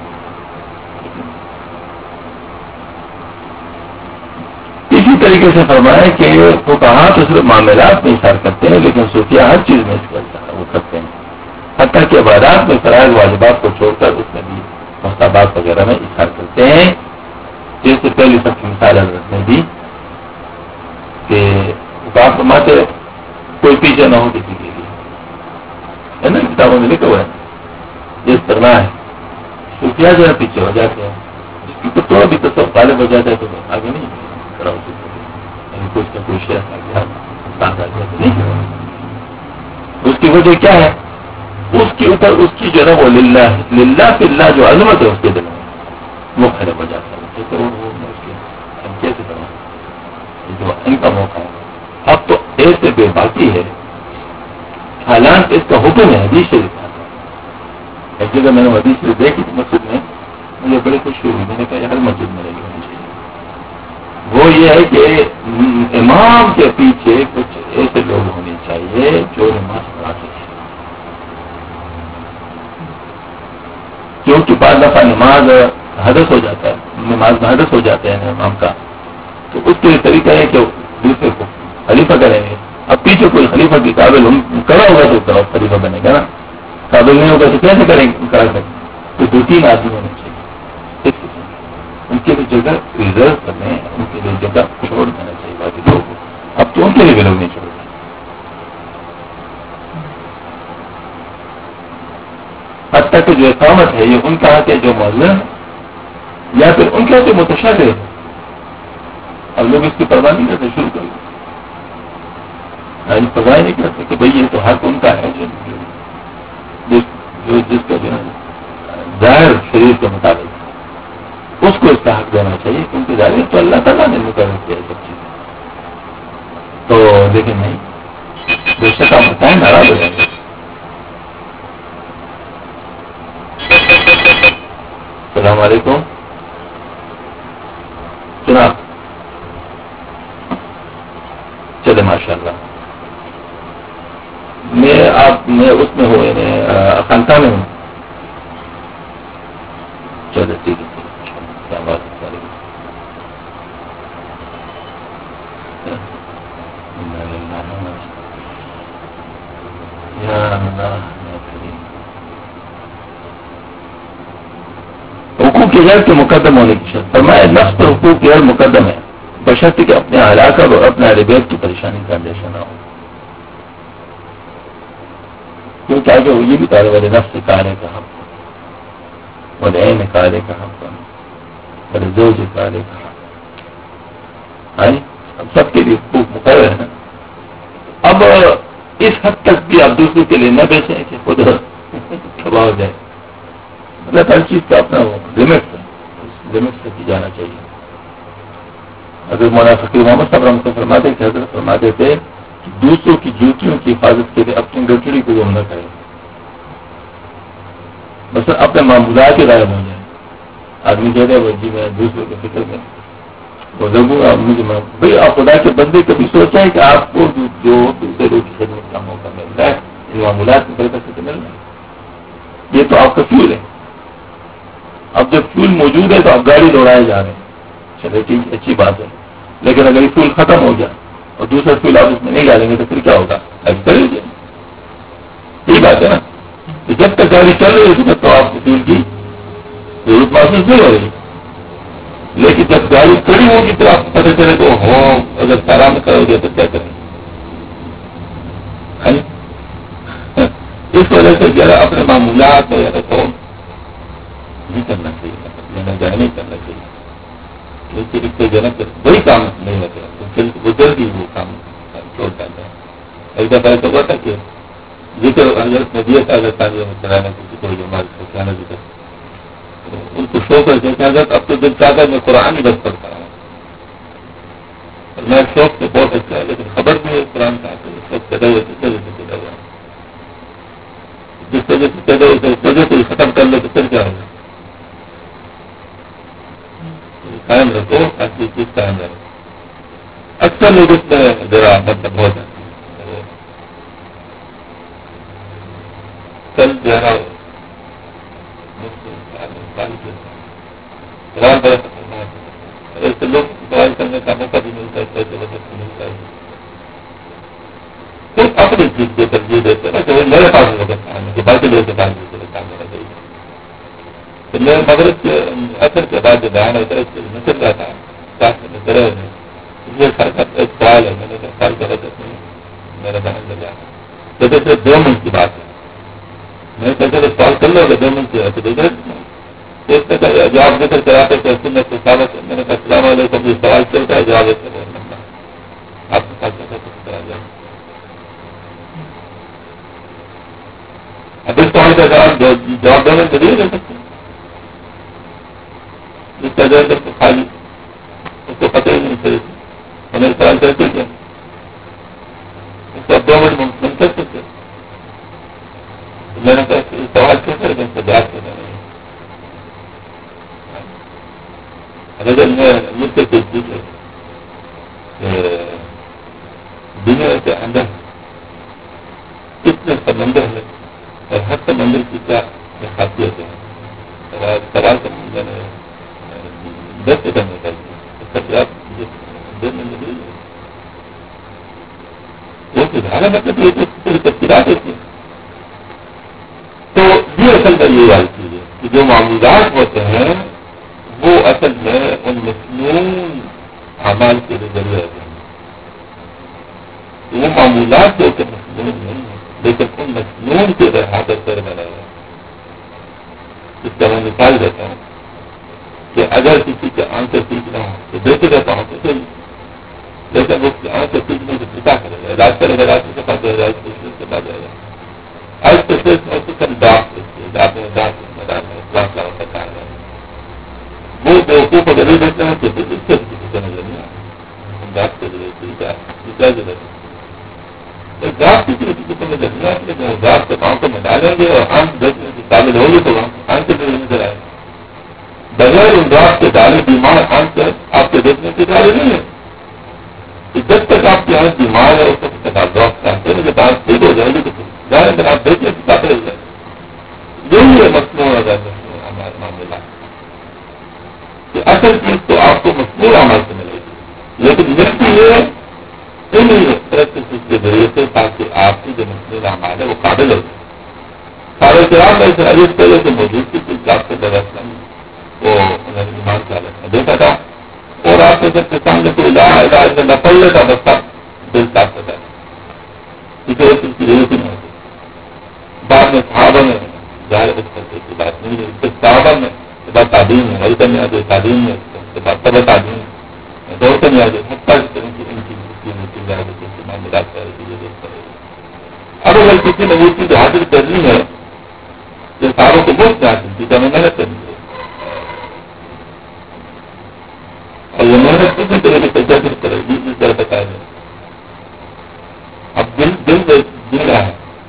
اسی طریقے سے فرمایا کہ وہ کہاں تو صرف معاملات میں اشار کرتے ہیں, لیکن صوفیہ ہر چیز میں اس کا وہ کرتے ہیں, حتیٰ کہ عبادات میں فرائض واجبات کو چھوڑ کر اس میں بھی مستحبات وغیرہ میں اشار کرتے ہیں. جیسے پہلی سب کی مثال حضرت نے دی کہ آپ فرماتے کوئی پیچھے نہ ہو کسی کے لیے, ہے نا, کتابوں میں لکھا ہوا ہے جس طرح ہے. صوفیہ جو ہے پیچھے ہو جاتے ہیں, جس کی تو بھی تو سب غالب ہو جاتا ہے تو آگے نہیں کھڑا ہو سکتے, کچھ نہ کوئی شہر نہیں. اس کی وجہ کیا ہے؟ اس کے اوپر اس کی جو ہے وہ للہ فی اللہ جو عظمت ہے اس کے دل میں وہ کھڑے ہو جاتا ہے. کیسے کرنا جو ان کا موقع ہے. اب تو ایسے بے باقی ہے, حالانکہ اس کا حکم ہے. حدیث شریف آتا ہے. ایک جگہ میں نے حدیث شریف دیکھی تھی مسجد میں, مجھے بڑی خوشی ہوئی. میں نے کہا ہر مسجد میں رہی ہونی چاہیے. وہ یہ ہے کہ امام کے پیچھے کچھ ایسے لوگ ہونے چاہیے جو نماز پڑھا سکے, کیونکہ بعض دفعہ نماز حدث ہو جاتا ہے, نماز میں حدث ہو جاتے ہیں امام کا, تو اس کے طریقہ ہے کہ دوسرے کو خلیفہ کریں گے. اب پیچھے کوئی خلیفہ کی قابل کرا ہوگا تو خلیفہ بنے گا نا, قابل نہیں ہوگا تو کیسے کرا سکتے. تو 2-3 آدمی ہونے چاہیے, ان کے لیے جگہ ریزرو کرنے, ان کے لیے جگہ چھوڑ دینا چاہیے باقی لوگوں کو. اب تو ان کے لیے بھی لوگ نہیں چھوڑ رہے. حتیٰ کہ جو اقامت ہے یہ ان کا حق ہے جو مؤذن یا پھر ان کے جو متشدد ہے. اب لوگ اس کی پرواہ نہیں کرتے, شروع کر پرواہ نہیں کرتے کہ بھئی یہ تو حق ان کا ہے جس کا جو ہے ظاہر شریف کے مطابق اس کو اس کا حق دینا چاہیے, کیونکہ ظاہر تو اللہ تعالیٰ نے مقرر کیا ہے سب چیزیں. تو لیکن نہیں, بے شک آپ بتائیں ناراض ہو جائیں گے. السلام علیکم جناب. چلے ماشاء اللہ. میں اس میں ہوں, خانقاہ میں ہوں. چلے ٹھیک ہے. حقوق غیر کے مقدم ہونے کی شرط فرمایا, نفس پر حقوق غیر مقدم ہے بشرط کہ اپنے ہلاکت اور اپنے اہل بیت کی پریشانی کا اندیشہ نہ ہو. کیونکہ آگے وہ یہ بھی کہا والے نفس کارے کا حق, والے عین کارے کا حق, والے زوج کارے کا حق, سب کے لیے حقوق مقرر ہے. اب اس حد تک بھی آپ دوسرے کے لیے نہ بیچیں کہ خود تباہ ہو جائے. مطلب ہر چیز کا اپنا وہ لمٹ ہے, اس لمٹ سے کی جانا چاہیے. حضرت مولانا فقیر محمد صاحب رحمۃ اللہ فرماتے کہ حضرت فرماتے تھے کہ دوسروں کی جوتیوں کی حفاظت کے لیے اپنی گٹڑی کو گم نہ کرے. مثلا اپنے معمولات کے غائب ہو جائیں. آدمی کہہ رہے وہ جی میں دوسروں کے فکر میں وہ لوگوں مجھے بھائی آپ خدا کے بندے کبھی سوچا ہے کہ آپ کو جو دوسرے لوگ کی خدمت کا موقع مل رہا ہے ان معمولات میں برکت سے مل رہا ہے, یہ تو آپ کا فیول ہے. اب جب فیول موجود ہے تو آپ گاڑی دوڑائے جا رہے ہیں, چلے ٹھیک اچھی بات ہے. لیکن اگر یہ فیول ختم ہو جائے اور دوسرا فیول آپ اس میں نہیں ڈالیں گے تو پھر کیا ہوگا؟ اب کر لیجیے. یہی بات ہے نا, جب تک گاڑی چل رہی ہے اس میں تو آپ کو فیول کی ضرورت محسوس نہیں ہو رہی. لیکن جب گاڑی کھڑی ہوگی تو آپ کو پتہ چلے تو اگر آرام کرو گے تو کیا کریں. اس وجہ سے ذرا اپنے معمولات وغیرہ کو نہیں کرنا چاہیے, لینا جانا نہیں کرنا چاہیے. کیونکہ اس سے جنک وہی کام نہیں ہوتا تو وہ جلدی وہ کام چھوڑ جاتا ہے. ایک دفعہ ایسا ہوا تھا کہ ذکر حضرت نے دیا تھا اگر تعلیم چلانا کسی کو جماعت کو کیا نہ ذکر ان کو شو کر کے حضرت اب تو دل چاہتا ہے میں قرآن ہی بس پڑھتا ہوں. اور میں شوق سے بہت اچھا ہے لیکن خبر بھی ہے قرآن کا شوق پیدا ہوئے سے پیدا ہوا جس وجہ سے پیدا ہوئے اس وجہ سے ختم کر لو تو پھر کیا ہوگا قائم رکھو ایسی چیز قائم رکھو اکثر لوگ اس میں ذرا مطلب ہو جاتے ہیں کل جو ہے ایسے لوگ سوال کرنے کا موقع بھی ملتا ہے پیسے وقت ملتا ہے صرف اپنی چیز کو ترجیح دیتے ہیں کہ میرے پاس وقت آنے کے باقی لوگوں کے پاس بھی کام کرنا چاہیے تو میں مغرب کے اثر کے بعد جو بیان ہوتا ہے اس سے نکل رہا تھا کرے ایک سوال ہے میں نے سوال کرا تھا میرا بیان کر رہا تو صرف 2 منٹ کی بات ہے میں کہتے سوال کر لو گا 2 منٹ کی تو جواب دے کر کراتے تھے سنت کے سابق میں نے کہا السلام علیکم یہ سوال چلتا ہے جواب دیتے رہے آپ کے پاس کرا جائے اب اس سوال کا جواب دینے کے لیے دے سکتے جس کا جائے تو خالی اس کو پتہ ہی نہیں چلے ہمیں سوال کرتے کیا اس کو 2 منٹ من کر سکتے میں نے کہا سوال کیوں کرے گا اس کا جواب دینا نہیں اگر میں مجھ سے کچھ پوچھے دنیا کے اندر کتنے سمندر ہے اور ہر سمندر کی کیا خاصیت ہے سوال کا میں نے 10 سیکنڈ میں کر دیا اس کا جواب 2 منٹ میں وہ سدھارا مطلب یہ پوری تفصیلات ہوتی ہیں تو یہ اصل میں یہ والی چیز ہے کہ جو معمولات ہوتے ہیں وہ اصل میں ان مصنون اعمال کے ذریعے ہوتے ہیں وہ معمولات جو کہ مصنون نہیں ہیں لیکن ان مصنون کے احاطے پر بنا ہے اس کا میں مثال دیتا ہوں کہ اگر کسی کے آنکھ سیکھنا ہو تو دیکھے رہتا ہوں تو صحیح لیکن اس کی آنکھ سیکھنے سے کیا کرے گا علاج کرے گا علاج کے پاس جائے گا کے پاس جائے گا آج کے صرف میں سکن ڈاک میں وہ بیوقوف کو غریب دیتے ہیں تو اس سے کسی نظر نہیں آتا ڈاک کے ضرورت ڈاک کی کسی کو نظر نہیں آتی لیکن ڈاک کے پاؤں کو میں ڈالیں گے اور آنکھ دیکھنے کی قابل ہوگی تو آنکھ کے ضرور نظر آئے بغیر ان ڈاک کے ڈالے بیمار آنکھ آپ کے دیکھنے کے قابل نہیں ہے جب تک آپ کی آنکھ بیمار ہے اس وقت آپ ڈاک چاہتے ہیں جب آنکھ ٹھیک ہو جائے گی تو ظاہر اگر آپ دیکھنے کی قابل ہو جائے یہی ہے مصنوع اگر ہمارے معاملہ کہ اصل چیز تو آپ کو مصنوع عمل سے ملے گی لیکن ملتی ہے انہیں پریکٹس کے ذریعے سے تاکہ آپ کی جو مصنوع عمل ہے وہ قابل ہو جائے سارے کرام میں سے عجیب پہلے سے موجود تھی کچھ آپ کے درخت وہ ایمان چالک دیکھا تھا اور آپ کے سب کے سامنے کوئی علاج نہ پڑ لیتا بس دل صاف کرتا کسی اور چیز کی ضرورت ہی نہیں ہوتی بعد میں صحابہ میں ظاہر اس طرح کی بات نہیں ہے پھر صحابہ میں بعد تعلیم ہے وہی کرنے آتے تعلیم ہے اس کے بعد طبع تعلیم ہے دور کرنے آتے حتیٰ معاملات اب اگر کسی نے وہ چیز حاصل کرنی ہے تو ساروں کو بہت سے حاصل کی ہمیں محنت کرنی ہے اور یہ محنت کسی طرح کی تجربہ کرے گی اس طرح بتایا جائے اب دل رہا ہے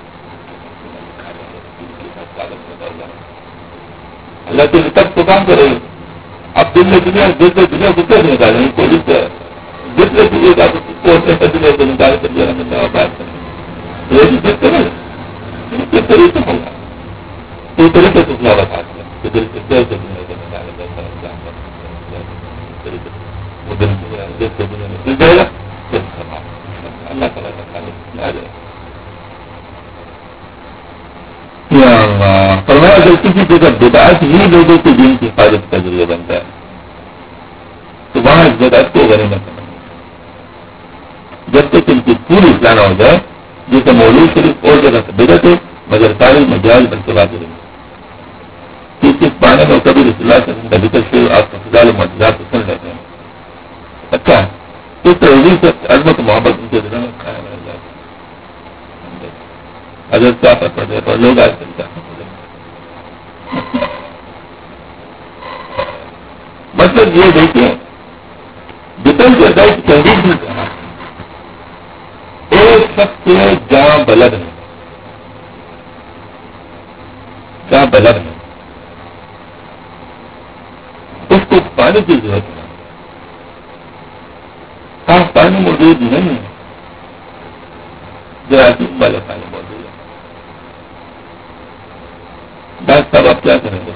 اللہ کے تب تو کام کرے گی اب دل میں دنیا کو کر نکالیں کوئی جتنے دنیا کا دنیا کو نکال کر دیا بات کریں کرے کس طریقے سے ہوگا کس طریقے سے دنیا بتاتے ہیں کہ دل سے کیسے دنیا کو نکالے گا وہ دل جس سے دنیا میں دل جائے گا اللہ تعالیٰ کا خالق آ جائے فرمایا اگر کسی جگہ بدعت ہی لوگوں کے دین کی حفاظت کا ذریعہ بنتا ہے تو وہاں اس بدعت کو غنیمت سمجھیں جب تک ان کی پوری اصلاح نہ ہو جائے جسے مولوی شریف اور جگہ سے بدعت ہے مگر ساری مجاز بلکہ باتیں نہیں کس پانے میں کبھی رسول اللہ صلی اللہ علیہ وسلم سے آپ کو فضال معجزات سن لیتے ہیں اچھا اس طرح سے عظمت محبت ان کے دلوں میں قائم رہ جاتی اگر کیا پڑ جائے تو لوگ آج کل کیا مطلب یہ دیکھیں ڈپینڈ کے درد تحریر نہیں کرنا. ایک شخص کے جہاں بلد ہے، جہاں بلد ہے، اس کو پانی کی ضرورت ہے. صاف پانی موجود نہیں ہے، جراثیم والے پانی موجود ہے. ڈاکٹر صاحب آپ کیا کریں گے؟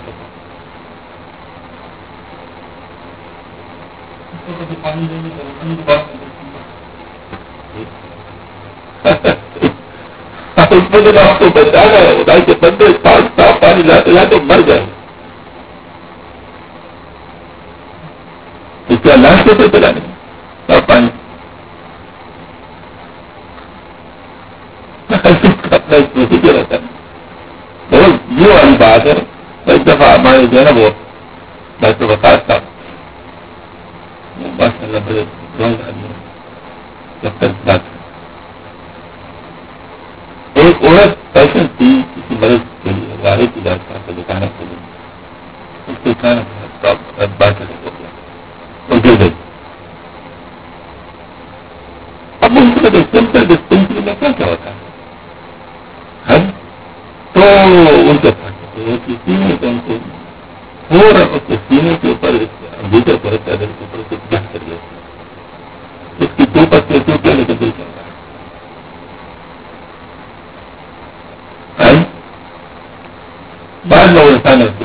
اس میں جب آپ کو بچانا ہے خدائی کے بندے صاف پانی لاتے لاتے مر جائیں. اس کے اللہ سے چلانے صاف پانی اپنا اس پروسیجر رہتا ہے. بہت یہ والی بات ہے. ایک دفعہ ہمارے جو ہے نا وہ ڈاکٹر وقاص صاحب ماشاء اللہ بڑے ایک عورت پیشنٹ تھی کسی مرض کے لیے غارے کی ڈاکٹر صاحب کو دکھانے کے لیے. اس کے کھانا بات ہو گیا اور گر گئی. اب ان کو سمپل ڈسپینسری میں کیا ہوتا ہے تو ان کے سینے کو ان کو تھوڑا اس کے سینے کے اوپر انگیٹر پر چادر کے اوپر کچھ گھس کر گیا. اس کی دو پتے ٹوٹے لیکن دل چل رہا ہے. بعد میں انسان کی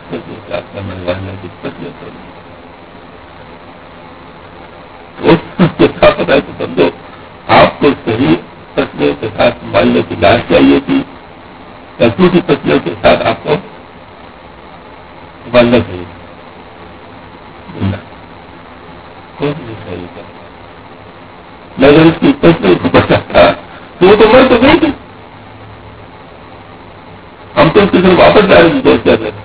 پتا ہے کہ سمجھو آپ کو صحیح فصلوں کے ساتھ مالنے کی لاش چاہیے تھی یا دوسری فصلوں کے ساتھ آپ کو مالنا چاہیے تھی. اگر اس کی فصلوں کو بچا تھا تو وہ تو مر تو گئی تھی. ہم تو اس کی طرف واپس جا رہے ہیں دوست کر رہے تھے.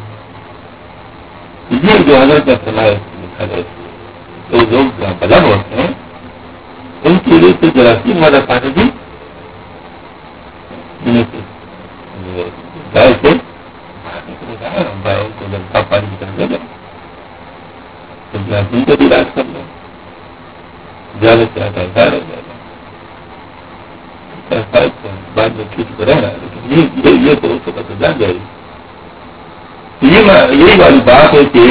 یہ جو حضرت کا سنا لکھا گیا تو لوگ بلند ہوتے ہیں ان کے لیے تو جراثیم والا پانی بھی گائے سے صاف پانی کی طرف لے جائیں تو جراثیم کا بھی علاج کر لیں. زیادہ سے زیادہ ہو جائے گا بعد میں ٹھیک تو رہنا ہے لیکن یہ تو اس وقت جان جائے گی. یہی والی بات ہے کہ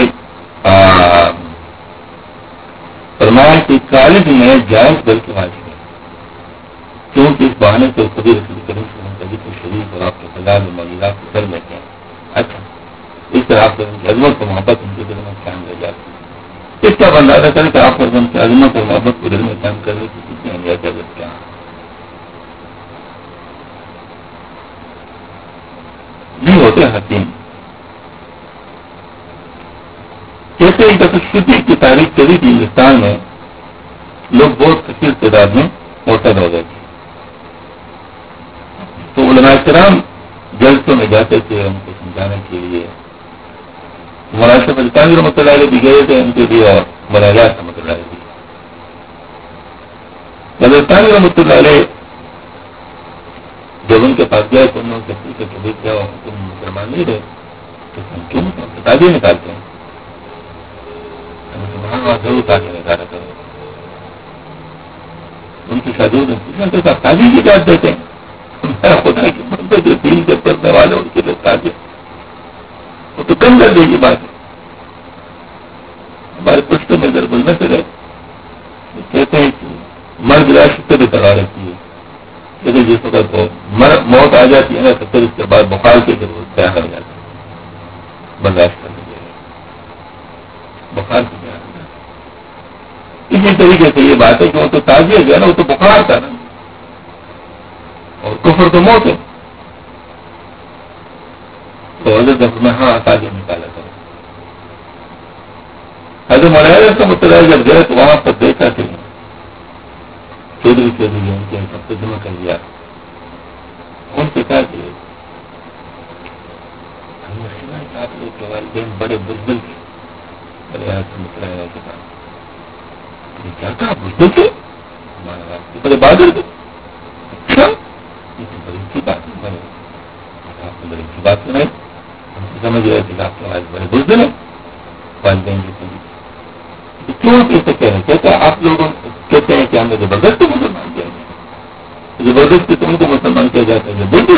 فرمایا کہ کالج میں جائز بلکہ واجب ہے کیونکہ اس بہانے سے کبھی رسول کریم سے کبھی تو شریف اور آپ کے خلال معاملات کے گھر میں کیا اچھا اس طرح آپ کی عظمت و محبت ان کے دل میں قائم رہ جاتی ہے. اس کا اندازہ کریں کہ آپ ان کی عظمت اور محبت کو دل میں قائم کرنے کی کتنی اہمیت ہے کیا نہیں ہوتے حکیم. کیسے ایک تشدد کی تاریخ چلی تھی ہندوستان میں لوگ بہت کثیر تعداد میں معتاد ہو گئے تھے تو علماء کرام جلسوں میں جاتے تھے ان کو سمجھانے کے لیے. مولانا ملتانی رحمۃ اللہ علیہ بھی گئے تھے ان کے لیے اور مولانا رحمۃ اللہ علیہ بھی. ملتانی رحمۃ اللہ علیہ جب ان کے پاس گئے تو انہوں نے پوچھا کہ دیکھ جاؤ تم مسلمان نہیں رہے تو ہم کیوں کتابیں نکالتے ہیں ضرور تاکہ نکالا کرو. ان کی شادی نے پوچھا تو تعلیم کی بات دیتے ہیں خدا کی بندے جو دین کے پڑھنے والے ان کے لیے تاکہ وہ تو کم کر دے گی بات. ہمارے پشتوں میں اگر بولنے سے رہے کہتے ہیں کہ مرد راشد سے بھی کرا رہتی ہے لیکن جس وقت کو موت آ جاتی ہے نا تو پھر اس کے بعد بخار کی ضرورت تیار ہو جاتی ہے برداشت کرنے کے لیے بخار کی تیار ہو جاتی. اسی طریقے سے یہ بات ہے کہ وہ تو تازیہ جو ہے نا وہ تو بخار تھا نا اور کفر تو موت ہے تو حضرت میں ہاں تازیہ نکالا تھا. حضرت مولانا سے مطلع جب گئے تو وہاں پر دیکھا کہ چودھری ان کے سب سے جمع کر دیا. ان سے کہا کہ آپ لوگ کے والدین بڑے بزدل تھے بڑے مطلع کے پاس کیا کہا بزدل تھے بڑے بہادر تھے. اچھا یہ تو بڑی اچھی بات ہے آپ کو بڑی اچھی بات سنائی ہم کو سمجھ رہے تھے کہ آپ کے والد بڑے بزدل ہیں والدین کے کیوں کیسے کہہ رہے ہیں؟ کہتا ہے آپ لوگ کہتے ہیں کہ ہم نے زبردستی مسلمان کیا گیا، زبردستی تم کو مسلمان کیا جاتا ہے، بالکل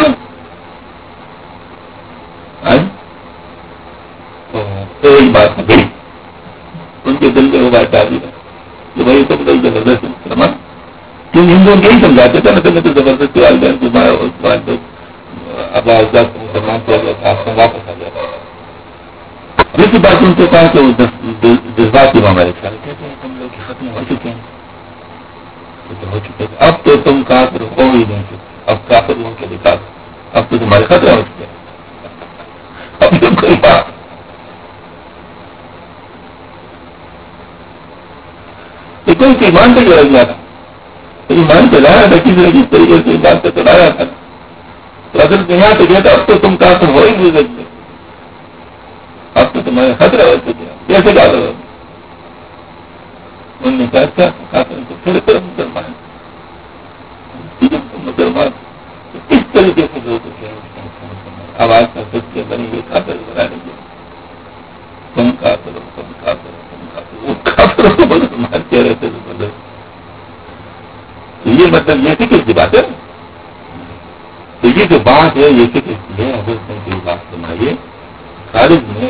تو ایک بات ہے ان کے دل میں وہ بات آ رہی ہے کہ بھائی تم تو زبردستی مسلمان، کیوں ہندوؤں یہی سمجھاتے تھے نا تمہیں تو زبردستی والدین تمہارا اب مسلمان کیا گیا تھا، آپ کو واپس آ جاتا ہے۔ دوسری بات ان سے کہا کہ وہ جذباتی ہمارے خیال کہتے ہیں تم لوگ ختم ہو چکے ہیں، ہو چکے تھے، اب تو تم کافر ہو ہی نہیں سکتے، اب کافر ہو کے دکھا دو، اب تو تمہارے خطرہ ہو چکے ہیں، اب تو کوئی بات کوئی ایمان کا جو رجنا تھا، ایمان چلایا تھا کسی نے جس طریقے سے ایمان سے چلایا تھا، تو اگر یہاں سے گیا تھا اب تو تم کافر ہو ہی نہیں سکتے، اب تو تمہارے خطرہ ہو چکے ہیں، کیسے کافر ہو؟ انہوں نے کہا اچھا کافر تو پھر مسلمان مسلمان اس طریقے سے جو اب آج کا سچ کے بنی ہوئی کافر بنانے کے تم کافر ہو، تم کافر ہو، تم کافر ہو، وہ کافر ہو مسلمان کہہ رہے تھے زبردست۔ تو یہ مطلب یہ فکر کی بات ہے، تو یہ جو بات ہے یہ فکر کی ہے، اگر کوئی بات سنائیے خارج میں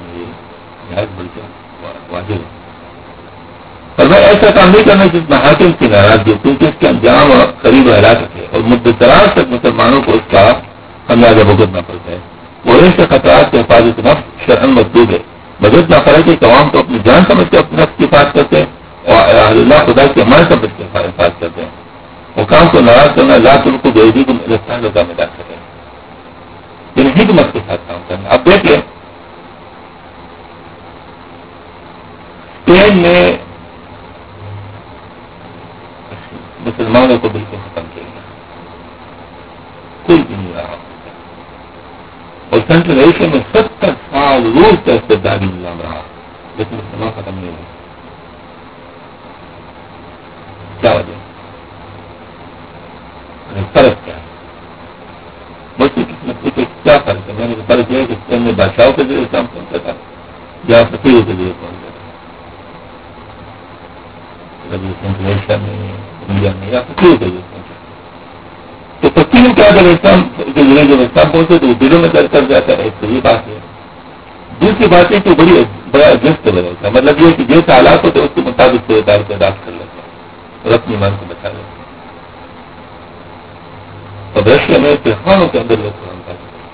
واضح ہے، اور میں ایسا کام نہیں کرنا جس میں حاکم کی ناراضگی، کیونکہ اس کے انجام اور قریب ہلاکت ہے اور مدت دراز تک مسلمانوں کو اس کا خمیازہ بھگتنا پڑتا ہے۔ وہ ایسے خطرات سے حفاظت نفس شرعن مطلوب ہے، مگر نہ فرق ہے کہ عوام تو اپنی جان سمجھ کے اپنے نفس کی حفاظت کرتے ہیں اور اللہ خدا کی امان سمجھ کے حفاظت کرتے ہیں۔ حکام کو ناراض کرنا ذات ان کو بیدی کو ہندوستان کا میں ڈال سکے، یعنی حکمت کے ساتھ کام کرنا۔ اب دیکھیے اسپین میں مسلمانوں کو بالکل ختم کیا گیا، کوئی بھی نہیں رہا، اور سینٹرل ایشیا میں 70 سال روز کا استبدادی نظام رہا، لیکن مسلمان ختم نہیں ہوئے۔ کیا وجہ؟ فرق کیا ہے؟ مجھ سے کس نے پوچھا کیا فرق ہے؟ میں نے فرق یہ ہے کہ اسپین میں بادشاہوں کے ذریعے کام پہنچا تھا یا فقیروں کے ذریعے پہنچا تھا، سینٹرل ایشیا میں انڈیا میں یا فقیروں کے ذریعے پہنچا، تو فقیر کیا اگر اسلام کے ذریعے جب اسلام پہنچے تو وہ دلوں میں درد کر جاتا ہے، تو یہ بات ہے۔ دوسری بات ہے کہ بڑا ایڈجسٹ ہو جاتا ہے، مطلب یہ کہ جیسے حالات ہوتے ہیں اس کے مطابق سے ادا کر لیتا ہے اور اپنی ایمان کو بچا لیتا ہے۔ اور رشیا میں تہواروں کے اندر لوگ قرآن پڑھتے تھے،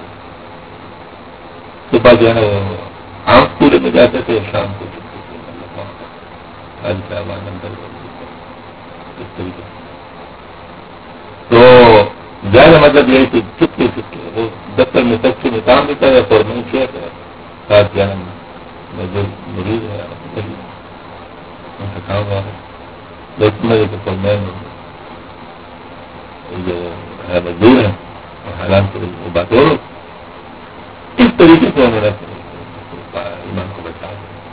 صبح جو ہے عام پورے میں جاتے تھے، شام کو اس طریقے سے۔ تو زیادہ مطلب یہ ہے کہ چپکے وہ دفتر میں تک میں کام دیتا ہے اور نہیں کیا ساتھ جانا میں جو مریض ہے ان کا کام ہوا ہے لیکن میں جو ہے مزدور ہے اور حالات سے وہ بات ہو اس طریقے سے انہوں نے ایمان کو بچایا۔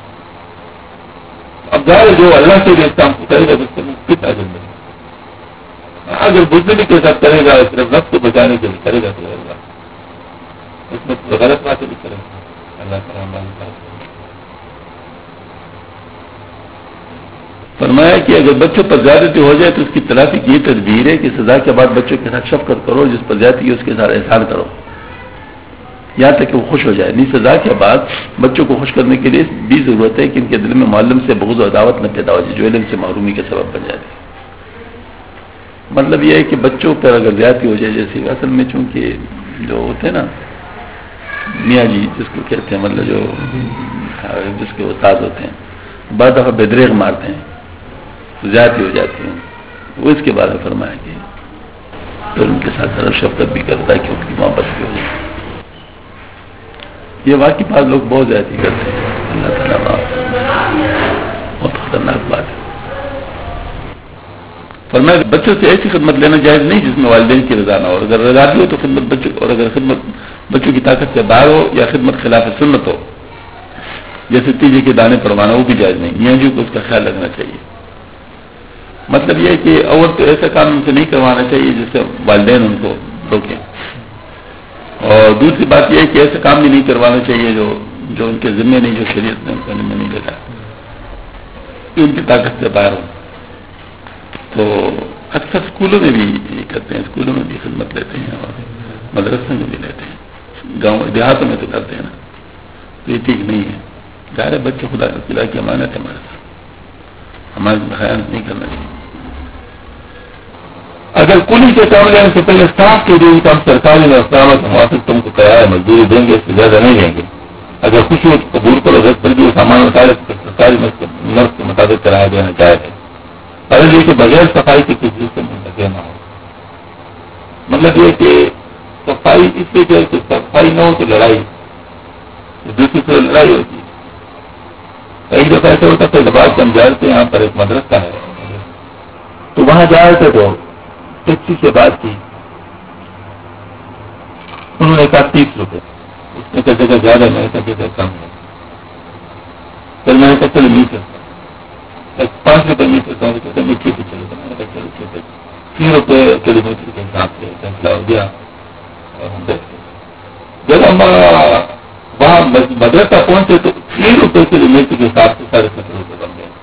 اب ظاہر جو اللہ کے لیے کام کرے گا اس سے کس عجب نہیں، اگر بزدلی کے ساتھ کرے گا صرف نفس کو بچانے کے لیے کرے گا تو ہوگا، اس میں غلط باتیں بھی کرے گا۔ اللہ تعالیٰ فرمایا کہ اگر بچوں پر زیادتی ہو جائے تو اس کی تلافی کی تدبیر ہے کہ سزا کے بعد بچوں کے ساتھ شفقت کرو، جس پر زیادتی ہے اس کے ساتھ احسان کرو یہاں تک کہ وہ خوش ہو جائے۔ نہیں، سزا کے بعد بچوں کو خوش کرنے کے لیے بھی ضرورت ہے کہ ان کے دل میں معلم سے بغض و عداوت نہ پیدا ہو جائے جو علم سے محرومی کا سبب بن جاتی ہے۔ مطلب یہ ہے کہ بچوں پر اگر زیادتی ہو جائے، جیسے اصل میں چونکہ جو ہوتے ہیں نا میاں جی جس کو کہتے ہیں، مطلب جو جس کے استاد ہوتے ہیں بعض دفعہ بدریغ مارتے ہیں، زیادتی ہو جاتی ہیں، وہ اس کے بارے میں فرمایا کہ پھر ان کے ساتھ ذرا شفقت بھی کرتا ہے کہ ان کی محبت بھی ہو جائے۔ یہ واقعی بعض لوگ بہت زیادتی کرتے ہیں، اللہ تعالیٰ بہت خطرناک بات ہے۔ فرمایا کہ بچوں سے ایسی خدمت لینا جائز نہیں جس میں والدین کی رضا نہ ہو، اگر رضا بھی ہو تو خدمت بچوں، اور اگر خدمت بچوں کی طاقت سے باہر ہو یا خدمت خلاف سنت ہو جیسے تیجے کے دانے پروانا، وہ بھی جائز نہیں، میاں جی کو اس کا خیال رکھنا چاہیے۔ مطلب یہ ہے کہ اور تو ایسا کام ان سے نہیں کروانا چاہیے جس سے والدین ان کو روکیں، اور دوسری بات یہ ہے کہ ایسا کام بھی نہیں کروانا چاہیے جو ان کے ذمہ نہیں، جو شریعت نے ان کا ذمہ نہیں لیتا۔ ان کی طاقت سے باہر ہوں. تو اکثر اسکولوں میں بھی یہ کرتے ہیں، اسکولوں میں بھی خدمت لیتے ہیں اور مدرسوں میں بھی لیتے ہیں. گاؤں دیہاتوں میں تو کرتے ہیں نا، تو یہ ٹھیک نہیں ہے. ظاہر بچے خدا کی امانت ہے ہمارے ساتھ، ہمارے خیال نہیں کرنا چاہیے. اگر کلی کے کام لینے سے پہلے صاف کے دن کام سرکاری نظامت موافق تم کو کرایہ مزدوری دیں گے، اس سے زیادہ نہیں دیں گے. اگر خوشی ہو تو قبول کرو، ضرورت پڑی سامان مطابق سرکاری نرس کے مطابق کرایہ دینا چاہے گا. پہلے یہ کہ بغیر صفائی کی کسی چیز سے منتقل نہ ہو. مطلب یہ کہ صفائی اس لیے کہ صفائی نہ ہو تو لڑائی، دوسری سے لڑائی ہوتی ہے. کئی دفعہ ایسا ہوتا ہے دباؤ سے ہم جاتے ہیں، یہاں پر ایک مدرسہ ہے تو وہاں جا رہے تھے تو ٹیکسی سے بات کی، انہوں نے کہا 30 روپے، اس نے کہا جگہ زیادہ، میں نے کہا جگہ کم ہے. پھر میں نے کہا چلو میٹر 5 روپے میٹر میٹھی سے چلے گا. میں نے کہا چلو ٹھیک ہے، 3 روپے کلو میٹر کے حساب سے فیصلہ ہو گیا. اور ہم دیکھتے جب ہم وہاں مدرسہ پہنچے تو 3 روپے کلو میٹر کے حساب سے 17.5 روپے بن گئے.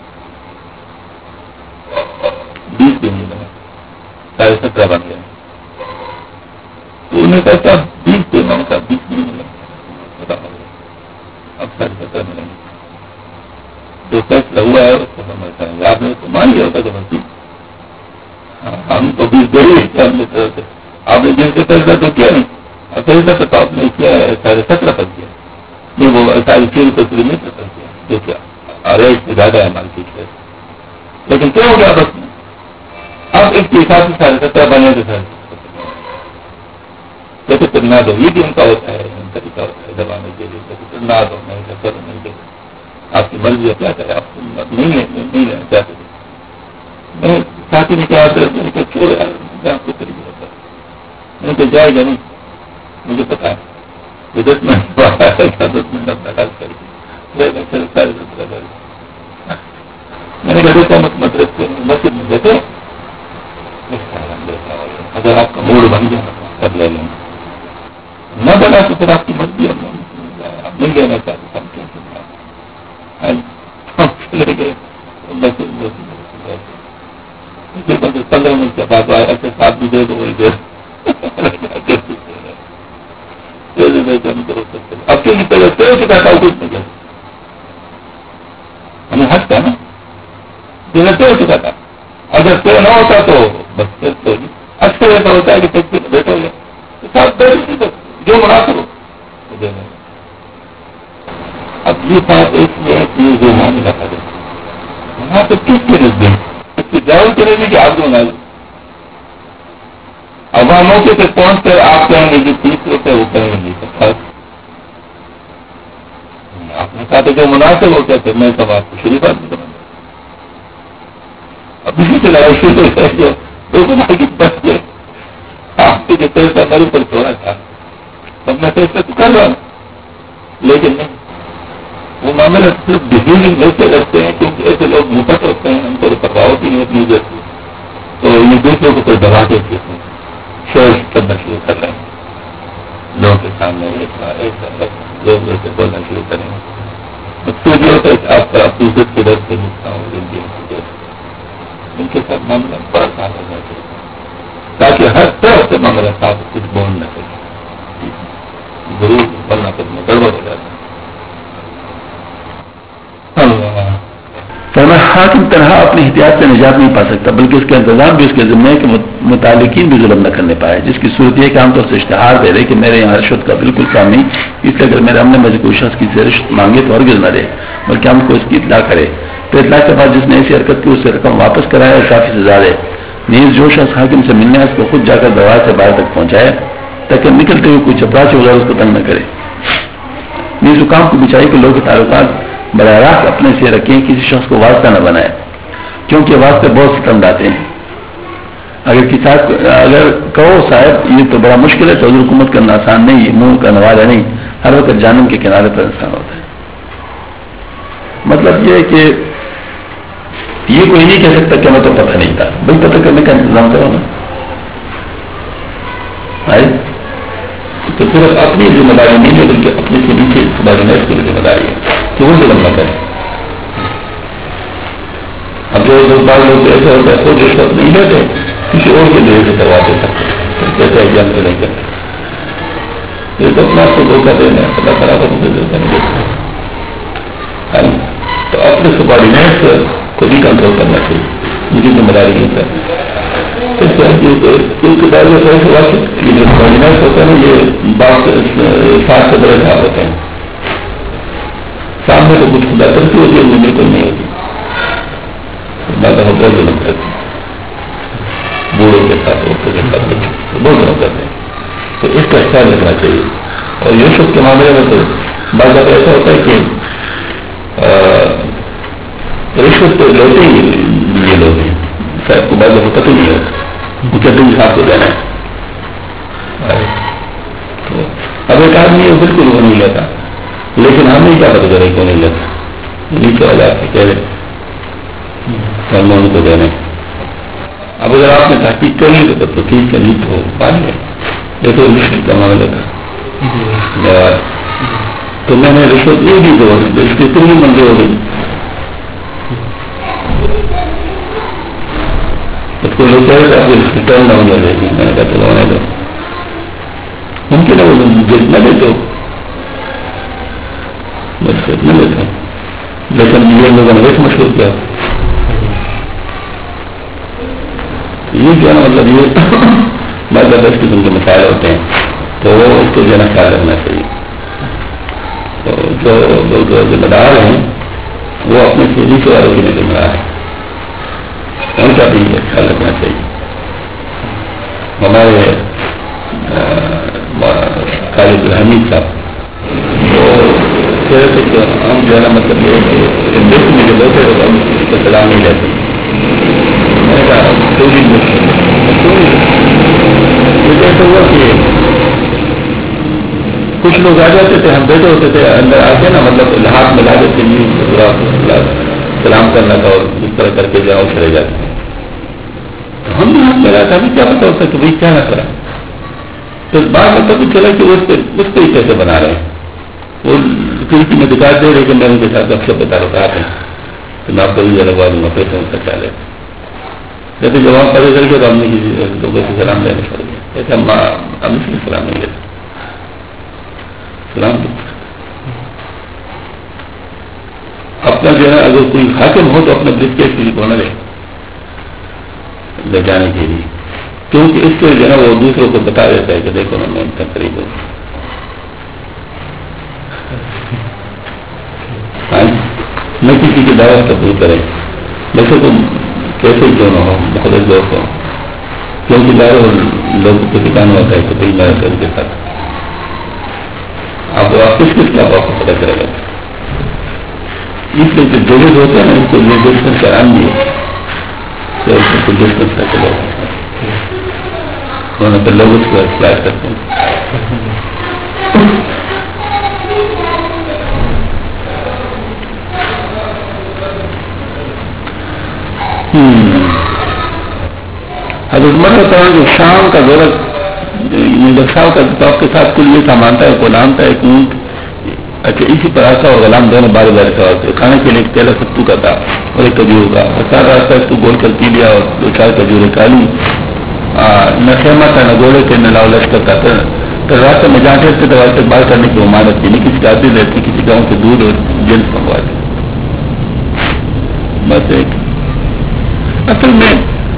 20 بھی نہیں بنے، 17.5 بن گئے. تو انہوں نے کہا 20 پہ، میں نے کہا 20 نہیں ملیں گے، اب 17.5 ملیں گے. جو فیصلہ ہوا ہے اس کو سمجھتا ہے. آپ نے تو مان لیا ہوتا کہ ہم تو 20 دے ہی طرح سے آپ نے جن سے فیصلہ تو کیا نہیں، اور فیصلہ تو آپ نے کیا ہے 17.5 پر کیا نہیں، وہ 6.5 روپے کلو میٹر پر کیا جو کیا ریٹ سے زیادہ ہے مارکیٹ سے. لیکن کیا ہو گیا بس میں اب اس کے حساب سے 17.5 بنے تو جیسے پھر نہ دو، یہ بھی ان کا ہوتا ہے، ان طریقہ ہوتا ہے دبانے کے لیے. جیسے پھر نہ دو، نہیں کرو، نہیں دو، آپ کی مرضی ہے، کیا کرے آپ نہیں لینا چاہتے. میں ساتھی نے کہا چھوڑے آپ کو طریقے ہوتا ہے. میں تو جائے گا نہیں، مجھے پتا ہے کہ 10 منٹ 10 منٹ اپنا خرچ کر کے میں نے کہا مطلب مسجد میں دیتے اگر آپ کا موڈ بن گیا کر لے لیں، نہ بنا تو پھر آپ کی مرضی ہے، آپ نہیں لینا چاہتے ہم چلے گئے. 15 منٹ کے بعد آیا کہ ساتھ بھی دے دو وہی دے اب کیوں نہیں پہلے تیرے سے کہتا ہوں کچھ نہیں ہمیں ہٹ تھا نا، تیرے سے کہتا اگر تو نہ ہوتا تو بس تو اکثر ایسا ہوتا ہے کہ بیٹھو گے ساتھ بیٹھ جو مناسب ہو. اب یہ بات ایک میں جو معاملہ کرے وہاں پہ کس کے نزدیک اس کی جاؤ کرے گی کہ آپ جو نہ اب وہاں موقع پہ پہنچ کر آپ کہیں گے کہ 30 روپے وہ کہیں گے آپ نے کہا تو جو مناسب ہو کہتے میں سب آپ کو شروع بات نہیں کروں گا. اب اسی سے لڑائی شروع ہے جو بچ گئے آپ کے جو پیسہ میرے اوپر چھوڑا تھا تب میں پیسہ تو کر رہا ہوں، لیکن نہیں وہ معاملہ صرف ڈیزیز ایسے رکھتے ہیں کیونکہ ایسے لوگ مفت رکھتے ہیں، ان کو پرواہ ہوتی نہیں اپنی جیسے تو یہ دوسروں کو کوئی دبا دیتے ہیں، شور کرنا شروع کر رہے ہیں لوگوں کے سامنے لوگ ایسے بولنا شروع کریں گے. مقصود یہ ہوتا ہے کہ آپ کا عزت کے ڈر سے ملتا ہوں ان کے ساتھ معاملہ بڑا صاف ہونا چاہیے تاکہ ہر طرح سے معاملہ صاف کچھ بول نہ کرے، ضرور بولنا کرنا گڑبڑ ہو جاتا ہے. حاکم تنہا اپنی احتیاط سے نجات نہیں پا سکتا بلکہ اس کا انتظام بھی اس کے ذمہ کے متعلقین بھی ظلم نہ کرنے پائے، جس کی صورت یہ کہ عام طور سے اشتہار دے دے کہ میرے یہاں رشوت کا بالکل کام نہیں، اس لیے اگر میرے ہم نے مجھے کوئی شخص کی سے رشوت مانگے تو ہرگز نہ دے بلکہ ہم کو اس کی اطلاع کرے. تو اطلاع کے بعد جس نے ایسی حرکت کی اس سے رقم واپس کرائے اور کافی سزا دے. نیز جو شخص حاکم سے ملنے اس کو خود جا کر دروازے سے باہر تک پہنچائے تاکہ نکلتے ہوئے کوئی چپراسی وغیرہ اس کو تنگ نہ کرے. نیز حکام کو بچائی کہ لوگ تعلقات براہ راست اپنے سے رکھیں، کسی شخص کو واسطہ نہ بنائے کیونکہ واسطے بہت ستم آتے ہیں. اگر کہو صاحب یہ تو بڑا مشکل ہے تو حکومت کرنا آسان نہیں، یہ منہ کا نوازا نہیں، ہر وقت جہنم کے کنارے پر انسان ہوتا ہے. مطلب یہ ہے کہ یہ کوئی نہیں کہہ سکتا کہ ہمیں تو پتہ نہیں تھا، بھائی پتہ کرنے کا انتظام کرو نا. تو صرف اپنی ذمہ داری نہیں ہے بلکہ اپنے سے نیچے سبارڈینیٹ کی ذمہ داری ہے کہ وہ ظلم نہ کرے. جو بعض لوگ ایسا ہوتا ہے خود رشوت نہیں لیتے کسی اور کے لیے سے کروا دے سکتے کہتے ہیں جان نہیں کرتے یہ تو اپنا آپ کو دھوکہ دینا ہے اللہ تعالیٰ کو مجھے دھوکہ نہیں دیتا تو اپنے سبارڈینیٹ کو بھی کنٹرول کرنا چاہیے مجھے ذمہ داری نہیں ہے کیونکہ بعض میں ایسے واقع یہ جو سبارڈینیٹ ہوتا ہے نا یہ بات ساتھ سے بڑے صاحب ہوتے ہیں سامنے تو کچھ خدا کرتی ہوتی ہے مجھے کوئی نہیں ہوتی بات ہوتا ہے ظلم کرتے ہیں بوڑھوں کے ساتھ عورتوں کے ساتھ بہت ظلم کرتے ہیں تو اس کا خیال رکھنا چاہیے اور یوسف کے معاملے میں تو بعض دفعہ ایسا ہوتا ہے کہ رشوت تو لیتے ہی یہ لوگ ہیں شاید کو بعض دفعہ پتہ نہیں ہوتا وہ کہتے ہیں صاحب کو دینا ہے اب ایک آدمی ہے بالکل وہ نہیں لیتا لیکن ہم نہیں کیا پتا کرے کیوں نہیں لیتا نیچے والا آپ سے کہہ رہے ان کو دینے اب اگر آپ نے تحقیق کر لی تو ٹھیک ہے نہیں تو پانی ہے یہ تو رشوت کا معاملہ تھا تو میں نے رشوت نہیں دی تو اس کی اتنی منظور ہو گئی اس کو لوگ کہہ رہے ریٹرن نہ ہونے دے گی میں نے کہا چلو ہونے دو ممکن ہے وہ نہ دیتے ہو نہیں لیتے لیکن یہ لوگوں نے ویسے مشہور کیا یہ کیا نا مطلب یہ بعض دس قسم کے مسائل ہوتے ہیں تو اس کو جو ہے نا خیال رکھنا چاہیے تو جو لوگ ذمہ دار ہیں وہ اپنے سیدھی سے والوں کی نہیں ذمہ دار ہے ان کا بھی خیال رکھنا چاہیے ہمارے خالد الحمید صاحب وہ کہہ رہے تھے کہ ہم جو ہے نا مطلب یہ دیکھ میں جو بیٹھے تو ہم اس کو سلام نہیں لیتے میں نے کہا ایسا ہوا کہ کچھ لوگ آ جاتے تھے ہم بیٹھے ہوتے تھے اندر آتے نا مطلب ہاتھ ملا دیتے سلام کرنا تھا اور اس طرح کر کے جاؤ چلے جاتے ہیں تو ہم نے ہاتھ ملا تھا ابھی کیا پتا ہوتا کہ بھائی کیا نہ کرا تو بعد میں پتہ چلا کہ وہ اس طریقے سے بنا رہے ہیں وہ کسی میں دکھا دے رہے کہ میں ان کے ساتھ اکثر تعلقات ہیں تو میں آپ کو بھی لگوا دوں گا پیسے ان کا چالے جیسے جب ہم پتہ چل گیا تو ہم نے کسی لوگوں سے سلام لینا چھوڑ دیا ایسے ہم اس میں سلام نہیں لیتے سلام اپنا جو ہے اگر کوئی حاکم ہو تو اپنا برسکیٹ کسی کو نہ لے جانے کے لیے کیونکہ اس سے جو ہے وہ دوسروں کو بتا دیتا ہے کہ دیکھو میں ان کا قریب ہوں نہ کسی کی دعوت قبول کریں ویسے تو کیسے کیوں نہ ہو مختلف لوگ ہو کیونکہ دار لوگوں کو دکھانا ہوتا ہے کہ بھائی میرا کر کے ساتھ آپ کس کا آپ کو پتہ کرے گا اس لیے جو ڈیلیٹ ہوتے ہیں نا ان کو یہ ڈسٹینس آرام دی ڈسٹینس رکھ لوگ تو لوگ اس کو اختیار کرتے ہیں حضرت عمر رضی اللہ عنہ شام کا ضرورت صاحب کا آپ کے ساتھ کل یہ سامان تھا ایک غلام تھا ایک اونٹ اچھا اسی پر آتا اور غلام دونوں بار بار کا کھانے کے لیے ایک تیلا ستو کا تھا اور ایک کجور کا سارا راستہ اس کو گول کر پی لیا اور دو چار کجوریں کھالی نہ خیمہ تھا نہ گولے تھے نہ لاؤ لشکر تھا تو راستے میں جاتے تھے تو راستے بار کرنے کی امانت تھی نہیں کسی آدمی رہتی کسی گاؤں سے دودھ اور جنس منگواتے بس ایک اصل میں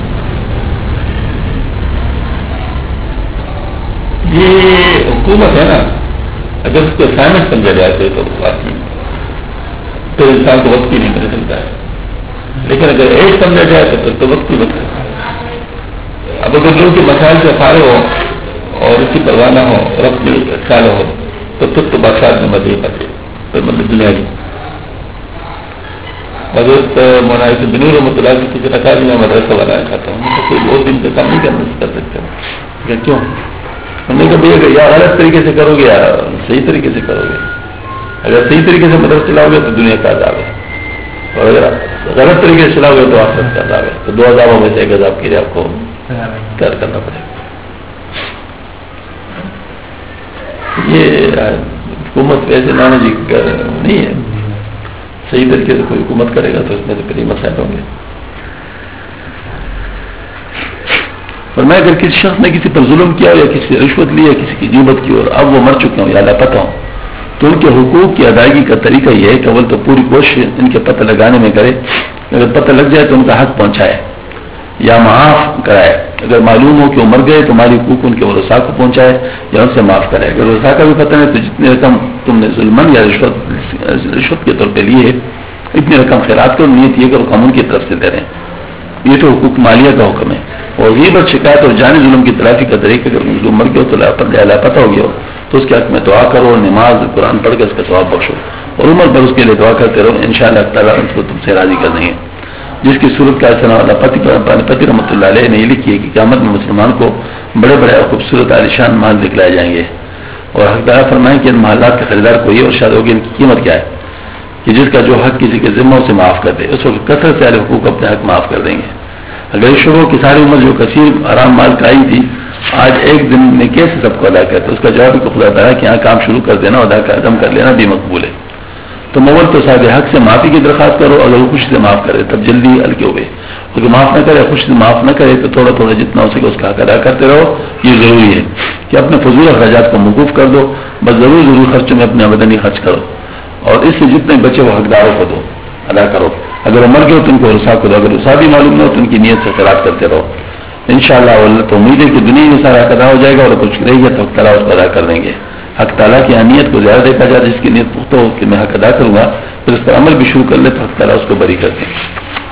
یہ حکومت ہے نا اگر اس کو اسائنمنٹ سمجھا جاتے تو بات نہیں تو انسان کو وقت ہی نہیں مل سکتا ہے لیکن اگر ایک سمجھا جائے تو وقت ہی بچ سکتا ہے اب اگر لوگ کے مسائل سے فارغ ہو اور اس کی پرواہ نہ ہو اور اپنے خیال ہو تو پھر تو بادشاہ میں مزے پاتے پھر مطلب دنیا کی حضرت مولانا بنور رحمۃ اللہ کی کسی نقالی میں مدرسہ بنانا چاہتا ہوں تو کوئی اور دن سے کام نہیں کر سکتے کیوں ہم نے کہا یا غلط طریقے سے کرو گے یا صحیح طریقے سے کرو گے اگر صحیح طریقے سے مدرسہ چلاؤ گے تو دنیا کا عذاب ہے اور اگر غلط طریقے سے چلاؤ گے تو آخرت کا عذاب ہے تو دو عذابوں میں سے ایک عذاب کے لیے آپ کو کر کرنا پڑے گا یہ حکومت ویسے نانا جی نہیں ہے صحیح طریقے سے کوئی حکومت کرے گا تو اس میں سے پھر مسائل ہوں گے فرمایا اگر کسی شخص نے کسی پر ظلم کیا ہو یا کسی سے رشوت لی یا کسی کی غیبت کی اور اب وہ مر چکے ہوں یا لاپتہ ہوں تو ان کے حقوق کی ادائیگی کا طریقہ یہ ہے کہ اول تو پوری کوشش ان کے پتہ لگانے میں کرے، اگر پتہ لگ جائے تو ان کا حق پہنچائے یا معاف کرائے، اگر معلوم ہو کہ وہ مر گئے تو مالی حقوق ان کے ورثاء کو پہنچائے یا ان سے معاف کرائے، اگر ورثاء کا بھی پتہ نہیں تو جتنی رقم تم نے ظلمن یا رشوت کے طور پہ لیے اتنی رقم خیرات کرو، نیت یہ کہ وہ قانون کی طرف سے دے رہے ہیں۔ یہ تو حقوق مالیہ کا حکم ہے۔ اور غیبت، شکایت اور جانی ظلم کی تلافی کا طریقہ، اگر مظلوم مر گیا ہو تو لاپتہ ہو گیا ہو تو اس کے حق میں دعا کرو، نماز قرآن پڑھ کے اس کا ثواب بخشو اور عمر پر اس کے لیے دعا کرتے رہو، انشاءاللہ تعالیٰ اس کو تم سے راضی کر دیں گے۔ جس کی صورت کا پتی رحمۃ اللہ علیہ نے یہ لکھی ہے کہ قیامت میں مسلمان کو بڑے بڑے اور خوبصورت عالیشان محل دکھلائے جائیں گے اور حقدار فرمائیں کہ ان محلات کے خریدار کوئی اور شاید ہوگی ان کی قیمت کیا ہے کہ جس کا جو حق کسی کے ذمہ سے معاف کر دے، اس وقت کثرت سے حقوق اپنے حق معاف کر دیں گے۔ اگر اس شعبوں کی ساری عمر جو کثیر آرام مال کا آئی تھی آج ایک دن میں کیسے سب کو ادا کرتے، اس کا جواب کو خدا تعالیٰ کہ یہاں کام شروع کر دینا، ادا کا عدم کر لینا بھی مقبول ہے۔ تو مول تو صاحب حق سے معافی کی درخواست کرو، اگر وہ خوشی سے معاف کرے تب جلدی ہلکے ہوئے، کیونکہ معاف نہ کرے خوشی سے معاف نہ کرے تو تھوڑا تھوڑا جتنا ہو سکے اس کا حق ادا کرتے رہو۔ یہ ضروری ہے کہ اپنے فضول اخراجات کو موقوف کر دو، بس ضرور خرچوں میں اپنے آمدنی خرچ کرو اور اس سے جتنے بچے وہ حقداروں کو دو، ادا کرو۔ اگر وہ مر گئے تو ان کو ورثاء کو دو، اگر ورثاء بھی معلوم نہ ہو تو ان کی نیت سے خیرات کرتے رہو۔ انشاءاللہ اللہ تو امید ہے کہ دنیا میں سارا حق ادا ہو جائے گا اور کچھ رہے گا تو حق تعالیٰ اس کو ادا کر دیں گے۔ حق تعالیٰ کی نیت کو زیادہ دیکھا جائے، جس کی نیت پختہ ہو کہ میں حق ادا کروں گا پھر اس پر عمل بھی شروع کر لے تو حق تعالیٰ اس کو بری کرتے ہیں۔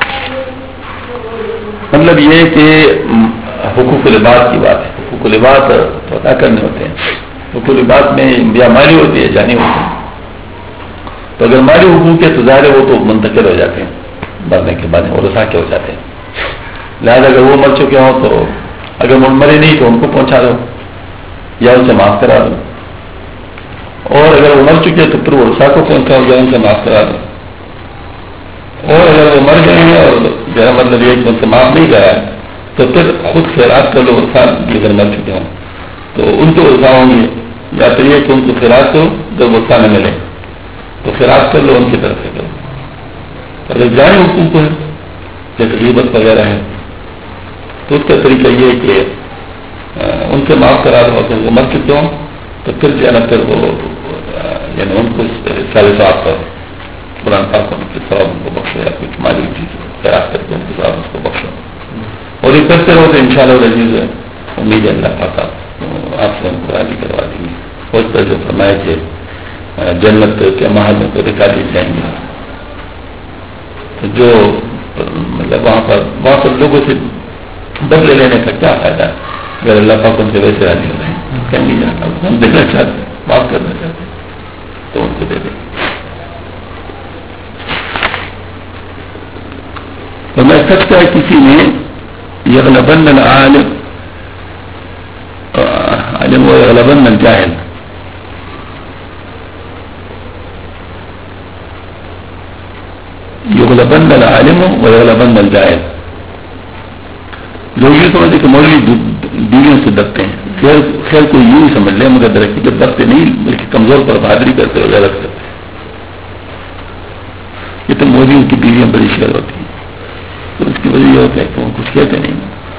مطلب یہ کہ حقوق العباد کی بات ہے، حقوق العباد تو ادا کرنے ہوتے ہیں۔ حقوق العباد میں یا مالی ہوتی ہے جانی ہوتی ہے، تو اگر مالی حقوق ہے تو ظاہر وہ تو منتقل ہو جاتے ہیں مرنے کے بعد اور رسا کے ہو جاتے ہیں، لہٰذا اگر وہ مر چکے ہوں تو اگر وہ مرے نہیں تو ان کو پہنچا دو یا ان سے معاف کرا دو، اور اگر وہ مر چکے تو پھر وہ رسا کو پہنچاؤ یا ان سے معاف کرا دو، اور اگر وہ مر گئے ہیں اور میرا مطلب یہ ان سے معاف نہیں کرا تو پھر خود خیرات کر لو، رسا اگر مر چکے ہوں تو ان کو رسا ہوں گے، یا تو یہ کہ ان کو خیرات کرو جب رسا نہ ملے تو خیرات کر لو ان کی طرف سے کرو۔ اگر جانی حقوق ہے جیسے غیبت وغیرہ ہے تو اس کا طریقہ یہ ہے کہ ان سے معاف کرا دو، اگر وہ مر چکے ہوں تو پھر جو ہے نا پھر وہ یعنی ان کو سارے ثواب کرو، قرآن پاک کو ان کے ثواب ان کو بخشو یا کچھ مالی چیز خیرات کر کے ان کے ثواب اس کو بخشو، اور یہ کرتے رہو تو ان شاء اللہ عزیز ہے امید ہے اللہ پاک آپ سے ہم کو راضی کروا دیں گے۔ اس پر جو فرمائے کہ جنت کے محل میں کو دکھا دی جائیں گے، تو جو مطلب وہاں پر لوگوں سے بدلے لینے کا کیا فائدہ ہے اگر اللہ پاک ان سے ویسے راضی ہو رہے ہیں، کہیں نہیں جاتا ہم دینا چاہتے ہیں، معاف کرنا چاہتے ہیں تو ان کو دے دیں۔ تو میں سکتا ہے کسی نے یغلبن العالم علم و یغلبن الجاہل، یغلبن العالم و یغلبن الجاہل، لوگ یہ سمجھتے کہ مولوی بیویوں سے ڈرتے ہیں، خیر کوئی یوں ہی سمجھ لے مگر درختی جب ڈرتے نہیں بلکہ کمزور پر بہادری کرتے اور غلط کرتے، یہ تو مولویوں کی بیویاں بڑی شیر ہوتی ہیں، تو اس کی وجہ یہ ہوتا ہے کہ وہ کچھ کہتے نہیں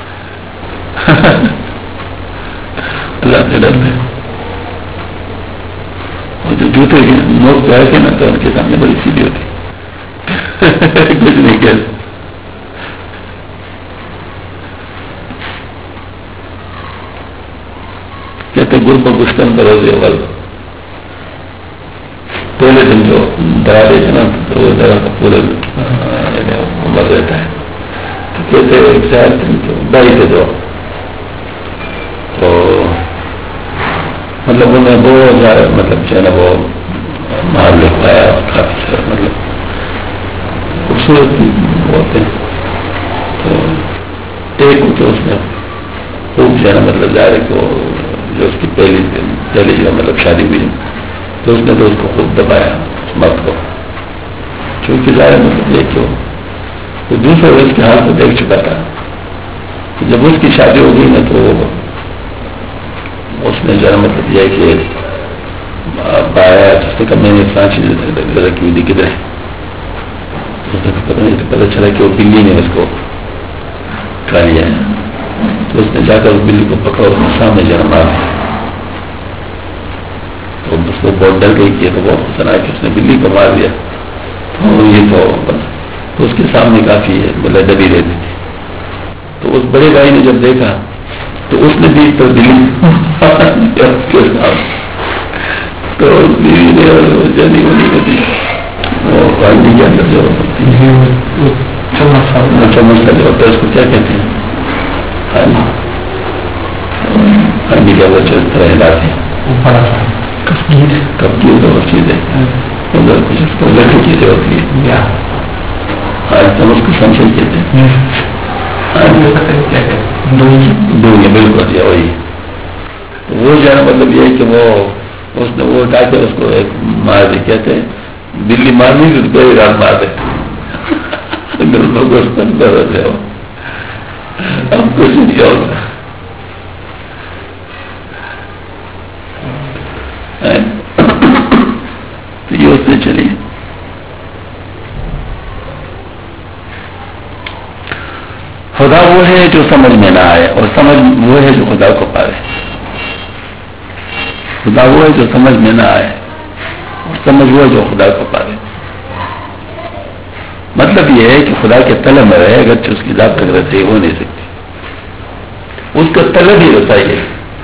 اللہ سے ڈرتے ہیں، اور جو جوتے کے نوٹ پہ آئے نا تو ان کے سامنے بڑی سیدھی ہوتی کچھ نہیں کہتے۔ کہتے گرب گشتن بروز اول، پہلے دن جو درا دیتے نا تو وہ درا کا پورا مر رہتا ہے، تو کہتے ایک شاید بائی سے دو تو مطلب انہیں بہت زیادہ مطلب جو ہے نا وہ مار لکھوایا کافی سارا مطلب خوبصورت ہوتے ہیں، تو ایک تو اس نے خوب جو ہے نا مطلب ظاہر ہے کہ وہ جو اس کی پہلی جو مطلب شادی ہوئی تو اس نے تو اس کو خوب دبایا اس مرد کو، چونکہ ظاہر مطلب یہ کہ وہ دوسرے اس کے حال کو دیکھ چکا تھا، جب اس کی شادی ہو گئی نا تو اس نے جو ہے مطلب یہ کہ پایا جس نے کہا میں نے اتنا چیز رکھی ہوئی تھی کدھر ہے، پتہ چلا کہ وہ بلی نے اس کو کھا لیا ہے، تو اس نے جا کر بلی کو پکڑا اور سامنے جانا مار دیا. تو اس کو بہت ڈر گئی کہ تو بہت سنا کہ اس نے بلی کو مار دیا. تو یہ تو اس کے سامنے کافی بولے دبی رہتی تھی. تو اس بڑے بھائی نے جب دیکھا تو اس نے بھی تو بلی تو بیوی نے جانی ہونے کو دی وہ پانی کے اندر جو چمچ کا جو ہوتا ہے اس کو کیا کہتے ہیں؟ ہانڈی کا وہ طرح ہلاتے ہیں کبکی تو اور چیزیں ادھر کچھ اس کو لکڑی چیزیں ہوتی ہیں آج ہم اس کو سمجھ کہتے ہیں بالکل وہی. وہ جو ہے مطلب یہ ہے کہ وہ اس نے وہ اٹھا کے اس کو ایک مار دے. کہتے ہیں بلی مارنی تو کوئی رات مار دے اب کچھ نہیں ہوگا. تو یہ اس نے چلی. خدا وہ ہے جو سمجھ میں نہ آئے اور سمجھ وہ ہے جو خدا کو پائے. خدا وہ ہے جو سمجھ میں نہ آئے اور سمجھ وہ ہے جو خدا کو پائے. مطلب یہ ہے کہ خدا کے طلب میں رہے اگرچہ اس کی ذات تک رہتے ہو نہیں سکتی. اس کا طلب ہی ہوتا ہے.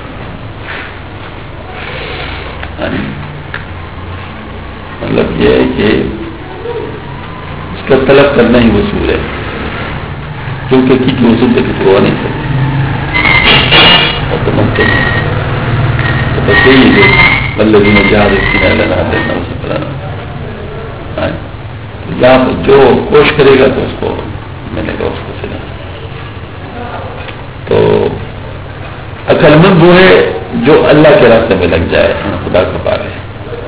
مطلب یہ ہے کہ اس کا طلب کرنا ہی وصول ہے کیونکہ کی وصول سے کسی ہو نہیں سکتی اور تو ممکن ہے. تو بس یہی ہے مطلب میں جہاز لینا دینا اسے پڑھانا جہاں جو کوشش کرے گا تو اس کو ملے گا اس کو سنا. تو عقل مند وہ ہے جو اللہ کے راستے میں لگ جائے خدا کو پا رہے.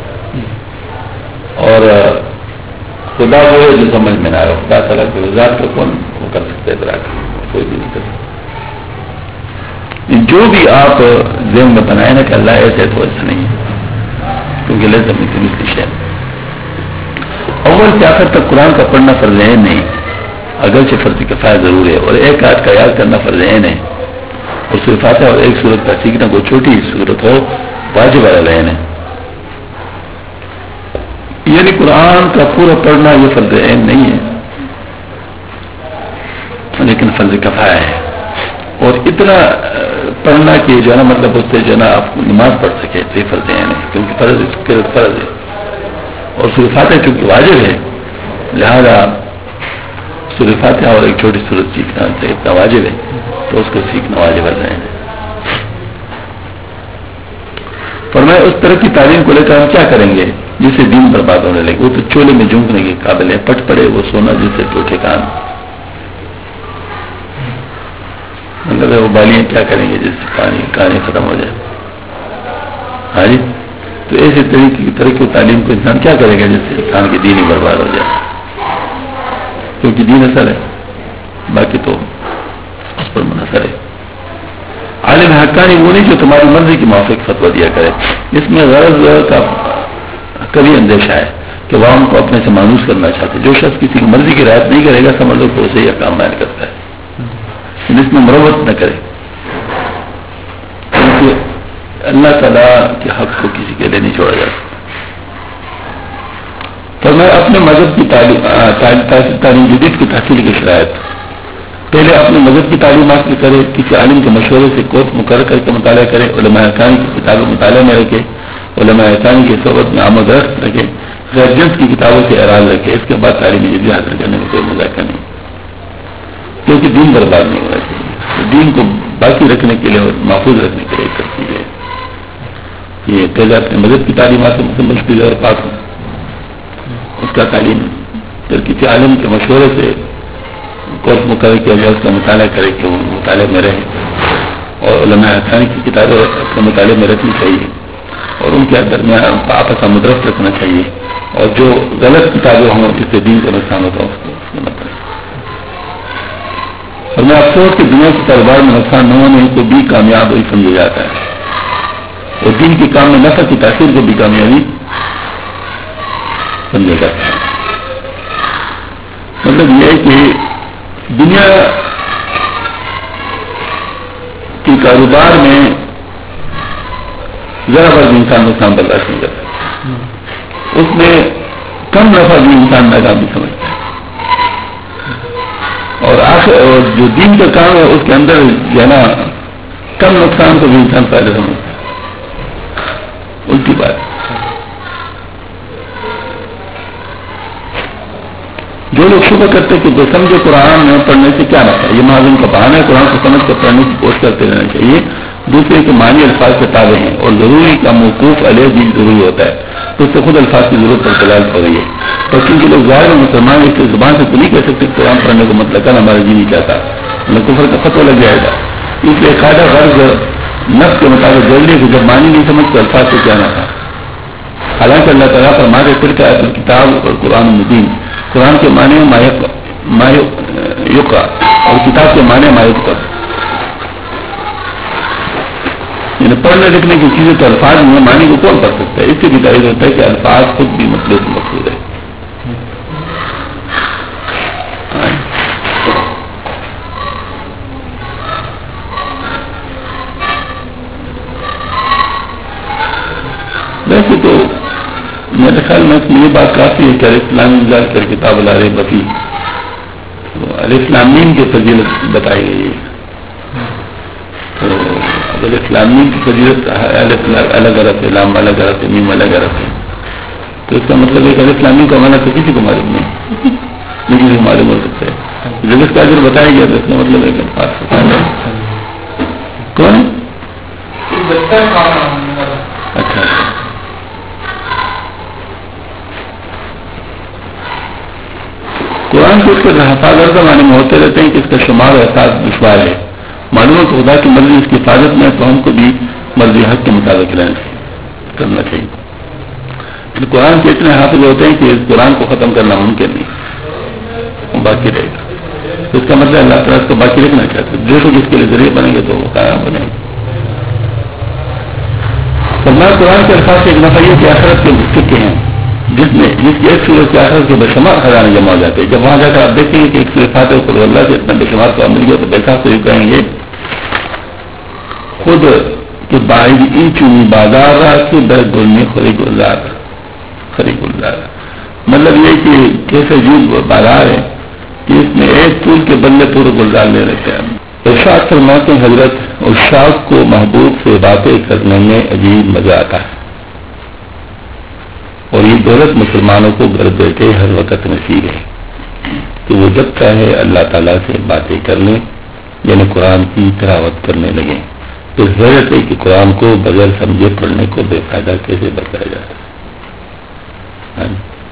اور خدا وہ ہے جو سمجھ میں نہ آئے. خدا تعالیٰ کے وزار کو کون وہ کر سکتے ہے کوئی بھی نہیں کر سکتا. جو بھی آپ ذہن میں بنائے نا کہ اللہ ایسے تو ایسا نہیں ہے کیونکہ لے سب کی مستی شہر. اول سے آخر تک قرآن کا پڑھنا فرض عین نہیں اگرچہ فرض کفایہ ضرور ہے. اور ایک آیت کا یاد کرنا فرض عین ہے. اور سورۃ فاتحہ اور ایک سورت کا سیکھنا کوئی چھوٹی سورت ہو واجب عین ہے. یعنی قرآن کا پورا پڑھنا یہ فرض عین نہیں ہے لیکن فرض کفایہ ہے. اور اتنا پڑھنا کہ جو ہے نا مطلب اس سے جو ہے نا آپ نماز پڑھ سکے تو یہ فرض عین ہے کیونکہ فرض ہے. اور سورۃ فاتحہ چونکہ واجب ہے لہذا سورۃ فاتحہ اور ایک چھوٹی سورت سیکھنا اتنا واجب ہے تو اس کو سیکھنا واجب ہے. فرمایا اس طرح کی تعلیم کو لے کر ہم کیا کریں گے جس سے دین برباد ہونے لگے. وہ تو چولے میں جھونکنے کے قابل ہے. پٹ پڑے وہ سونا جس سے ٹوٹے کان. مطلب وہ بالیاں کیا کریں گے جس سے پانی کانے ختم ہو جائے. ہاں جی. تو ایسے طریقے کی تعلیم کو انسان کیا کرے گا جس سے انسان کی دین ہی برباد ہو جائے کیونکہ دین اثر ہے باقی تو اس پر منحصر ہے. عالم حقانی وہ نہیں جو تمہاری مرضی کے موافق فتویٰ دیا کرے. اس میں غرض کا کبھی اندیشہ ہے کہ وہ ہم کو اپنے سے مانوس کرنا چاہتے. جو شخص کسی کی مرضی کی رعایت نہیں کرے گا سمجھ لو تو اسے یہ کام بیان کرتا ہے. اس میں مروت نہ کرے کیونکہ اللہ تعالیٰ کے حق کو کسی کے لیے نہیں چھوڑا جا سکتا. تو میں اپنے مذہب کی تعلیم جدید کی تحصیل کی شرائط پہلے اپنے مذہب کی تعلیم حاصل کرے. کسی عالم کے مشورے سے کورس مقرر کر کے مطالعہ کرے. علماء ثانی کی کتابیں مطالعہ میں رکھے. علماء ثانی کی صحبت میں آمد رخت رکھے. ریفرنس کی کتابوں سے اعراض رکھے. اس کے بعد تعلیم جدید حاصل کرنے میں کوئی مذاکرہ نہیں کیونکہ دین برباد نہیں ہونا چاہیے. دین کو باقی رکھنے کے لیے اور محفوظ رکھنے کے لیے کرتی ہے. یہ پہلے اپنے مذہب کی تعلیمات سے مکمل کی اور پاک اس کا تعلیم پھر کسی عالم کے مشورے سے کورس مقرر کیا جائے. اس کا مطالعہ کرے کہ وہ مطالعے میں رہے. اور علماء ثانی کی کتابیں اپنے مطالعے میں رکھنی چاہیے اور ان کے درمیان آپس کا مدرس رکھنا چاہیے. اور جو غلط کتابیں ہوں جس سے دین کا نقصان ہوتا ہے اس کو نہ کریں. اور میں افسوس کہ دنیا کے کاروبار میں نقصان نہ ہونے کو بھی کامیاب وہی سمجھا جاتا ہے اور دین کے کام میں نفع کی تاثیر کو بھی کامیابی سمجھا جاتا ہے. مطلب یہ ہے کہ دنیا کاروبار میں ذرا بھر بھی انسان نقصان برداشت نہیں کرتا، اس میں کم نفع بھی انسان ناکامی سمجھتا ہے، اور جو دین کا کام ہے اس کے اندر جو ہے نا کم نقصان کو بھی انسان فائدہ سمجھتا ہے، ان کی بات۔ جو لوگ شبہ کرتے کہ جو سمجھے قرآن میں پڑھنے سے کیا نفع، یہ معلوم کا بہانہ ہے، قرآن کو سمجھ کر پڑھنے کی کوشش کرتے رہنا چاہیے، دوسرے کے معنی الفاظ سے تابع ہیں اور ضروری کا موقوف علیہ بھی ضروری ہوتا ہے، تو اس سے خود الفاظ کی ضرورت پر دلالت ہو رہی ہے، اور کیونکہ لوگ ظاہر مسلمان اس زبان سے تو نہیں کہہ سکتے قرآن پڑھنے کو مطلب کا ہمارا جی نہیں چاہتا، ہمیں کفر کا فتویٰ لگ جائے گا، اس لیے قاعدہ غرض نفس کے مطابق ضروری ہے کہ جب معنی نہیں سمجھ تو الفاظ سے کیا نہ تھا۔ حالانکہ اللہ تعالیٰ پر ماضی فرقہ کتاب اور قرآن مبین، قرآن کے معنی یقرأ اور کتاب کے معنی ما یکتب، یعنی پڑھنے لکھنے کی چیزیں تو الفاظ میں معنی کو کون پڑھ سکتا ہے، اس سے بھی تعریف ہوتا ہے کہ الفاظ خود بھی مطلب مقصود ہے۔ ویسے تو میرے خیال میں یہ بات کافی ہے کہ الاسلام کر کتاب الارے بفی، الاسلامین کی فضیلت بتائی گئی ہے، تو الاسلامین کی فضیلت الگ الگ ہے، لام الگ الگ ہے، میم الگ الگ ہے، تو اس کا مطلب ہے کہ الاسلامی کا معنی تو کسی کو معلوم نہیں، لیکن کو معلوم ہو سکتا ہے، جب اس کا اگر بتایا گیا تو اس کا مطلب ہے کہ کون؟ اچھا قرآن کو اس کے حفاظت کا معنی میں ہوتے رہتے ہیں کہ اس کا شمار و احساس دشوار ہے، معلوم ہے کہ خدا کی مرضی اس کی حفاظت میں تو ہم کو بھی مرضی حق کے مطابق کرنا چاہیے۔ قرآن کے اتنے حافظ ہوتے ہیں کہ اس قرآن کو ختم کرنا ممکن نہیں، باقی رہے گا، اس کا مطلب اللہ تعالیٰ اس کو باقی رکھنا چاہتے ہیں، جو لوگ اس کے لیے ذریعے بنیں گے تو وہ قائم بنیں گے۔ اللہ قرآن کے الفاظ ایک نفعیت کی آخرت کے سکے ہیں، جس کی ایک صورت کی آخرت کے بے شمار خزانے جمع ہو جاتے ہیں۔ جب وہاں جا کر آپ دیکھیں گے کہ ایک صورت فاتح قرآن اللہ سے اتنا بے شمار کو مل گیا تو بیٹھا تو یہ کہیں گے خود کہ باہر چونی بازار کے در گلنے خری گلزار، مطلب یہ کہ کیسے جھوٹ بازار ہے کہ اس میں ایک پھول کے بدلے پورے گلزار لے رہتے ہیں۔ ارشاد فرماتے ہیں حضرت، ارشاد کو محبوب سے باتیں کرنے میں عجیب مزہ آتا ہے، اور یہ دولت مسلمانوں کو گھر بیٹھے ہر وقت نصیب ہے کہ وہ جب چاہے اللہ تعالیٰ سے باتیں کر لیں، یعنی قرآن کی تلاوت کرنے لگیں۔ تو حیرت ہے کہ قرآن کو بغیر سمجھے پڑھنے کو بے فائدہ کیسے بتایا جاتا ہے۔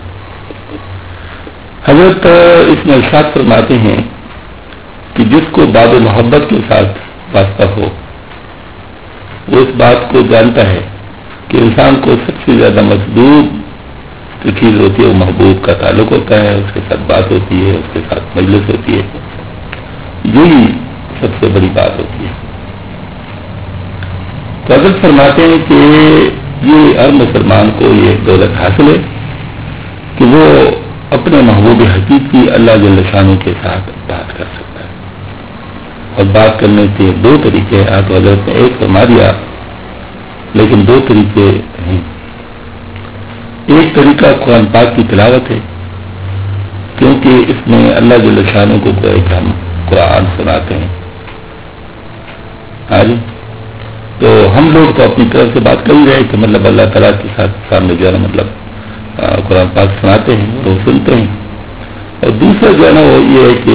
حضرت اس میں ارشاد فرماتے ہیں کہ جس کو باب محبت کے ساتھ واسطہ ہو وہ اس بات کو جانتا ہے کہ انسان کو سب سے زیادہ مضبوط جو چیز ہوتی ہے وہ محبوب کا تعلق ہوتا ہے، اس کے ساتھ بات ہوتی ہے، اس کے ساتھ مجلس ہوتی ہے، یہی سب سے بڑی بات ہوتی ہے۔ تو حضرت فرماتے ہیں کہ یہ ہر مسلمان کو یہ دولت حاصل ہے کہ وہ اپنے محبوب حقیقی اللہ جل شانہ کے ساتھ بات کر سکتا ہے، اور بات کرنے کے دو طریقے ہیں۔ تو حضرت نے ایک فرما دیا لیکن دو طریقے ہیں۔ ایک طریقہ قرآن پاک کی تلاوت ہے، کیونکہ اس میں اللہ جل شانہ کو ہم قرآن سناتے ہیں، ہاں جی، تو ہم لوگ تو اپنی طرف سے بات کر ہی رہے کہ مطلب اللہ تعالیٰ کے ساتھ سامنے جو ہے نا مطلب قرآن پاک سناتے ہیں وہ سنتے ہیں۔ اور دوسرا جو ہے نا وہ یہ ہے کہ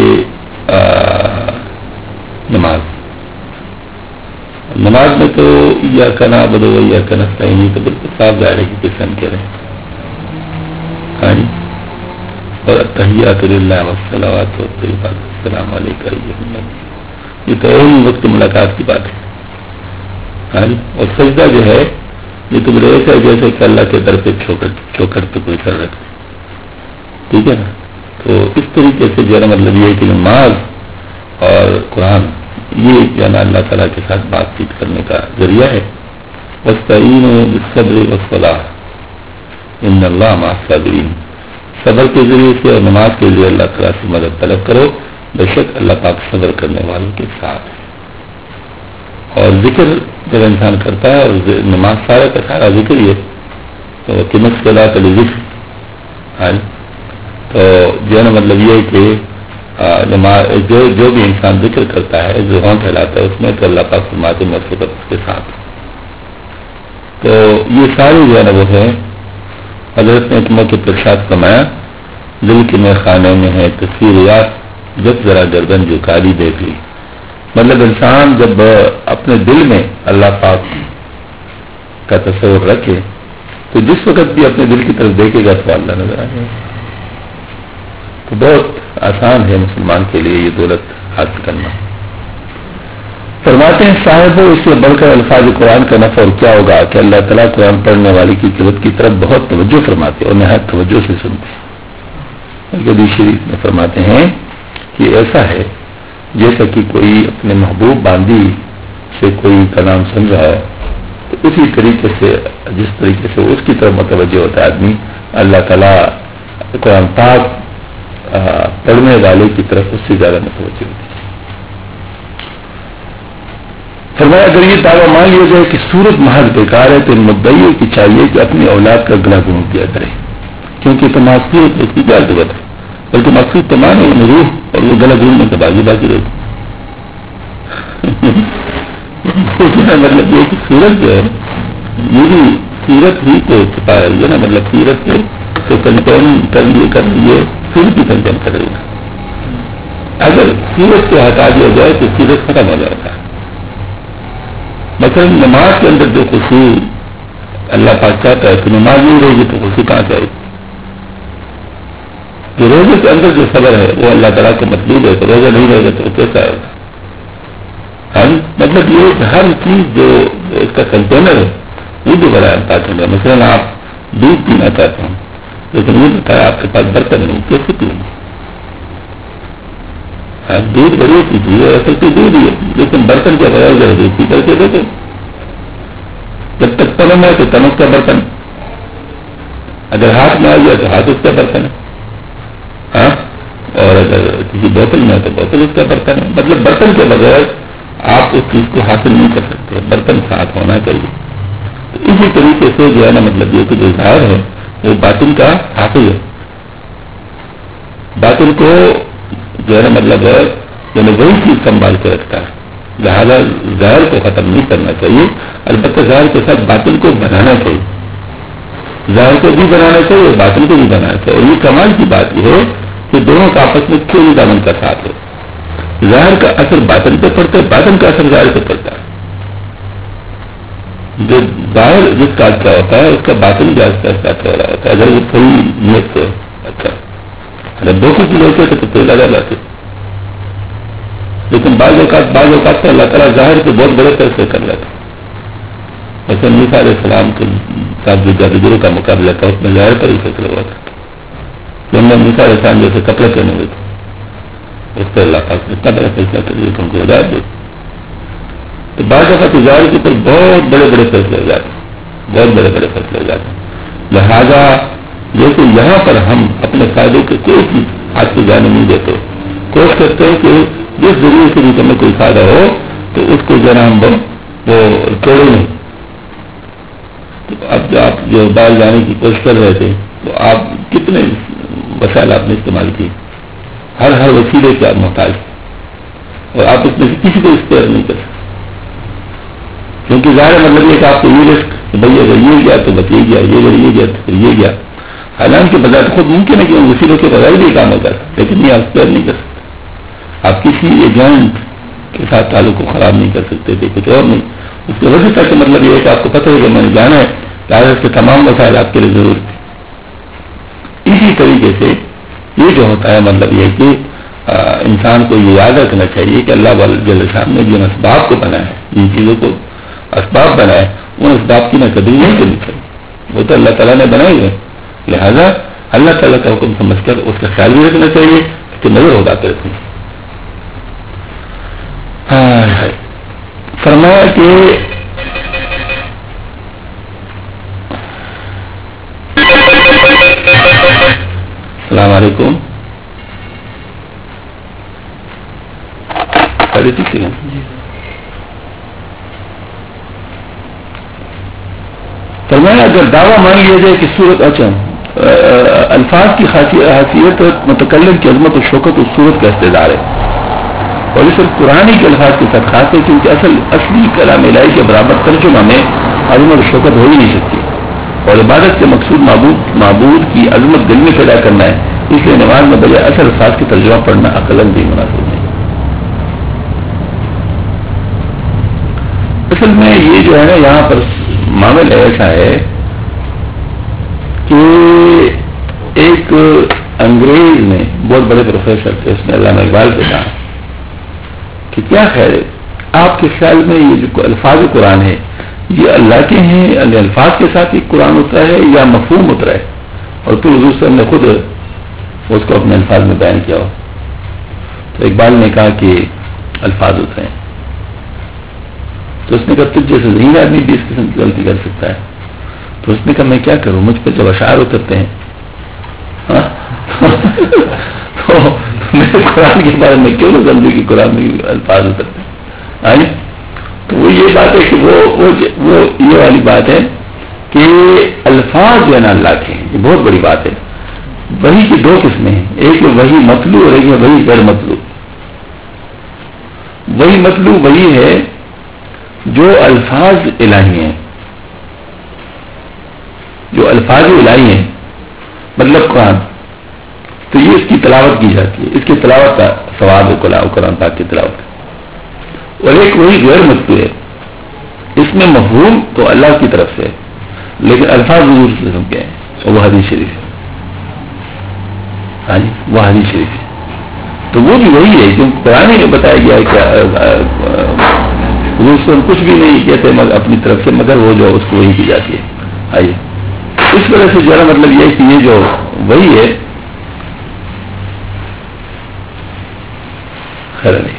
نماز میں تو یا کنا بدو یا کنستا ہی نہیں، تو بالکل صاف ظاہر ہے کہ کس ہم کہہ رہے ہیں، ہاں جی، اور التحیات للہ والصلوات والطیبات السلام علیکم، یہ تو وقت ملاقات کی بات ہے، ہاں جی۔ اور سجدہ جو ہے یہ تو میرے ایسا جیسے کہ اللہ کے در پہ چوکھٹ پہ کوئی سر رکھتے، ٹھیک ہے نا۔ تو اس طریقے سے جو ہے مطلب یہ ہے کہ نماز اور قرآن یہ جو ہے نا اللہ تعالیٰ کے ساتھ بات چیت کرنے کا ذریعہ ہے۔ وَاسْتَعِينُوا بِالصَّبْرِ وَالصَّلَاةِ إِنَّ اللَّهَ مَعَ الصَّابِرِينَ، صبر کے ذریعے سے اور نماز کے لیے اللہ تعالیٰ سے مدد طلب کرو، بے شک اللہ پاک صبر کرنے والوں کے ساتھ ہے۔ اور ذکر جب انسان کرتا ہے اور نماز سارا کا سارا ذکر ہی ہے تو قیمت کے لا کر ذکر تو جو ہے نا مطلب یہ کہ جو بھی انسان ذکر کرتا ہے زبان پھیلاتا ہے اس میں تو اللہ پاک فرماتے ہیں مرتبہ اس کے ساتھ. تو یہ ساری جو ہے نا وہ ہے حضرت نے ایک موقع پر ارشاد فرمایا دل کے میں خانے میں ہے تصویر یاد جب ذرا گردن جو کالی دیکھ لی. مطلب انسان جب اپنے دل میں اللہ پاک کا تصور رکھے تو جس وقت بھی اپنے دل کی طرف دیکھے گا تو اللہ نظر آئے گا. تو بہت آسان ہے مسلمان کے لیے یہ دولت حاصل کرنا. فرماتے ہیں صاحب اس سے بڑھ کر الفاظ قرآن کا نفع اور کیا ہوگا کہ اللہ تعالیٰ قرآن پڑھنے والے کی قوت کی طرف بہت توجہ فرماتے اور نہایت توجہ سے سنتے ہیں. حدیث شریف میں فرماتے ہیں کہ ایسا ہے جیسا کہ کوئی اپنے محبوب باندی سے کوئی کلام سن رہا ہے تو اسی طریقے سے جس طریقے سے اس کی طرف متوجہ ہوتا ہے آدمی اللہ تعالیٰ قرآن پاک پڑھنے والے کی طرف اس سے زیادہ متوجہ ہوتی ہے. فرمایا اگر یہ دعویٰ مان لیا جائے کہ سورت محض بیکار ہے تو ان مدعیوں کی چاہیے کہ اپنی اولاد کا گلا گھونٹ دیا کرے کیونکہ تو معصوت اس کی کیا ضرورت ہے بلکہ مقصود تو مان ہے روح اور وہ گلا گھونٹنے کے باقی رہتی مطلب یہ کہ سورت جو ہے یہ بھی سیرت ہی کو چھپا رہی ہے نا مطلب سیرت کو کنٹین کر لیے سورت کی کنٹین کر رہی ہے. اگر سیرت کو ہٹا دیا جائے تو سیرت ختم ہو جاتا ہے. مثلا نماز کے اندر جو خوشی اللہ پاک چاہتا ہے کہ نماز نہیں رہے گی تو خوشی کہاں چاہیے. جو روزے کے اندر جو صبر ہے وہ اللہ تعالیٰ کو مطلوب ہے تو روزہ نہیں رہے گا تو کیسا آئے گا. مطلب یہ کہ ہر چیز جو اس کا کنٹینر ہے وہ بھی بڑا پاتے ہیں. مثلاً آپ دودھ پینا چاہتے ہیں لیکن یہ بتایا آپ کے پاس برتن نہیں کیسے پیوں گے. دودھ بڑی چیز ہے اصل تو دودھ ہی ہے لیکن برتن کے بغیر ذرا دودھ پی کر کے دیتے جب تک تنم ہے تو تنک کا برتن اگر ہاتھ میں آ گیا تو ہاتھ اس کا برتن ہے اور اگر کسی بوتل میں ہے تو بوتل اس کا برتن ہے. مطلب برتن کے بغیر آپ اس چیز کو حاصل نہیں کر سکتے برتن ساتھ ہونا چاہیے. تو اسی طریقے سے جو ہے نا مطلب یہ کہ جو ظاہر ہے وہ باطن کا حافظ ہے. باطن کو جو ہے نا مطلب یعنی وہی چیز سنبھال کے رکھتا ہے. لہٰذا ظاہر کو ختم نہیں کرنا چاہیے البتہ ظاہر کے ساتھ باطن کو بنانا چاہیے. ظاہر کو بھی بنانا چاہیے اور باطن کو بھی بنانا چاہیے. اور یہ کمال کی بات یہ ہے کہ دونوں کا آپس میں کیوں دامن کا ساتھ ہے. ظاہر کا اثر باطن پہ پڑتا ہے باطن کا اثر ظاہر پہ پڑتا ہے. جو ظاہر جس کا اچھا ہوتا ہے اس کا باطن بھی اچھا ہو رہا ہوتا ہے اگر وہ صحیح نیت سے اچھا اگر دو کی لیتے تو پھر لگا جاتے. لیکن بعض اوقات تو اللہ تعالیٰ ظاہر کے بہت بڑے فیصلے کر لیتے. ایسے موسیٰ علیہ السلام کے ساتھ جو جادوگروں کا مقابلہ تھا اس میں ظاہر پر ہی فیصلہ ہوا تھا کہ انہوں نے موسیٰ علیہ السلام جیسے کپڑے پہنے ہوئے تھے اس پر اللہ پاک اتنا بڑا فیصلہ کر دیا کہ ان کو ہدایت دے. تو بعض اوقات ظاہر کے اوپر بہت بڑے بڑے فیصلے ہو جاتے ہیں لہٰذا یہ کہ یہاں پر ہم اپنے فائدے کے کوئی چیز ہاتھ کو جانے نہیں دیتے. کوشش کرتے ہیں کہ جس ذریعے سے بھی ہمیں کوئی فائدہ ہو تو اس کو جو ہے ہم وہ توڑے نہیں. تو اب جو آپ جو باہر جانے کی کوشش کر رہے تھے تو آپ کتنے وسائل آپ نے استعمال کیے ہر وسیلے کے آپ محتاج اور آپ اس میں سے کسی کو اختیار نہیں کر سکتے کیونکہ ظاہر مطلب یہ کہ آپ کو یہ رسک بھائی اگر یہ گیا تو بس یہ گیا یہ اگر یہ گیا تو پھر یہ گیا. حالانکہ بغیر خود ممکن ہے کہ ان وسیلوں کے بغیر بھی کام ہوتا ہے لیکن یہ آپ اختیار نہیں کر سکتے. آپ کسی ایجنٹ کے ساتھ تعلق کو خراب نہیں کر سکتے تھے کچھ اور نہیں. اس کی وجہ سے مطلب یہ ہے کہ آپ کو پتہ ہے کہ میں نے جانا ہے ظاہر کے تمام وسائل آپ کے لیے ضرور تھے. اسی طریقے سے یہ جو ہوتا ہے مطلب یہ کہ انسان کو یہ یاد رکھنا چاہیے کہ اللہ جل شان نے جن اسباب کو بنایا ہے ان چیزوں کو اسباب بنائے ان اسباب کی نہ قدری نہیں کرنی چاہیے. وہ تو اللہ تعالیٰ نے بنائی ہے لہذا اللہ تعالیٰ کا حکم سمجھ کر اس کا خیال بھی رکھنا چاہیے کہ نظر ہوگا کرتے ہیں. فرمایا کہ السلام علیکم فرمایا اگر دعویٰ مان لیا جائے کہ صورت الفاظ کی حیثیت متکلم کی عظمت و شوکت اس صورت کا استعدار ہے، اور یہ صرف قرآن کے الفاظ کے ساتھ خاص ہے، کیونکہ اصلی کلام الہی کے برابر ترجمہ میں عظمت و شوکت ہو ہی نہیں سکتی، اور عبادت سے مقصود معبود کی عظمت دل میں پیدا کرنا ہے، اس لیے نماز میں بجائے اصل الفاظ کی ترجمہ پڑھنا عقلاً بھی مناسب نہیں۔ اصل میں یہ جو ہے نا یہاں پر معاملہ ایسا ہے کہ ایک انگریز نے بہت بڑے پروفیسر تھے، اس نے علامہ اقبال سے کہا کہ کیا خیر ہے آپ کے خیال میں یہ جو الفاظ قرآن ہے یہ اللہ کے ہیں، الفاظ کے ساتھ ہی قرآن اترا ہے یا مفہوم اترا ہے؟ اور پھر حضور صلی اللہ علیہ وسلم نے خود اس کو اپنے الفاظ میں بیان کیا ہو، تو اقبال نے کہا کہ الفاظ اترے ہیں۔ تو اس نے کہا تجھ جیسے ذہین آدمی بھی اس قسم کی غلطی کر سکتا ہے، تو اس نے کہا میں کیا کروں، مجھ پہ جب اشعار اترتے ہیں تو میرے قرآن کے بارے میں کیوں نہ سمجھوں کہ قرآن میں الفاظ اترتے ہیں؟ تو وہ یہ بات ہے کہ وہ یہ والی بات ہے کہ الفاظ جو ہے نا اللہ کے ہیں، یہ بہت بڑی بات ہے۔ وحی کی دو قسمیں ہیں، ایک ہے وحی مطلوع اور ایک ہے وحی غیر مطلوع۔ وحی مطلوع وہی ہے جو الفاظ الہی ہیں، جو الفاظ الہی ہیں مطلب قرآن، تو یہ اس کی تلاوت کی جاتی ہے، اس کی تلاوت کا ثواب ہے قرآن پاک کی تلاوت۔ اور ایک وہی غیر مطلوع ہے، اس میں مفہوم تو اللہ کی طرف سے لیکن الفاظ حضور صلی اللہ علیہ وسلم کے ہیں، وہ حدیث شریف ہے۔ ہاں جی، وہ حدیث شریف ہے، تو وہ بھی وہی ہے جو قرآن میں بتایا گیا ہے کہ حضور صلی کچھ بھی نہیں کہتے اپنی طرف سے، مگر وہ جو اس کو وہی کی جاتی ہے۔ آئیے اس وجہ سے جو مطلب یہ ہے کہ یہ جو وہی ہے خیر نہیں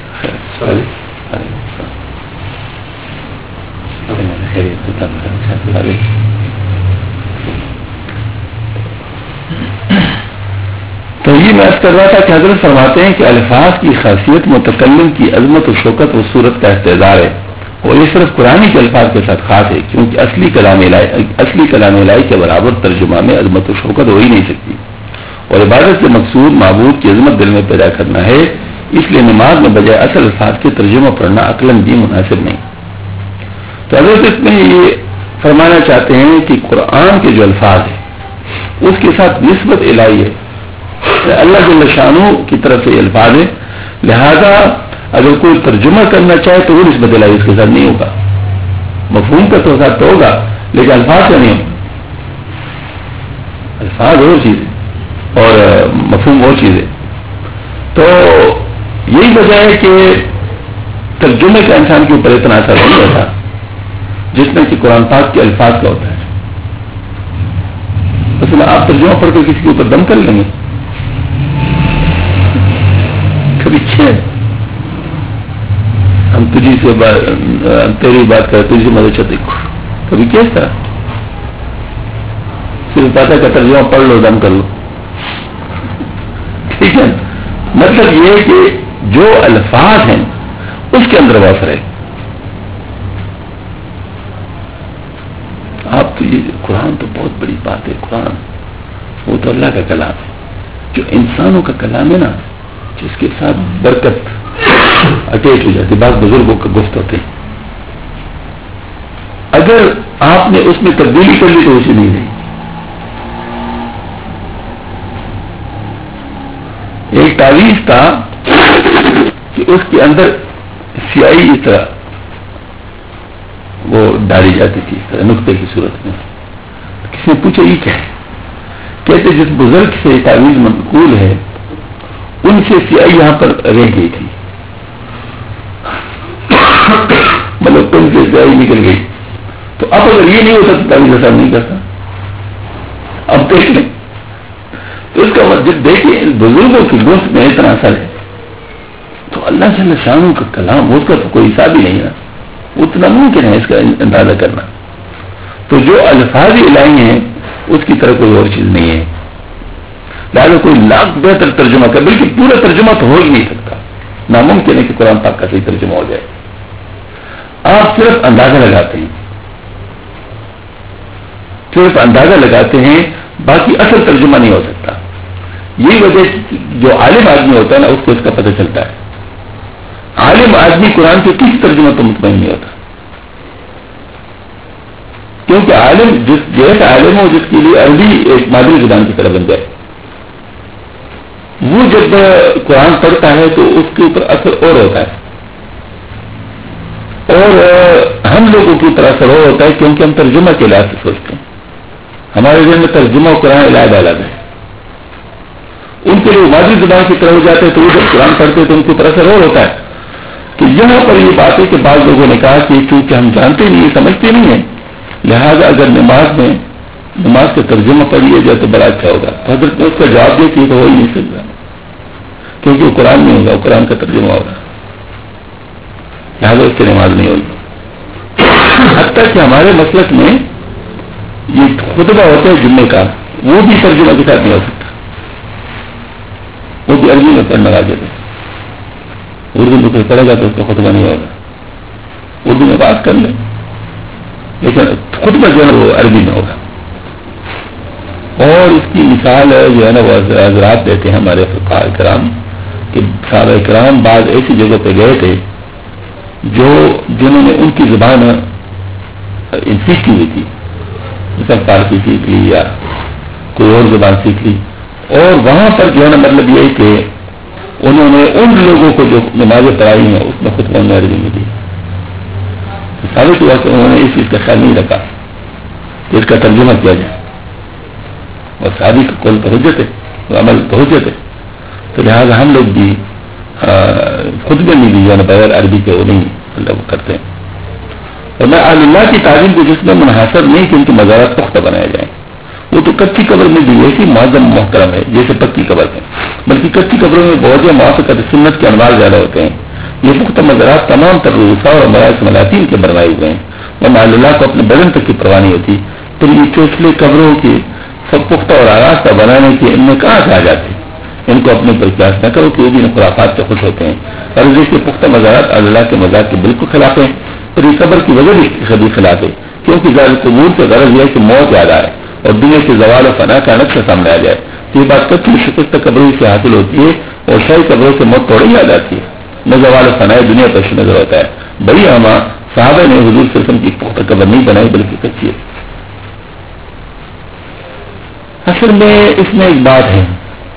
تو یہ میں عرض کر رہا تھا کہ حضرت فرماتے ہیں کہ الفاظ کی خاصیت متکلم کی عظمت و شوکت و صورت کا استعدار ہے، اور یہ صرف قرآن کے الفاظ کے ساتھ خاص ہے، کیونکہ اصلی کلام الہی کے برابر ترجمہ میں عظمت و شوکت ہو ہی نہیں سکتی، اور عبادت سے مقصود معبود کی عظمت دل میں پیدا کرنا ہے، اس لیے نماز میں بجائے اصل الفاظ کے ترجمہ پڑھنا عقلاً بھی مناسب نہیں۔ تو حضرت اس میں یہ فرمانا چاہتے ہیں کہ قرآن کے جو الفاظ ہیں اس کے ساتھ نسبت الہی ہے، اللہ جل شانہ کی طرف سے یہ الفاظ ہے، لہذا اگر کوئی ترجمہ کرنا چاہے تو وہ نسبت الہی اس کے ساتھ نہیں ہوگا، مفہوم کا تو ساتھ تو ہوگا لیکن الفاظ کا نہیں ہوگا۔ الفاظ اور چیز ہے اور مفہوم اور چیز ہے، تو یہی وجہ ہے کہ ترجمے کا انسان کے اوپر اتنا اثر نہیں ہوتا جتنا کہ قرآن پاک کے الفاظ کا ہوتا ہے۔ مثلا آپ ترجمہ پڑھ کر کسی کے اوپر دم کر لیں گے، کبھی ہم تجھی سے تیری بات کریں، تجھی سے مدد چاہتے کبھی کیس طرح صرف پتا کا ترجمہ پڑھ لو دم کر لو، ٹھیک ہے۔ مطلب یہ کہ جو الفاظ ہیں اس کے اندر وہ اثر ہے۔ آپ تو یہ قرآن تو بہت بڑی بات ہے، قرآن وہ تو اللہ کا کلام ہے، جو انسانوں کا کلام ہے نا جس کے ساتھ برکت اٹیچ ہو جاتی، بعض بزرگوں کا گفت ہوتے ہیں، اگر آپ نے اس میں تبدیلی کر لی تو اسے نہیں رہی۔ ایک تعویذ تھا کہ اس کے اندر سیاہی اس طرح وہ ڈالی جاتی تھی، اس طرح نقطے کی صورت میں۔ کسی نے پوچھا یہ کیا ہے؟ کہتے جس بزرگ سے تعویذ منقول ہے ان سے سیاہی یہاں پر رہ گئی تھی، مطلب تم سے سیاہی نکل گئی، تو اب اگر یہ نہیں ہوتا تو تعویذ اثر نہیں کرتا۔ اب دیکھ لیں تو اس کا جب دیکھیں بزرگوں کی گفت میں اتنا اثر ہے تو اللہ جل شانہ کا کلام اس کا تو کوئی حساب ہی نہیں ہے، اتنا ممکن ہے اس کا اندازہ کرنا۔ تو جو الفاظ الہی ہیں اس کی طرح کوئی اور چیز نہیں ہے، لہٰذا کوئی لاکھ بہتر ترجمہ کر، بلکہ پورا ترجمہ تو ہو ہی نہیں سکتا، ناممکن ہے کہ قرآن پاک کا صحیح ترجمہ ہو جائے۔ آپ صرف اندازہ لگاتے ہیں، صرف اندازہ لگاتے ہیں، باقی اصل ترجمہ نہیں ہو سکتا. یہی وجہ جو عالم آدمی ہوتا ہے نا، اس کو اس کا پتہ چلتا ہے. عالم آدمی قرآن کے کسی ترجمہ تو مطمئن نہیں ہوتا، کیونکہ عالم جیسا عالم ہو جس کے لیے عربی ایک مادری زبان کی طرح بن جائے، وہ جب قرآن پڑھتا ہے تو اس کے اوپر اثر اور ہوتا ہے. اور ہم لوگوں کی طرح اثر اور ہوتا ہے کیونکہ ہم ترجمہ کے لحاظ سے سوچتے ہیں. ہمارے ذہن میں ترجمہ و قرآن علیحدہ الگ ہے. ان کے لیے مادری زبان کی طرح ہو جاتے ہیں تو وہ جب قرآن پڑھتے ہیں تو ان کے اوپر اثر اور ہوتا ہے. تو یہاں پر یہ بات ہے کہ بعض لوگوں نے کہا کہ چونکہ ہم جانتے نہیں سمجھتے نہیں ہیں، لہذا اگر نماز کا ترجمہ پڑھ لیا جائے تو بڑا اچھا ہوگا. حضرت نے اس کا جواب دیا کہ تو ہو ہی نہیں سکتا، کیونکہ وہ قرآن نہیں ہوگا، وہ قرآن کا ترجمہ ہوگا، لہٰذا اس کی نماز نہیں ہوگی. حتیٰ کہ ہمارے مسلک میں یہ خطبہ ہوتا ہے جمعے کا، وہ بھی ترجمہ کے ساتھ نہیں ہو سکتا، وہ بھی عربی میں پڑھنا راجے تھے. اردو میں کوئی پڑھے گا تو اس کا خطبہ نہیں ہوگا، اردو میں بات کر لیں لیکن خطبہ جو ہے وہ عربی میں ہوگا. اور اس کی مثال جو ہے نا وہ حضرات دیتے ہیں ہمارے فقہاء کرام کہ صحابہ کرام بعض ایسی جگہ پہ گئے تھے جنہوں نے ان کی زبان سیکھی ہوئی تھی، مثلا فارسی سیکھ لی یا کوئی اور زبان سیکھ لی، اور وہاں پر جو ہے نا مطلب یہ کہ انہوں نے ان لوگوں کو جو نمازیں پڑھائی ہیں اس میں خطبہ عربی میں دی. ثابت ہوا کہ انہوں نے اس چیز کا خیال نہیں رکھا کہ اس کا ترجمہ کیا جائے، اور صحابی کا قول تو حجت ہے، عمل تو حجت ہے. تو لہٰذا ہم لوگ بھی خطبے میں بھی جو ہے بغیر عربی کے وہ نہیں مطلب کرتے ہیں. اور میں اللہ کی تعلیم کو جس میں منحصر نہیں کہ ان کے مزارات پختہ بنائے جائیں، وہ تو کچی قبر میں بھی ایسی معظم محترم ہے جیسے پکی قبر ہے، بلکہ کچی قبروں میں بہت موافقت سنت کے انوار زیادہ ہوتے ہیں. یہ پختہ مزارات تمام تر روسا اور مراج ملاطین کے بنوائے ہوئے ہیں، ورنہ اللہ کو اپنے بدن تک کی پرواہ نہیں ہوتی. تو یہ چوچلے قبروں کی سب پختہ اور آغاز کا بنانے کی ان میں کہاں سے آ جاتے ہیں؟ ان کو اپنے پر قیاس نہ کرو کہ وہ بھی خرافات سے خوش ہوتے ہیں. اور دیکھیے پختہ مزارات اللہ کے مزار کے بالکل خلاف ہیں، اور یہ قبر کی وجہ بھی خبی خلاف ہے، کیونکہ ظاہر قبول سے غرض یہ ہے کہ موت یاد آئے اور دنیا کے زوال و فنا کا نقشہ سامنے آ جائے. تو یہ بات کچھ شکست قبروں سے حاصل ہوتی ہے اور شاہی قبروں سے موت تھوڑی یاد آتی ہے، نہ زوال و فنا دنیا پر نظر ہوتا ہے. بڑی ہمہ صحابہ نے حضور صلی اللہ علیہ وسلم کی پختہ قبر نہیں بنائی بلکہ کچی ہے. اصل میں اس میں ایک بات ہے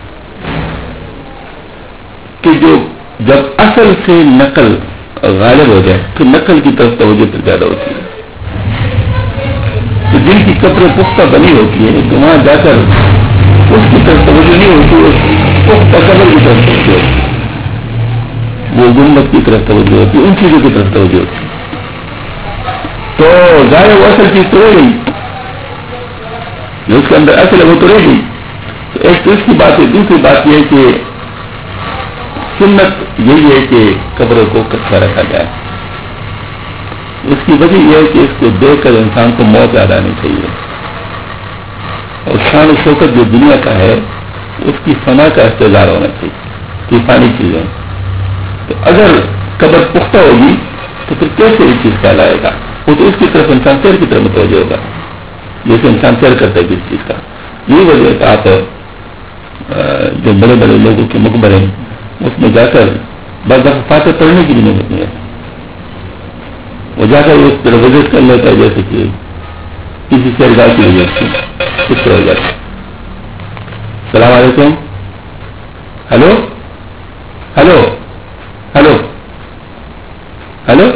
کہ جب اصل سے نقل غالب ہو جائے تو نقل کی طرف توجہ پھر زیادہ ہوتی ہے. تو جن کی قبریں پختہ بنی ہوتی ہے تو وہاں جا کر اس کی طرف توجہ نہیں ہوتی، پختہ قبر کی طرف توجہ ہوتی ہے، وہ گنبد کی طرف توجہ ہوتی ہے، ان چیزوں کی طرف توجہ ہوتی ہے. تو ظاہر وہ اصل چیز تو رہ گئی، جو اس کے اندر اصل ہے وہ تو رہ گئی. تو ایک تو اس کی بات ہے. دوسری بات یہ ہے کہ سنت یہی ہے کہ قبروں کو کچا رکھا جائے. اس کی وجہ یہ ہے کہ اس کو دیکھ کر انسان کو موت یاد آنی چاہیے، اور شان و شوکت جو دنیا کا ہے اس کی فنا کا استعار ہونا چاہیے، یہ فانی چیزیں. تو اگر قبر پختہ ہوگی تو پھر کیسے اس چیز کا لائے گا؟ وہ تو اس کی طرف انسان سیر کی طرف متوجہ ہوگا جیسے انسان سیر کرتا ہے کس چیز کا. یہی وجہ ہے کہ آپ جو بڑے بڑے لوگوں کے مقبرے اس میں جا کر بعض دفعہ فاتح پڑھنے کی بھی ضرورت نہیں ہے، وہ جا کر اس طرح وزٹ کر لیتا ہے جیسے کہ کسی سیرگاہ کی وجہ سے کس طرح ہو جاتا ہے. السلام علیکم. Hello hello hello hello.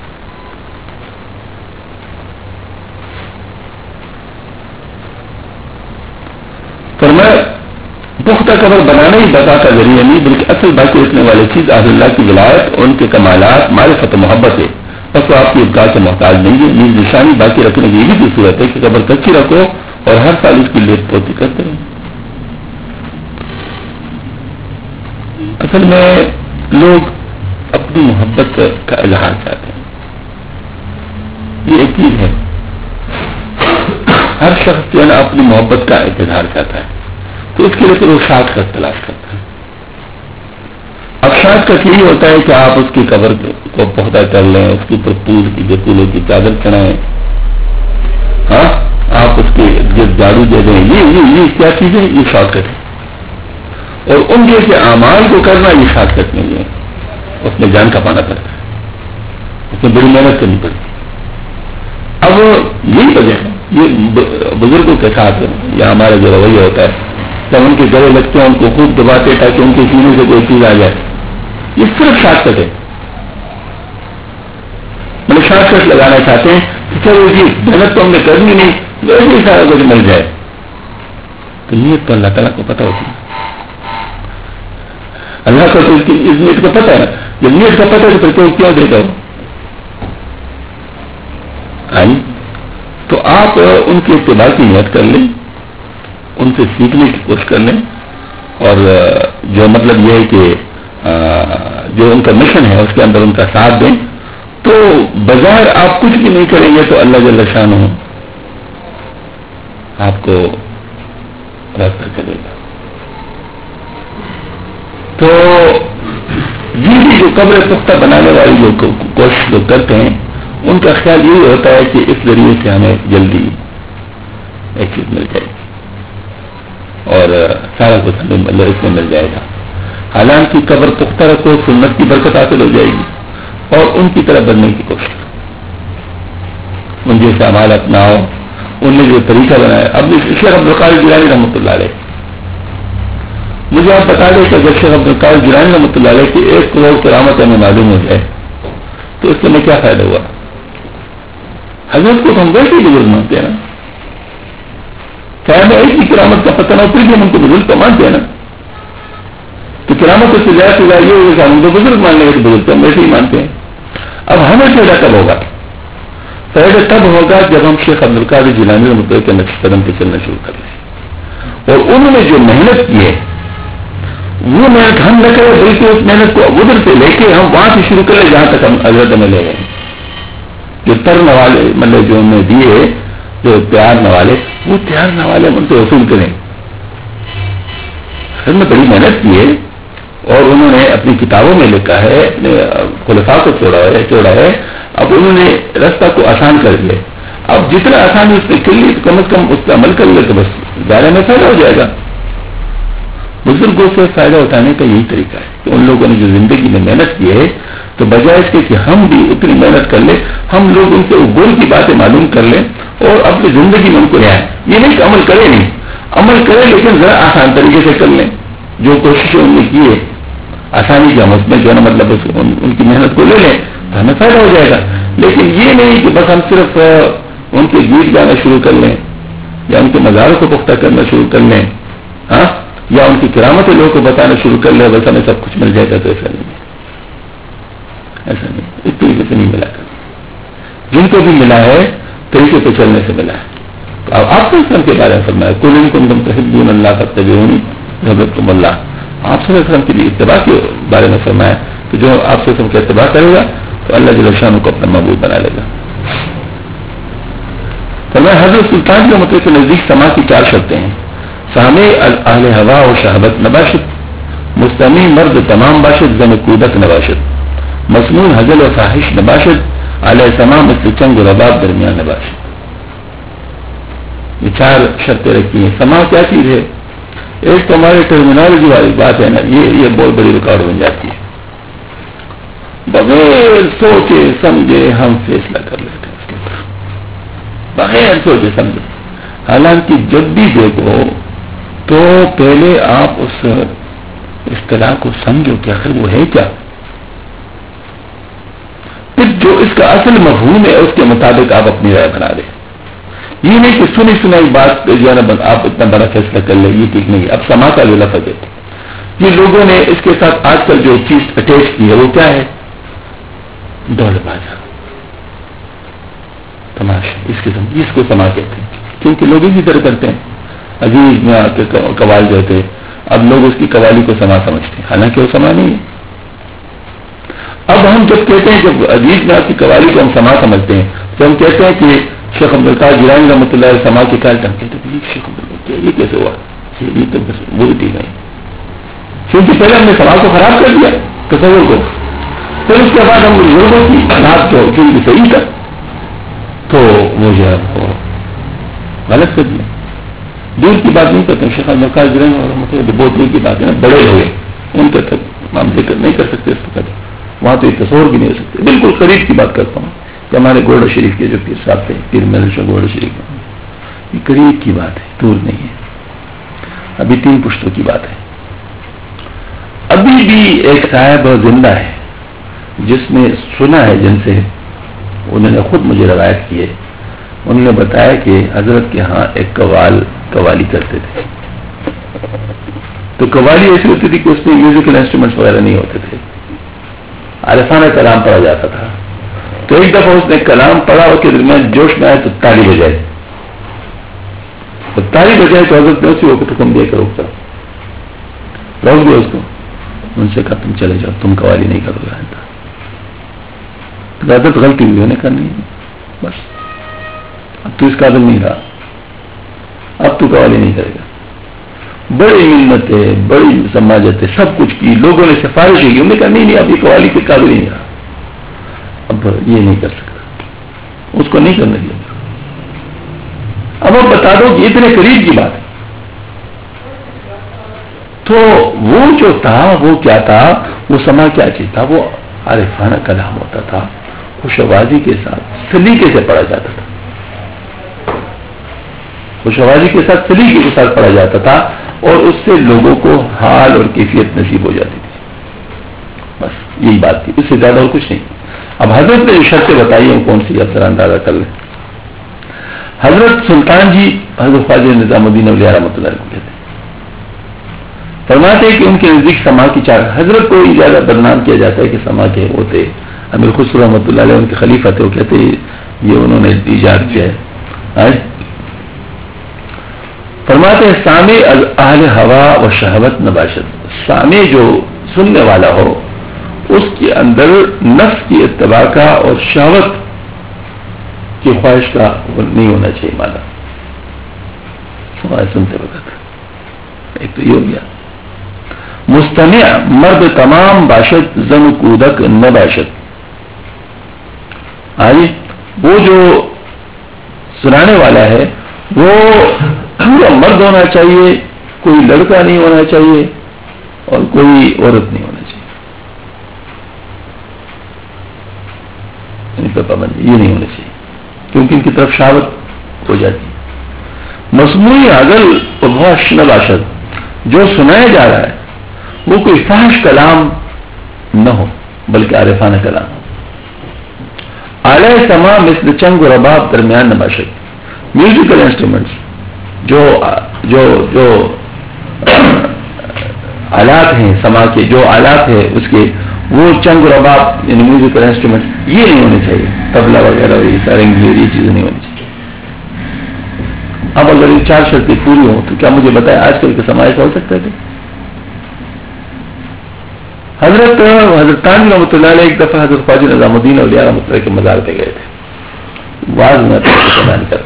فرمایا پختہ قبر بنانا ہی بتا کا ذریعہ نہیں بلکہ اصل باقی رکھنے والی چیز اہل اللہ کی ولایت اور ان کے کمالات معرفت و محبت ہے. بس وہ آپ کی ابقاء کے محتاج نہیں ہے. نیز نشانی باقی رکھنے کی یہ بھی صورت ہے کہ قبر کچی رکھو اور ہر سال اس کی لیپ پوتی کرتے رہو. اصل میں لوگ اپنی محبت کا اظہار چاہتے ہیں، یہ ایک چیز ہے. ہر شخص جو ہے نا اپنی محبت کا اظہار چاہتا ہے، تو اس کے لیے پھر وہ شاد کا تلاش کرتا ہے. اب شاد کا یہی ہوتا ہے کہ آپ اس کی قبر کو پختہ کر لیں، اس کے اوپر پھولوں کی چادر چڑھائیں، ہاں آپ اس کی جھاڑو دے دیں، یہ کیا چیز ہے؟ یہ شارٹ کٹ ہے. اور ان جیسے اعمال کو کرنا یہ شارٹ کٹ نہیں ہے، اس میں جان کھپانا پڑتا ہے، اس میں بڑی محنت کرنی پڑتی ہے. اب یہی وجہ ہے، یہ بزرگوں کے ساتھ یا ہمارا جو رویہ ہوتا ہے جب ان کے گلے لگتے ہیں ان کو خوب دباتے تاکہ ان کے سینے سے کوئی چیز آ جائے، یہ صرف شارٹ کٹ ہے. مطلب شارٹ کٹ لگانا چاہتے ہیں کہ چلو جی محنت تو ہم نے کرنی نہیں، ویسے ہی سارا کچھ مل جائے. تو نیت تو اللہ تعالیٰ کو پتہ ہوتی ہے، اللہ کو تو اس نیت کو پتہ ہے. جب نیت کا پتہ ہے تو پھر کیوں دے گا؟ تو آپ ان کے اتباع کی نیت کر لیں، ان سے سیکھنے کی کوشش کر لیں، اور جو مطلب یہ ہے کہ جو ان کا مشن ہے اس کے اندر ان کا ساتھ دیں. تو بظاہر آپ کچھ بھی نہیں کریں گے تو اللہ جل شانہ آپ کو راستہ چلے گا. تو یہ جو قبر پختہ بنانے والی جو کوشش جو کرتے ہیں ان کا خیال یہی ہوتا ہے کہ اس ذریعے سے ہمیں جلدی ایک چیز مل جائے گی اور سارا کچھ ہمیں مطلب اس میں مل جائے گا. حالانکہ قبر پختہ رکھو، سنت کی برکت حاصل ہو جائے گی اور ان کی طرح بننے کی کوشش کرو، ان جیسے اعمال اپناؤ، ان نے جو طریقہ بنایا. اب شیخ عبدالقادر جیلانی رحمۃ اللہ علیہ، مجھے آپ بتا دیں کہ اگر شیخ عبدالقادر جیلانی رحمۃ اللہ علیہ کی 1 کروڑ کرامت ہمیں معلوم ہو جائے تو اس سے ہمیں کیا فائدہ ہوا؟ حضرت کو تو ہم ویسے ہی بزرگ مانتے ہیں نا، چاہے ہمیں ایک ہی کرامت کا پتہ نہ ہو پھر بھی ہم ان کو بزرگ تو مانتے ہیں نا. تو کرامت سے زیادہ یہ ہوگا کہ ہم کو بزرگ مان لیں گے، بزرگ تو ہم ویسے ہی مانتے ہیں. اب ہمیں فائدہ کب ہوگا؟ فائدہ تب ہوگا جب ہم شیخ عبدالقادر جیلانی رحمۃ اللہ کے نقش قدم پہ چلنا شروع کر لیں اور انہوں نے جو محنت کی ہے وہ محنت ہم نہ کریں بلکہ اس محنت کو ادھر سے لے کے ہم وہاں سے شروع کر لیں جہاں تک ہم حضرت میں لے گئے. جو تر نوالے مطلب جو انہوں نے دیے، جو تیار نوالے، وہ تیار نوالے ہم ان سے وصول کریں. ہم نے بڑی محنت کی ہے اور انہوں نے اپنی کتابوں میں لکھا ہے، اپنے خلفاء کو چھوڑا ہے. اب انہوں نے راستہ کو آسان کر دیا. اب جتنا آسانی اس پہ کر لی تو کم از کم اس پہ عمل کر لے تو بس دائرے میں فائدہ ہو جائے گا. بزرگوں سے فائدہ اٹھانے کا یہی طریقہ ہے کہ ان لوگوں نے جو زندگی میں محنت کی ہے تو بجائے اس کے کہ ہم بھی اتنی محنت کر لیں، ہم لوگ ان سے گول کی باتیں معلوم کر لیں اور اپنی زندگی میں ان کو رہائیں. یہ نہیں کہ عمل کرے نہیں، عمل کرے لیکن ذرا آسان طریقے سے کر لیں. جو کوششیں ان نے کی ہے آسانی کے ہم اس میں جو ہے نا مطلب ان کی محنت کو لے لیں تو ہمیں فائدہ ہو جائے گا. لیکن یہ نہیں کہ بس ہم صرف ان کے گیت گانا شروع کر لیں یا ان کے مزاروں کو پختہ کرنا شروع کر لیں، ہاں، یا ان کی کرامتیں لوگوں کو بتانا شروع کر لیں بس ہمیں سب کچھ مل جائے گا. تو ایسا نہیں ہے، ایسا نہیں، اس طریقے سے نہیں ملا کر. جن کو بھی ملا ہے طریقے پہ چلنے سے ملا ہے. تو اب آپ کو کے بارے میں فرمایا کل ان کو تم تحبون اللہ فاتبعونی یحببکم اللہ. آپ صلی اللہ علیہ وسلم کے لیے اتباع کے بارے میں فرمایا کہ جو آپ صلی اللہ علیہ وسلم کا اتباع کرے گا تو اللہ جل شانہ کو اپنا معبود بنا لے گا. فرمایا حضرت سلطان کے مطلب کے نزدیک سما کی 4 شرطیں ہیں. سامع اہل ہوا و شہبت نباشد، مستمی مرد تمام باشد زن کودک نباشد، مسنون حجل و فاحش نباشد، علیہ سما مثل چنگ و رباب درمیان نباشد. یہ 4 شرطیں رکھی ہیں. سما کیا چیز ہے؟ ایک تو ہمارے ٹرمینالوجی والی بات ہے نا، یہ بہت بڑی رکاوٹ بن جاتی ہے. بغیر سوچے سمجھے ہم فیصلہ کر لیتے ہیں، بغیر سوچے سمجھے. حالانکہ جب بھی دیکھو تو پہلے آپ اس اصطلاح کو سمجھو کہ آخر وہ ہے کیا، پھر جو اس کا اصل مفہوم ہے اس کے مطابق آپ اپنی رائے بنا لیں. یہ نہیں کہ سنی سنائی بات جو ہے نا آپ اتنا بڑا فیصلہ کر لیں، یہ ٹھیک نہیں. اب سما کا جو لفظ ہے یہ لوگوں نے اس کے ساتھ آج کل جو چیز اٹیچ کی ہے وہ کیا ہے؟ ڈول بازا، تماشا. اس کو سما کہتے ہیں کیونکہ لوگ اسی طرح کرتے ہیں. عزیز میں آ کے قوال جو تھے اب لوگ اس کی قوالی کو سما سمجھتے ہیں، حالانکہ وہ سما نہیں ہے. اب ہم جب کہتے ہیں جب عزیز میں آپ کی قوالی کو ہم سما سمجھتے ہیں تو ہم کہتے ہیں کہ شیخ عبدالقادر جیلانی رحمۃ اللہ علیہ سما کے کال ہم کہتے ہیں شیخ عبدالقادر یہ کیسے ہوا؟ یہ تو بس وہی ٹھیک ہے کیونکہ پہلے ہم نے سما کو خراب کر دیا تصور کو، پھر اس کے بعد ہم لوگوں کی حالات کو کیونکہ صحیح تھا تو وہ جو ہے غلط کر دیا. دور کی بات نہیں کرتے. شیخ المرکز مطلب بہت دور کی بات ہے نا, بڑے لوگ ہیں ان کا تک ہم ذکر نہیں کر سکتے اس وقت, وہاں تو یہ تصور بھی نہیں ہو سکتے. بالکل قریب کی بات کرتا ہوں کہ ہمارے گوڑا شریف کے جو پیر صاحب تھے, پیر محل شاہ گوڑا شریف, یہ قریب کی بات ہے, دور نہیں ہے. ابھی 3 پشتوں کی بات ہے. ابھی بھی ایک صاحب زندہ ہے جس نے سنا ہے جن سے, انہوں نے خود مجھے روایت کی ہے. انہوں نے بتایا کہ حضرت کے ہاں ایک قوالی کرتے تھے. تو قوالی ایسی ہوتی تھی کہ اس میں میوزیکل انسٹرومنٹس وغیرہ نہیں ہوتے تھے, عارفانہ کلام پڑھا جاتا تھا. تو ایک دفعہ اس نے کلام پڑھا اور کے درمیان جوش میں آئے تو تالی بجائے. تو تالی بجائے تو حضرت نے اسی وقت حکم دیا کہ روک دیا اس کو. ان سے کہا تم چلے جاؤ, تم قوالی نہیں کرو گے. تو حضرت غلطی ہوئی, انہیں کرنی بس, اب تو اس قابل نہیں رہا, اب تو قوالی نہیں کرے گا. بڑی منت ہے, بڑی سماجت ہے, سب کچھ کی, لوگوں نے سفارش کی, انہوں نے کہا نہیں اب یہ قوالی کے قابل نہیں رہا, اب یہ نہیں کر سکتا, اس کو نہیں کرنے دیا. اب آپ بتا دو کہ اتنے قریب کی بات ہے. تو وہ جو تھا وہ کیا تھا, وہ سما کیا چیز تھا, وہ عارفانہ کلام ہوتا تھا, خوش آوازی کے ساتھ سلیقے سے پڑھا جاتا تھا. خوش آوازی کے ساتھ سلیقے کے ساتھ پڑھا جاتا تھا, اور اس سے لوگوں کو حال اور کیفیت نصیب ہو جاتی تھی. بس یہی بات تھی, اس سے زیادہ اور کچھ نہیں. اب حضرت نے جو شرطیں بتائی ہیں کون سی, اب ذرا اندازہ کر لیں. حضرت سلطان جی حضرت خواجہ نظام الدین اولیاء رحمۃ اللہ علیہ کو کہتے ہیں, فرماتے ہیں کہ ان کے نزدیک سما کی 4. حضرت کو زیادہ بدنام کیا جاتا ہے کہ سما کے وہ تھے امیر خسرو رحمۃ اللہ علیہ, ان کے خلیفہ تھے, وہ کہتے ہیں یہ انہوں نے ایجاد کیا ہے. فرماتے ہیں سامع اہل ہوا و شہوت نباشت, سامع جو سننے والا ہو اس کے اندر نفس کی اتباع کا اور شہوت کی خواہش کا نہیں ہونا چاہیے. مانا سنتے وقت ایک تو یہ ہو گیا. مستمع مرد تمام باشد زن کودک نہ باشد. وہ جو سنانے والا ہے وہ پورا مرد ہونا چاہیے, کوئی لڑکا نہیں ہونا چاہیے اور کوئی عورت نہیں ہونا چاہیے. ان پر پابندی یہ نہیں ہونا چاہیے کیونکہ ان کی طرف شہوت ہو جاتی ہے. مصنوعی عقل و بہش نہ باشد, جو سنایا جا رہا ہے وہ کوئی فحش کلام نہ ہو بلکہ عارفانہ کلام ہو. اعلی سما مثل چنگ و رباب درمیان نہ باشد. میوزیکل انسٹرومنٹس جو جو جو آلات ہیں سما کے, جو آلات ہیں اس کے, وہ چنگ و رباب یعنی میوزیکل انسٹرومنٹ یہ نہیں ہونے چاہیے. طبلہ وغیرہ یہ سارنگی یہ چیزیں نہیں ہونی چاہیے. اب اگر یہ 4 شرطیں پوری ہوں تو کیا مجھے بتائیں آج کل کے سما ایسا ہو سکتا ہے؟ حضرت تانوی رحمۃ اللہ علیہ ایک دفعہ حضرت خواجہ نظام الدین اولیاء رحمۃ اللہ کے مزار پہ گئے تھے, واز میں بیان کر.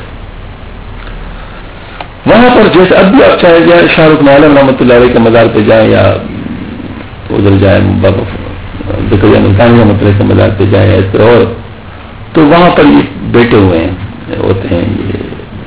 وہاں پر جیسے اب بھی آپ چاہے جائیں شاہ رخ عالم رحمۃ اللہ علیہ کے مزار پہ جائیں یا ادھر جائیں زکریا ملتانی رحمۃ اللہ کے مزار پہ جائیں اس طرح, اور تو وہاں پر یہ بیٹھے ہوئے ہیں ہوتے ہیں, یہ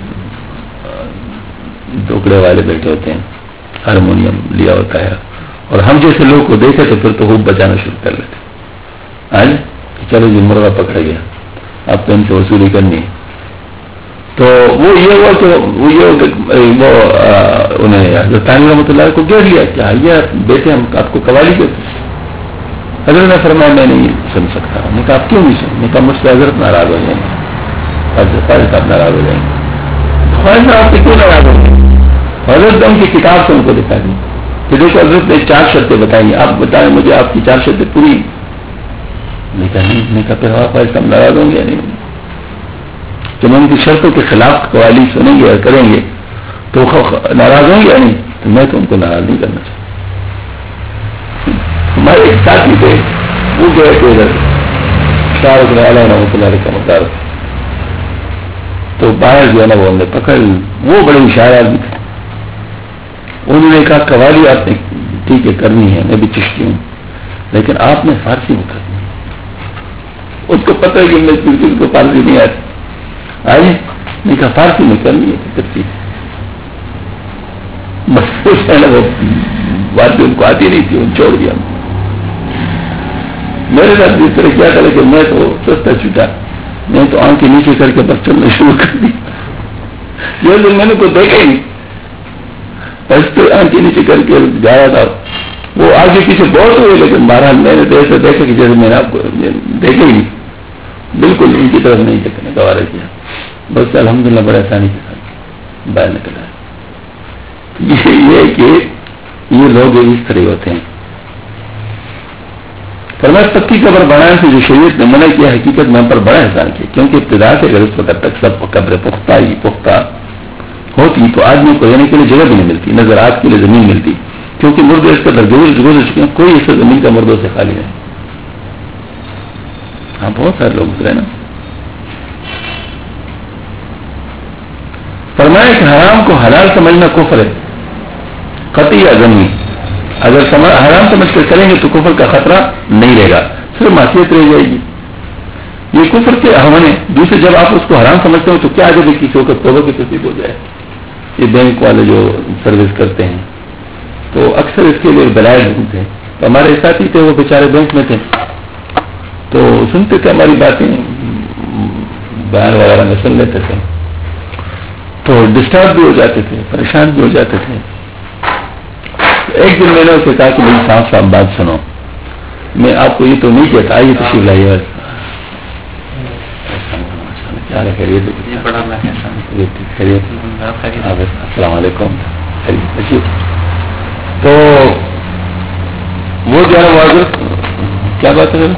ڈوکڑے والے بیٹھے ہوتے ہیں, ہارمونیم لیا ہوتا ہے, اور ہم جیسے لوگ کو دیکھے تو پھر تو خوب بجانا شروع کر لیتے. چلو جی مرغا پکڑا گیا, اب تو ان سے وصولی کرنی ہے. تو وہ یہ ہوا کہ وہ انہیں حضرت تانوی رحمۃ اللہ کو گھیر لیا کہ یہ بیٹے ہم آپ کو قوالی کرتے. حضرت نے فرمایا میں نہیں سن سکتا. میں کہا آپ کیوں نہیں سن؟ میں کہا مجھ سے حضرت ناراض ہو جائیں گے, حضرت صاحب ناراض ہو جائیں گے. خواہش آپ سے کیوں ناراض ہوں گے؟ حضرت نے ان کی کتاب سے ان کو دکھا دی کہ دیکھو حضرت نے 4 شرطیں بتائی, آپ بتائیں مجھے آپ کی 4 شرطیں پوری. میں کہا نہیں. میں کہا پھر خواہش صاحب ناراض ہوں گے یا نہیں؟ جب ان کی شرطوں کے خلاف قوالی سنیں گے اور کریں گے تو ناراض ہوں گے یا نہیں؟ تو میں تو ان کو ناراض نہیں کرنا چاہتا. ہمارے ایک ساتھی تھے, وہ گئے تھے ادھر شاہ رخ رحمۃ اللہ علیہ کا مزار, تو باہر جو ہے نا وہ ہم نے پکڑ, وہ بڑے ہوشیار آدمی تھے. انہوں نے کہا قوالی آپ نے ٹھیک ہے کرنی ہے, میں بھی چشتی ہوں, لیکن آپ نے فارسی میں کرنی ہے. اس کو پتہ ہے کہ میں بالکل کو فارسی نہیں آتی. آئیے نہیں کہا فارسی میں کرنی ہے ترتیب. بس وہ بات بھی ان کو آتی نہیں تھی، ان چھوڑ دیا. میرے ساتھ جس طرح کیا کرے کہ میں تو سستا چھوٹا، میں تو آنکھ کے نیچے کر کے بس چلنا شروع کر دی. یہ دن میں نے کوئی دیکھا ہی نہیں، بس تو آنکھ کے نیچے کر کے جا رہا تھا. وہ آگے پیچھے بہت ہوئے، لیکن بہرحال میں نے تو ایسا دیکھا کہ جیسے میں نے آپ کو دیکھا ہی نہیں، بالکل ان کی طرف نہیں دیکھنے کا وارہ کیا. بس الحمدللہ بڑے آسانی کے ساتھ باہر نکل آئے. یہ کہ یہ لوگ اس طرح ہوتے ہیں. فرمایا پکی قبر بنانے سے جو شریعت نے منع کیا، حقیقت میں پر بڑا احسان کیا، کیونکہ ابتدا سے اگر اس وقت تک سب قبر پختہ ہوتی تو آدمی کو رہنے کے لیے جگہ بھی نہیں ملتی، نہ زراعت کے لیے زمین ملتی، کیونکہ مردے اس کا گزر چکے ہیں، کوئی اس زمین کا مردوں سے خالی نہیں. ہاں بہت سارے لوگ گزرے نا. فرمایا کہ حرام کو حلال سمجھنا کفر ہے، قطعی یا ضمنی. اگر حرام سمجھ کر کریں گے تو کفر کا خطرہ نہیں رہے گا، صرف معصیت رہ جائے گی. یہ کفر کے احوال ہے. دوسرے جب آپ اس کو حرام سمجھتے ہو تو کیا جب کسی کو توبہ کی تصدیق ہو جائے. یہ بینک والے جو سروس کرتے ہیں تو اکثر اس کے لیے دلائل ڈھونڈتے ہیں. تو ہمارے ساتھی تھے، وہ بیچارے بینک میں تھے، تو سنتے تھے ہماری باتیں، بیان وغیرہ میں سن لیتے تھے، تو ڈسٹرب بھی ہو جاتے تھے، پریشان بھی ہو جاتے تھے. ایک دن میں نے اسے کہا کہ میری صاف صاف بات سنو، میں آپ کو یہ تو نہیں کہتا یہ تشریف لائیے. السلام علیکم. تو وہ جو ہے معذرت کیا بات ہے؟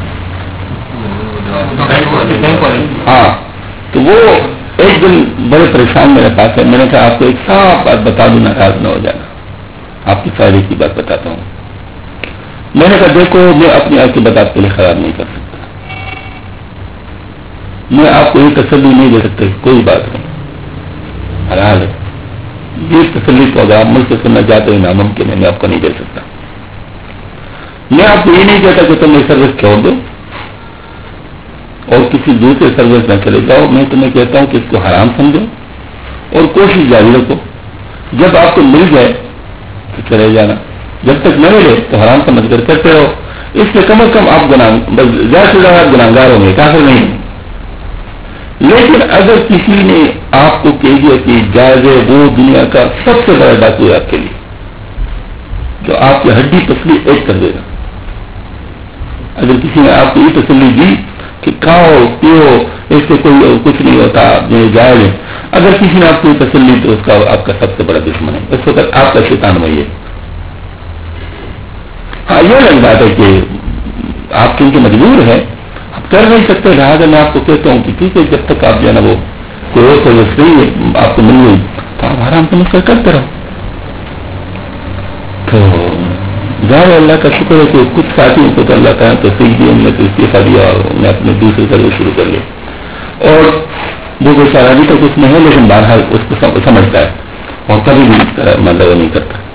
ہاں، تو وہ ایک دن بڑے پریشان میرے پاس ہے. میں نے کہا آپ کو ایک صاف بات بتا دوں، ناراض نہ ہو جانا، آپ کی فائدے کی بات بتاتا ہوں. میں نے کہا دیکھو، میں اپنی آپ کی بات آپ کے لیے خراب نہیں کر سکتا، میں آپ کو یہ تسلی نہیں دے سکتا کہ کوئی بات نہیں حلال ہے. یہ تسلی تو اگر آپ مجھ سے سننا چاہتے ہو ناممکن ہے، میں آپ کو نہیں دے سکتا. میں آپ کو یہ نہیں کہتا کہ تم یہ سروس چھوڑ دو اور کسی دوسرے سروس میں چلے جاؤ. میں تمہیں کہتا ہوں کہ اس کو حرام سمجھو اور کوشش جاری رکھو. جب آپ کو مل جائے تو چلے جانا، جب تک نہ ملے تو حرام سمجھ کر کرتے رہو. اس سے کم از کم آپ زیادہ سے زیادہ آپ گناہگار ہوں گے، کافر نہیں. لیکن اگر کسی نے آپ کو کہہ دیا کہ جائز ہے، وہ دنیا کا سب سے بڑا ڈاکو ہے آپ کے لیے، جو آپ کی ہڈی پسلی ایک کر دے گا. اگر کسی نے آپ کو یہ تسلی دی کہ کھاؤ پیو، اس سے کوئی کچھ نہیں ہوتا، یہ جائز ہے، اگر کسی نے آپ کو یہ تسلی تو اس کا آپ کا سب سے بڑا دشمن ہے. اس وقت آپ کا شیطان وہی ہے. ہاں، یہ الگ بات ہے کہ آپ کیونکہ مجبور ہے، آپ کر نہیں سکتے، لہٰذا میں آپ کو کہتا ہوں کہ ٹھیک ہے، جب تک آپ جو ہے نا وہ کوئی اور سروس نہیں ہے آپ کو مل گئی تو آپ آرام سمجھ کر کرتے رہو. تو ظاہر اللہ کا شکر ہے کہ کچھ ساتھیوں کو تو اللہ تعالیٰ توفیق دی، ہم نے تو استعفیٰ دیا اور انہوں نے اپنے دوسرے سروس شروع کر لی. اور وہ کوئی شرابی تک اس میں ہے، لیکن بہرحال اس کو سمجھتا ہے اور کبھی بھی مطلب نہیں کرتا.